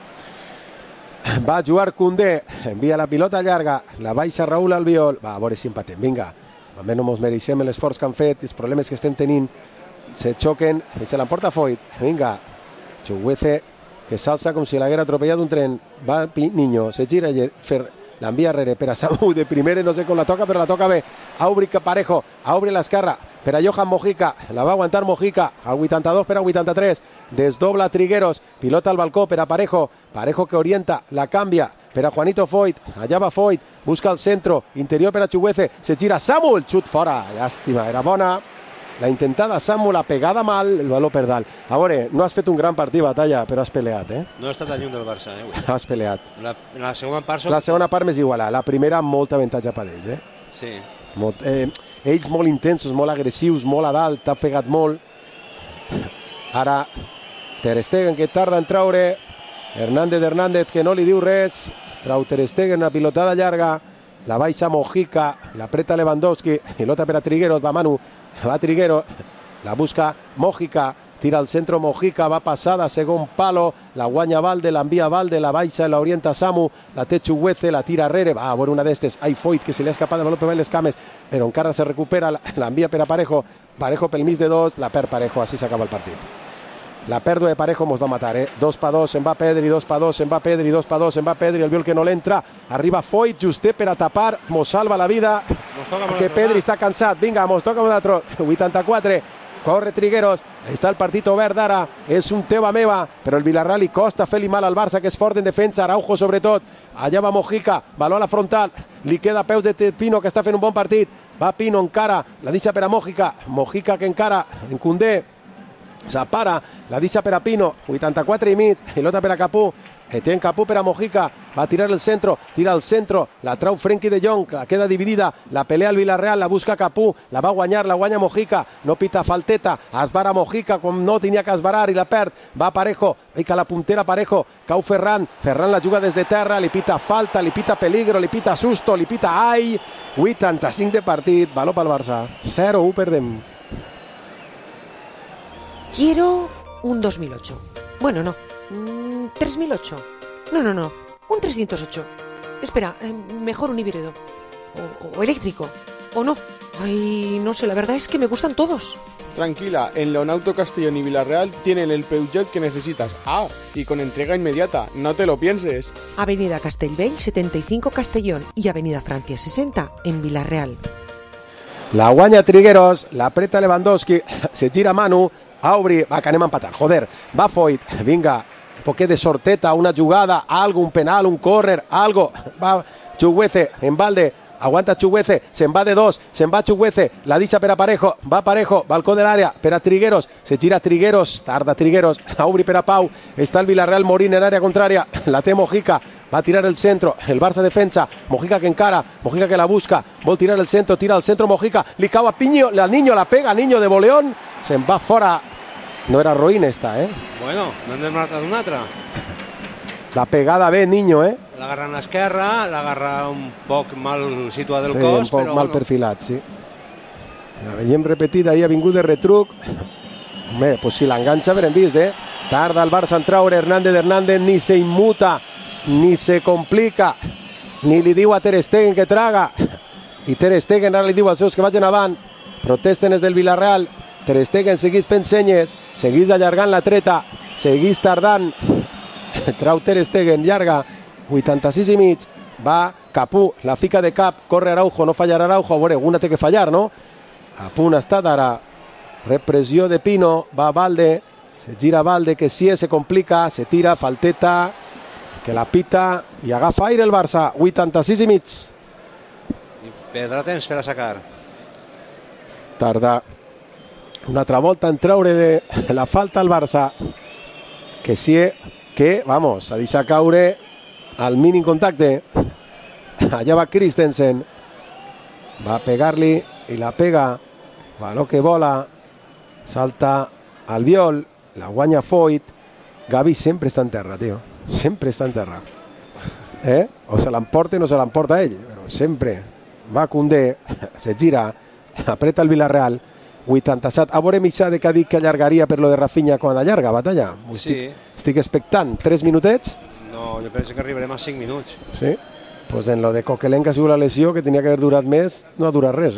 Va a jugar Koundé, envia la pilota llarga, la baixa Raúl Albiol. Va, a veure si empatem, vinga. Almenys no mos mereixem l'esforç que han fet, els problemes que estem tenint, se xoquen i se l'emporta Foyt. Vinga, Chukwueze, que s'alça com si l'haguera atropellat un tren. Va Niño, se gira, l'envia arrere per a Samu de primera, no sé com la toca, però la toca bé. A obrir Parejo, a obrir l'esquerra per a Johan Mojica, la va aguantar Mojica, al 82 per a 83, desdobla Trigueros, pilota al balcó per a Parejo, Parejo que orienta, la canvia per a Juanito Foyt, allà va Foyt, busca el centro, interior per a Chukwueze, se gira Samu, el xut fora, llàstima, era bona. La intentada Samu, la pegada mal, el baló per dalt. A veure, no has fet un gran partit, Batalla, però has peleat, No ha estat tan lluny del Barça, avui. Has peleat. La segona part... La segona part més igualada. La primera amb molt avantatge per ells, Sí. Ells molt intensos, molt agressius, molt a dalt, t'ha fegat molt. Ara, Ter Stegen, que tarda en traure. Hernández, que no li diu res. Trau Ter Stegen, una pilotada llarga. La baixa Mojica, la preta Lewandowski, pilota per a Trigueros, va Manu, va Trigueros, la busca Mojica, tira al centro Mojica, va passada, segon palo, la guanya Valde, l'envia Valde, la baixa, la orienta Samu, la té Chukwueze, la tira arrere, va a veure una d'estes, ai Foyt, que se li ha escapat el baló per les cames, però encara se recupera, l'envia per a Parejo, Parejo pel mig de dos, la perd Parejo, així s'acaba el partit. La pèrdua de Parejo mos va matar, 2-2, se'n va Pedri, 2-2, se'n va Pedri, 2-2, se'n va Pedri, el viol que no l'entra, arriba Foyt, justet per a tapar, mos salva la vida, que Pedri està cansat, vinga, mos toca un altre, 84, corre Trigueros, està el partit obert d'ara, és un teva meva, però el Villarreal li costa fer-li mal al Barça, que és fort en defensa, Araujo sobretot, allà va Mojica, baló a la frontal, li queda a peus de Pino, que està fent un bon partit, va Pino, encara, la deixa per a Mojica, Mojica que encara, en Koundé, s'apara, la deixa per a Pino, 84 i mig, pilota per a Capú, Etienne Capú per a Mojica, va a tirar el centro, tira al centro, la trau Frenkie de Jong, la queda dividida, la pelea al Villarreal, la busca Capú, la va guanyar, la guanya Mojica, no pita falteta, esbara Mojica com no tenia que esbarar i la perd, va Parejo, fica la puntera Parejo, cau Ferran, Ferran la juga des de terra, li pita falta, li pita peligro, li pita susto, li pita ai, 85 de partit, valor pel Barça, 0-1 perdem. Quiero un 2008. Bueno, no. 3008. No. Un 308. Espera, mejor un híbrido. O eléctrico. O no. Ay, no sé, la verdad es que me gustan todos. Tranquila, en Leonauto Castellón y Villarreal tienen el Peugeot que necesitas. Ah, y con entrega inmediata, no te lo pienses. Avenida Castellbell 75 Castellón y Avenida Francia 60 en Villarreal. La guanya Trigueros, la apreta Lewandowski, se gira Manu, Aubry, va que anem a empatar, joder, va Foyt, vinga, un poquet de sorteta, una jugada, algo, un penal, un córner, algo, va Chukwueze, en balde, aguanta Chukwueze, se'n va de dos, se'n va Chukwueze, la deixa per a Parejo, balcó de l'àrea, per a Trigueros, se gira Trigueros, tarda Trigueros, Aubry per a Pau, està el Villarreal Morín en àrea contrària, la té Mojica, va a tirar el centro, el Barça defensa, Mojica que encara, Mojica que la busca, vol tirar el centro, tira al centro Mojica, li cau a Piño, al Niño, la pega, Niño de voleón, se'n va fora. No era Roín esta, Bueno, no n'hem matat una altra. La pegada bé, Niño, L'agarra en l'esquerra, l'agarra un poc mal situat del sí, cos, un poc però mal perfilat, sí. La veiem repetida, ahir ha vingut de retruc. Home, pues si l'enganxa haurem vist, Tarda el Barça en traure, Hernández ni se immuta, ni se complica, ni li diu a Ter Stegen que traga. I Ter Stegen ara li diu als seus que vagin avant. Protesten els del Villarreal. Ter Stegen seguís fent senyes, seguís allargant la treta, seguís tardant. Trau Ter Stegen, llarga, 86 i mig, va Capú, la fica de cap, corre Araujo, no fallarà Araujo, a veure, alguna té que fallar, no? A punt està d'ara, repressió de Pino, va Valde, se gira Valde, que sí, se complica, se tira, falteta, que la pita i agafa aire el Barça, 86 i mig. I perdrà temps per a sacar. Tarda una altra volta en traure de la falta al Barça, que sí, que, vamos, a deixar caure al mínim contacte. Allà va Christensen, va a pegar-li i la pega, baló que vola, salta Albiol, la guanya Foyt. Gavi sempre està en terra, tio, sempre està en terra, o se l'emporta o no se l'emporta ell, però sempre va Koundé, se gira, apreta el Villarreal, 87, a veure mitjà de que ha dit que allargaria per lo de Rafinha quan allarga, batalla. Sí. Estic expectant, 3 minutets? No, jo penso que arribarem a 5 minuts. Sí, pues en lo de Coquelin, que ha sigut la lesió, que tenia que haver durat més, no ha durat res,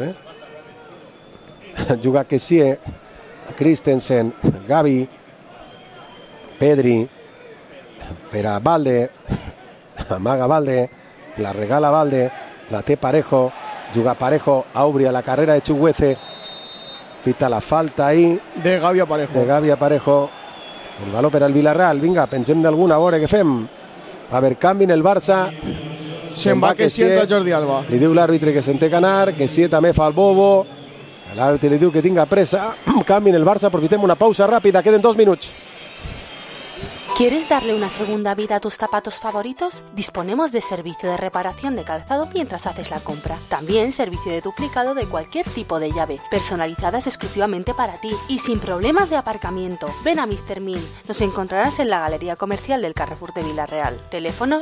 Juga que sí, Christensen, Gavi, Pedri, per a Valde, amaga Valde, la regala Valde, la té Parejo, juga Parejo, Aubry a la carrera de Chukwueze, pita la falta ahí de Gavi a Parejo, el baló per al Villarreal, vinga, pensem d'alguna, a veure què fem. A veure, canvi en el Barça, se'n va que sí entra Jordi Alba, li diu l'àrbitre que se'n té que anar, que sí també fa el bobo, l'àrbitre li diu que tinga pressa, canvi en el Barça, aprofitem una pausa ràpida, queden 2 minuts. ¿Quieres darle una segunda vida a tus zapatos favoritos? Disponemos de servicio de reparación de calzado mientras haces la compra. También servicio de duplicado de cualquier tipo de llave, personalizadas exclusivamente para ti y sin problemas de aparcamiento. Ven a Mr. Min. Nos encontrarás en la Galería Comercial del Carrefour de Villarreal. Teléfono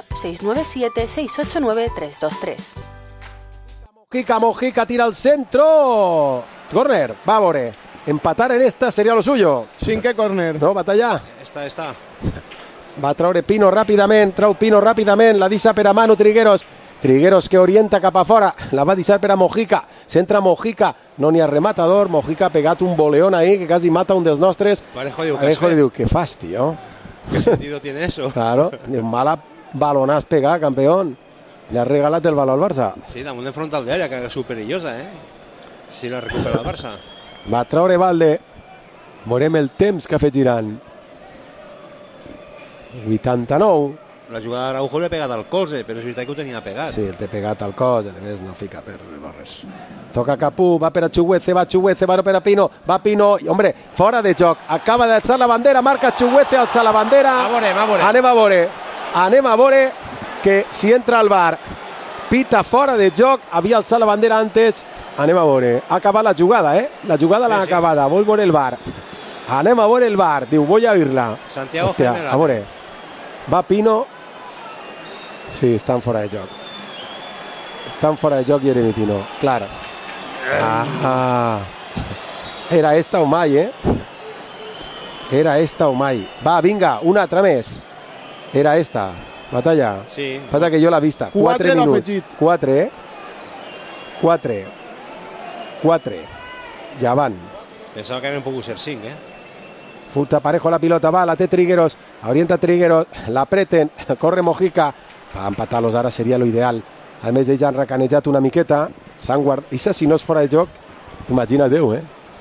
697-689-323. Mojica tira al centro. Corner, va a veure. Empatar en esta sería lo suyo. Sin qué córner. No, batalla. Està. Va a traure Pino ràpidament, la deixa per a Manu Trigueros. Trigueros que orienta cap a fora, la va deixar per a Mojica. Centra Mojica, no n'hi ha rematador. Mojica ha pegat un boleón ahí que quasi mata un dels nostres. Parejo diu, ¿qué fas, tío? ¿Qué sentido tiene eso? Claro, mala balonàs pegar, campeón. Le ha regalat el baló al Barça. Sí, damunt de frontal d'àrea, que és superillosa, si la recupera el Barça. Va a traure Valde, Veurem el temps que ha fet girant. 89. La jugada d'Araujo l'ha pegat al colze, però és veritat que ho tenia pegat. Sí, el té pegat al cos, a més no fica per res. Toca Capú, va per a Chuguece, va per a Pino, va Pino, i hombre, fora de joc, acaba d'alçar la bandera, marca Chuguece, alça la bandera. Anem a veure que si entra al bar, pita fora de joc, havia alçat la bandera antes, anem a veure, ha acabat la jugada, la jugada l'ha acabada, vol veure el bar. Anem a veure el bar, diu, voy a oírla. Santiago General. A veure, va Pino. Sí, estan fora de joc. Estan fora de joc Jeremy Pino, clar. Era esta o mai, Era esta o mai. Va, vinga, una altra més. Era esta. Batalla. Sí. Passa que jo l'he vista. 4 minuts. 4, 4. Ja van. Pensava que havien pogut ser 5, Fulta Parejo la pilota, va, la té Trigueros, orienta Trigueros, la apreten, corre Mojica, va empatar-los ara seria lo ideal. A més, ells han recanejat una miqueta, s'han guardat, i si no és fora de joc, imagina Déu,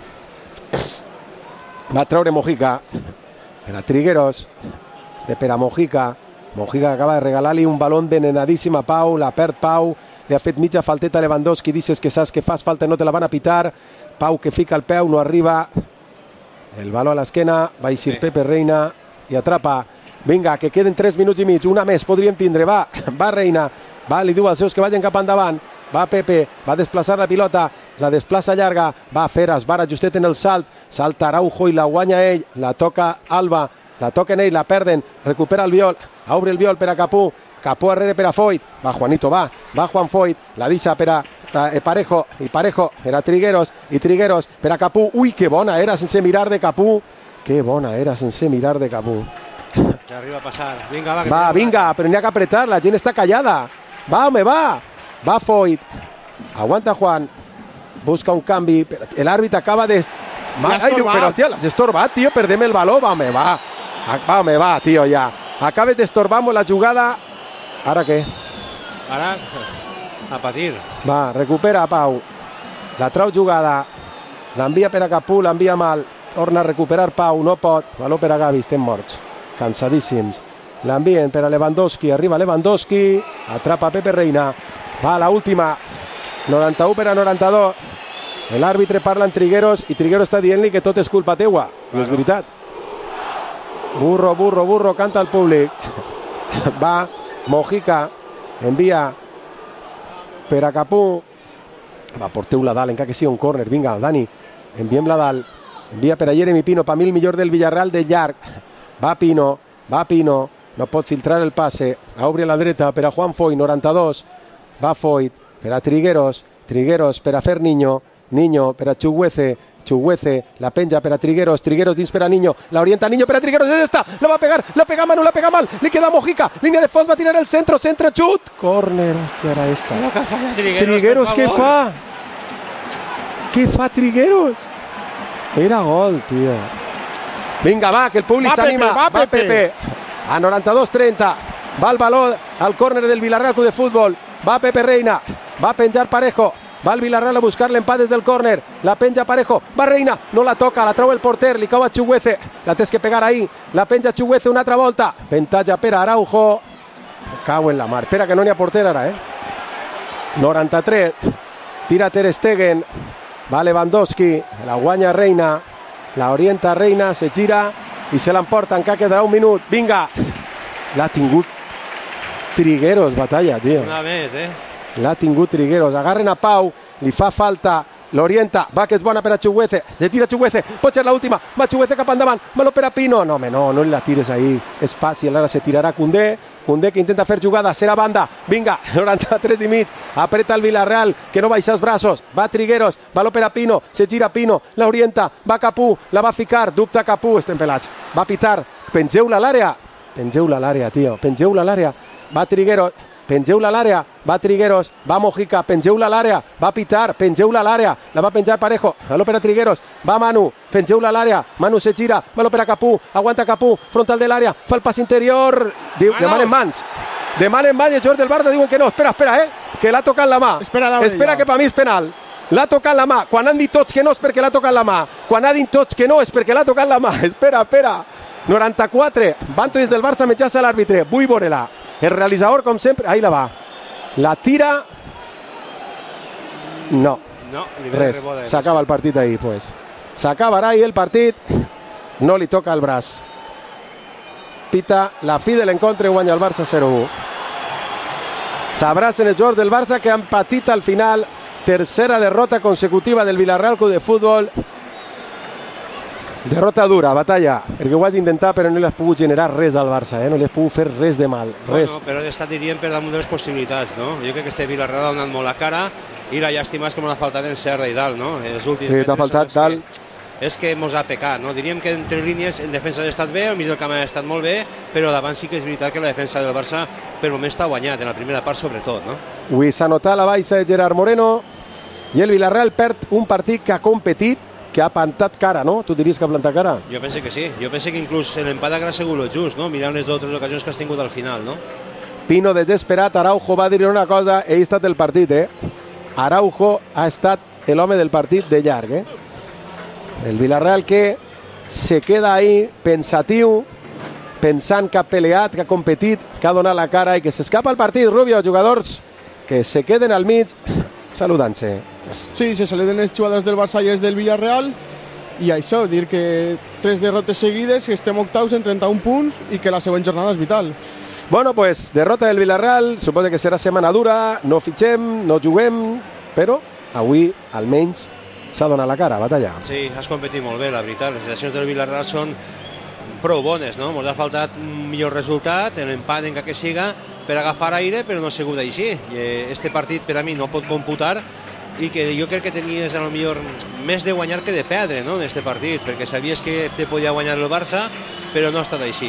Va treure Mojica, per a Trigueros, per a Mojica, Mojica acaba de regalar-li un balón envenenadíssim a Pau, la perd Pau, li ha fet mitja falteta a Lewandowski, dices que saps que fas falta, no te la van a pitar, Pau que fica el peu, no arriba, el baló a l'esquena, va eixir Pepe Reina i atrapa. Vinga, que queden 3 minuts i mig, una més podríem tindre, va Reina, va, li diu als seus que vagin cap endavant, va Pepe, va desplaçar la pilota, la desplaça llarga, va Feras, va justet en el salt, salta Araujo i la guanya ell, la toca Alba, la toquen ell, la perden, recupera el Viol, obre el Viol per a Capú, Capú arrere per a Foyt, va Juanito, va Juan Foyt, la deixa per a Parejo, i Parejo per a Trigueros, i Trigueros per a Capú, ui, que bona era sense mirar de Capú, que bona era sense mirar de Capú. Ja arriba a passar, vinga, va. Va, vinga, però n'hi ha que apretar, la gent està callada, va, home, va Foyt, aguanta Juan, busca un canvi, l'àrbitre acaba de... Ai, però, tio, l'has estorbat, tio, perdem el baló, va, home, va, tio, ja, acabes d'estorbar-nos la jugada, ara què? Ara, a patir. Va, recupera Pau, la trau jugada, l'envia per a Capú, l'envia mal, torna a recuperar Pau, no pot, baló per a Gavi, estem morts, cansadíssims, l'envien per a Lewandowski, arriba Lewandowski, atrapa Pepe Reina, va la última, 91 per a 92, l'àrbitre parla amb Trigueros i Trigueros està dient-li que tot és culpa teua, no és veritat. Burro, canta el públic, va Mojica, envia per a Capú, va, porteu-la dalt, encara que sigui un córner, vinga, Dani, enviem-la dalt, envia per a Jeremy Pino, per mi el millor del Villarreal de llarg, va Pino, no pot filtrar el passe, obre a la dreta per a Juan Foyt, 92, va Foyt, per a Trigueros, per a fer Niño per a Chuguece, la penja per a Trigueros dins per a Niño, la orienta Niño per a Trigueros, és esta, la va pegar Manu, la pega mal, li queda Mojica, línia de fons, va tirar el centre, xut, córner, hòstia, era esta. Trigueros, què fa? Què fa Trigueros? Era gol, tio. Vinga, va, que el públic s'anima, va Pepe, a 92-30, va el baló al córner del Villarreal Club de Futbol, va Pepe Reina, va penjar Parejo, va el Villarreal a buscar l'empat des del córner, la penja Parejo, va Reina, no la toca, la trau el porter, li cau a Chuguece, la tens que pegar ahí, la penja Chuguece una altra volta, avantatge per a Araujo, cau en la mar, espera que no n'hi ha porter ara, 93, tira Ter Stegen, va Lewandowski, la guanya Reina, la orienta Reina, se gira i se l'emporta, encara quedarà un minut, vinga, l'ha tingut Trigueros, batalla, tio. Una més, L'ha tingut Trigueros, agarren a Pau, li fa falta, l'orienta, va que és bona per a Chuguece, se tira Chuguece, pot ser l'última, va Chuguece cap endavant, baló per a Pino, no la tires ahí, és fàcil, ara se tirarà Koundé que intenta fer jugada, serà banda, vinga, 93 i mig, apreta el Villarreal, que no baixa els braços, va Trigueros, baló per a Pino, se gira Pino, l'orienta, va Capú, la va ficar, dubta Capú, estem pelats, va pitar, pengeu-la a l'àrea, tio, pengeu-la a l'àrea, va Trigueros, pengeu-la a l'àrea, va Trigueros, va Mojica, pengeu-la a l'àrea, va Pitar, pengeu-la a l'àrea, la va penjar Parejo, baló per a Trigueros, va Manu, pengeu-la a l'àrea, Manu se gira, baló per a Capú, aguanta Capú, frontal de l'àrea, fa el pas interior, demanen mans, el jugador del Barça diuen que no, espera, que l'ha tocat la mà, espera que per mi és penal, L'ha tocat la mà. Quan han dit tots que no és perquè l'ha tocat la mà. Quan han dit tots que no és perquè l'ha tocat la mà. Espera. 94. Van tots del Barça metjant-se a l'àrbitre. Vull veure-la. El realitzador, com sempre, ahí la va. La tira. No. Res. S'acaba el partit ahí, pues. S'acabarà ahí el partit. No li toca el braç. Pita la fi de l'encontre, guanya el Barça 0-1. S'abracen els jugadors del Barça que han patit al final. Tercera derrota consecutiva del Villarreal Club de Futbol. Derrota dura, batalla, perquè ho vaig intentar però no li has pogut generar res al Barça, no li has pogut fer res de mal, res. Bueno, però he estat, diríem, per damunt de les possibilitats, no? Jo crec que este Villarreal ha donat molt la cara i la llàstima és que m'ha faltat en Serra i dalt, no? Els últims sí, t'ha faltat dalt. És que mos ha pecat, no? Diríem que entre línies en defensa ha estat bé, al mig del camp ha estat molt bé, però davant sí que és veritat que la defensa del Barça per moment està guanyat, en la primera part sobretot, no? Avui s'ha notat la baixa de Gerard Moreno i el Villarreal perd un partit que ha competit, que ha plantat cara, no? Tu diries que ha plantat cara? Jo penso que sí. Jo penso que inclús l'empat ha sigut lo just, no? Mirant les dues ocasions que has tingut al final, no? Pino desesperat, Araujo va dir una cosa, ell ha estat el partit, Araujo ha estat l'home del partit de llarg, El Villarreal que se queda ahí pensatiu, pensant que ha peleat, que ha competit, que ha donat la cara i que s'escapa el partit. Rubio, jugadors que se queden al mig saludant-se. Sí, se saluden els jugadors del Barça i els del Villarreal i això, dir que 3 derrotes seguides, que estem octaus en 31 punts i que la següent jornada és vital. Bueno, pues derrota del Villarreal, suposo que serà setmana dura, no fitxem, no juguem, però avui almenys s'ha donat la cara, batalla. Sí, has competit molt bé, la veritat. Les accions del Villarreal són prou bones, no? Ens ha faltat un millor resultat, l'empat en que siga, per agafar aire, però no ha sigut així. Este partit per a mi no pot computar i que jo crec que tenies a lo millor més de guanyar que de perdre, no?, en este partit, perquè sabies que te podia guanyar el Barça, però no ha estat així.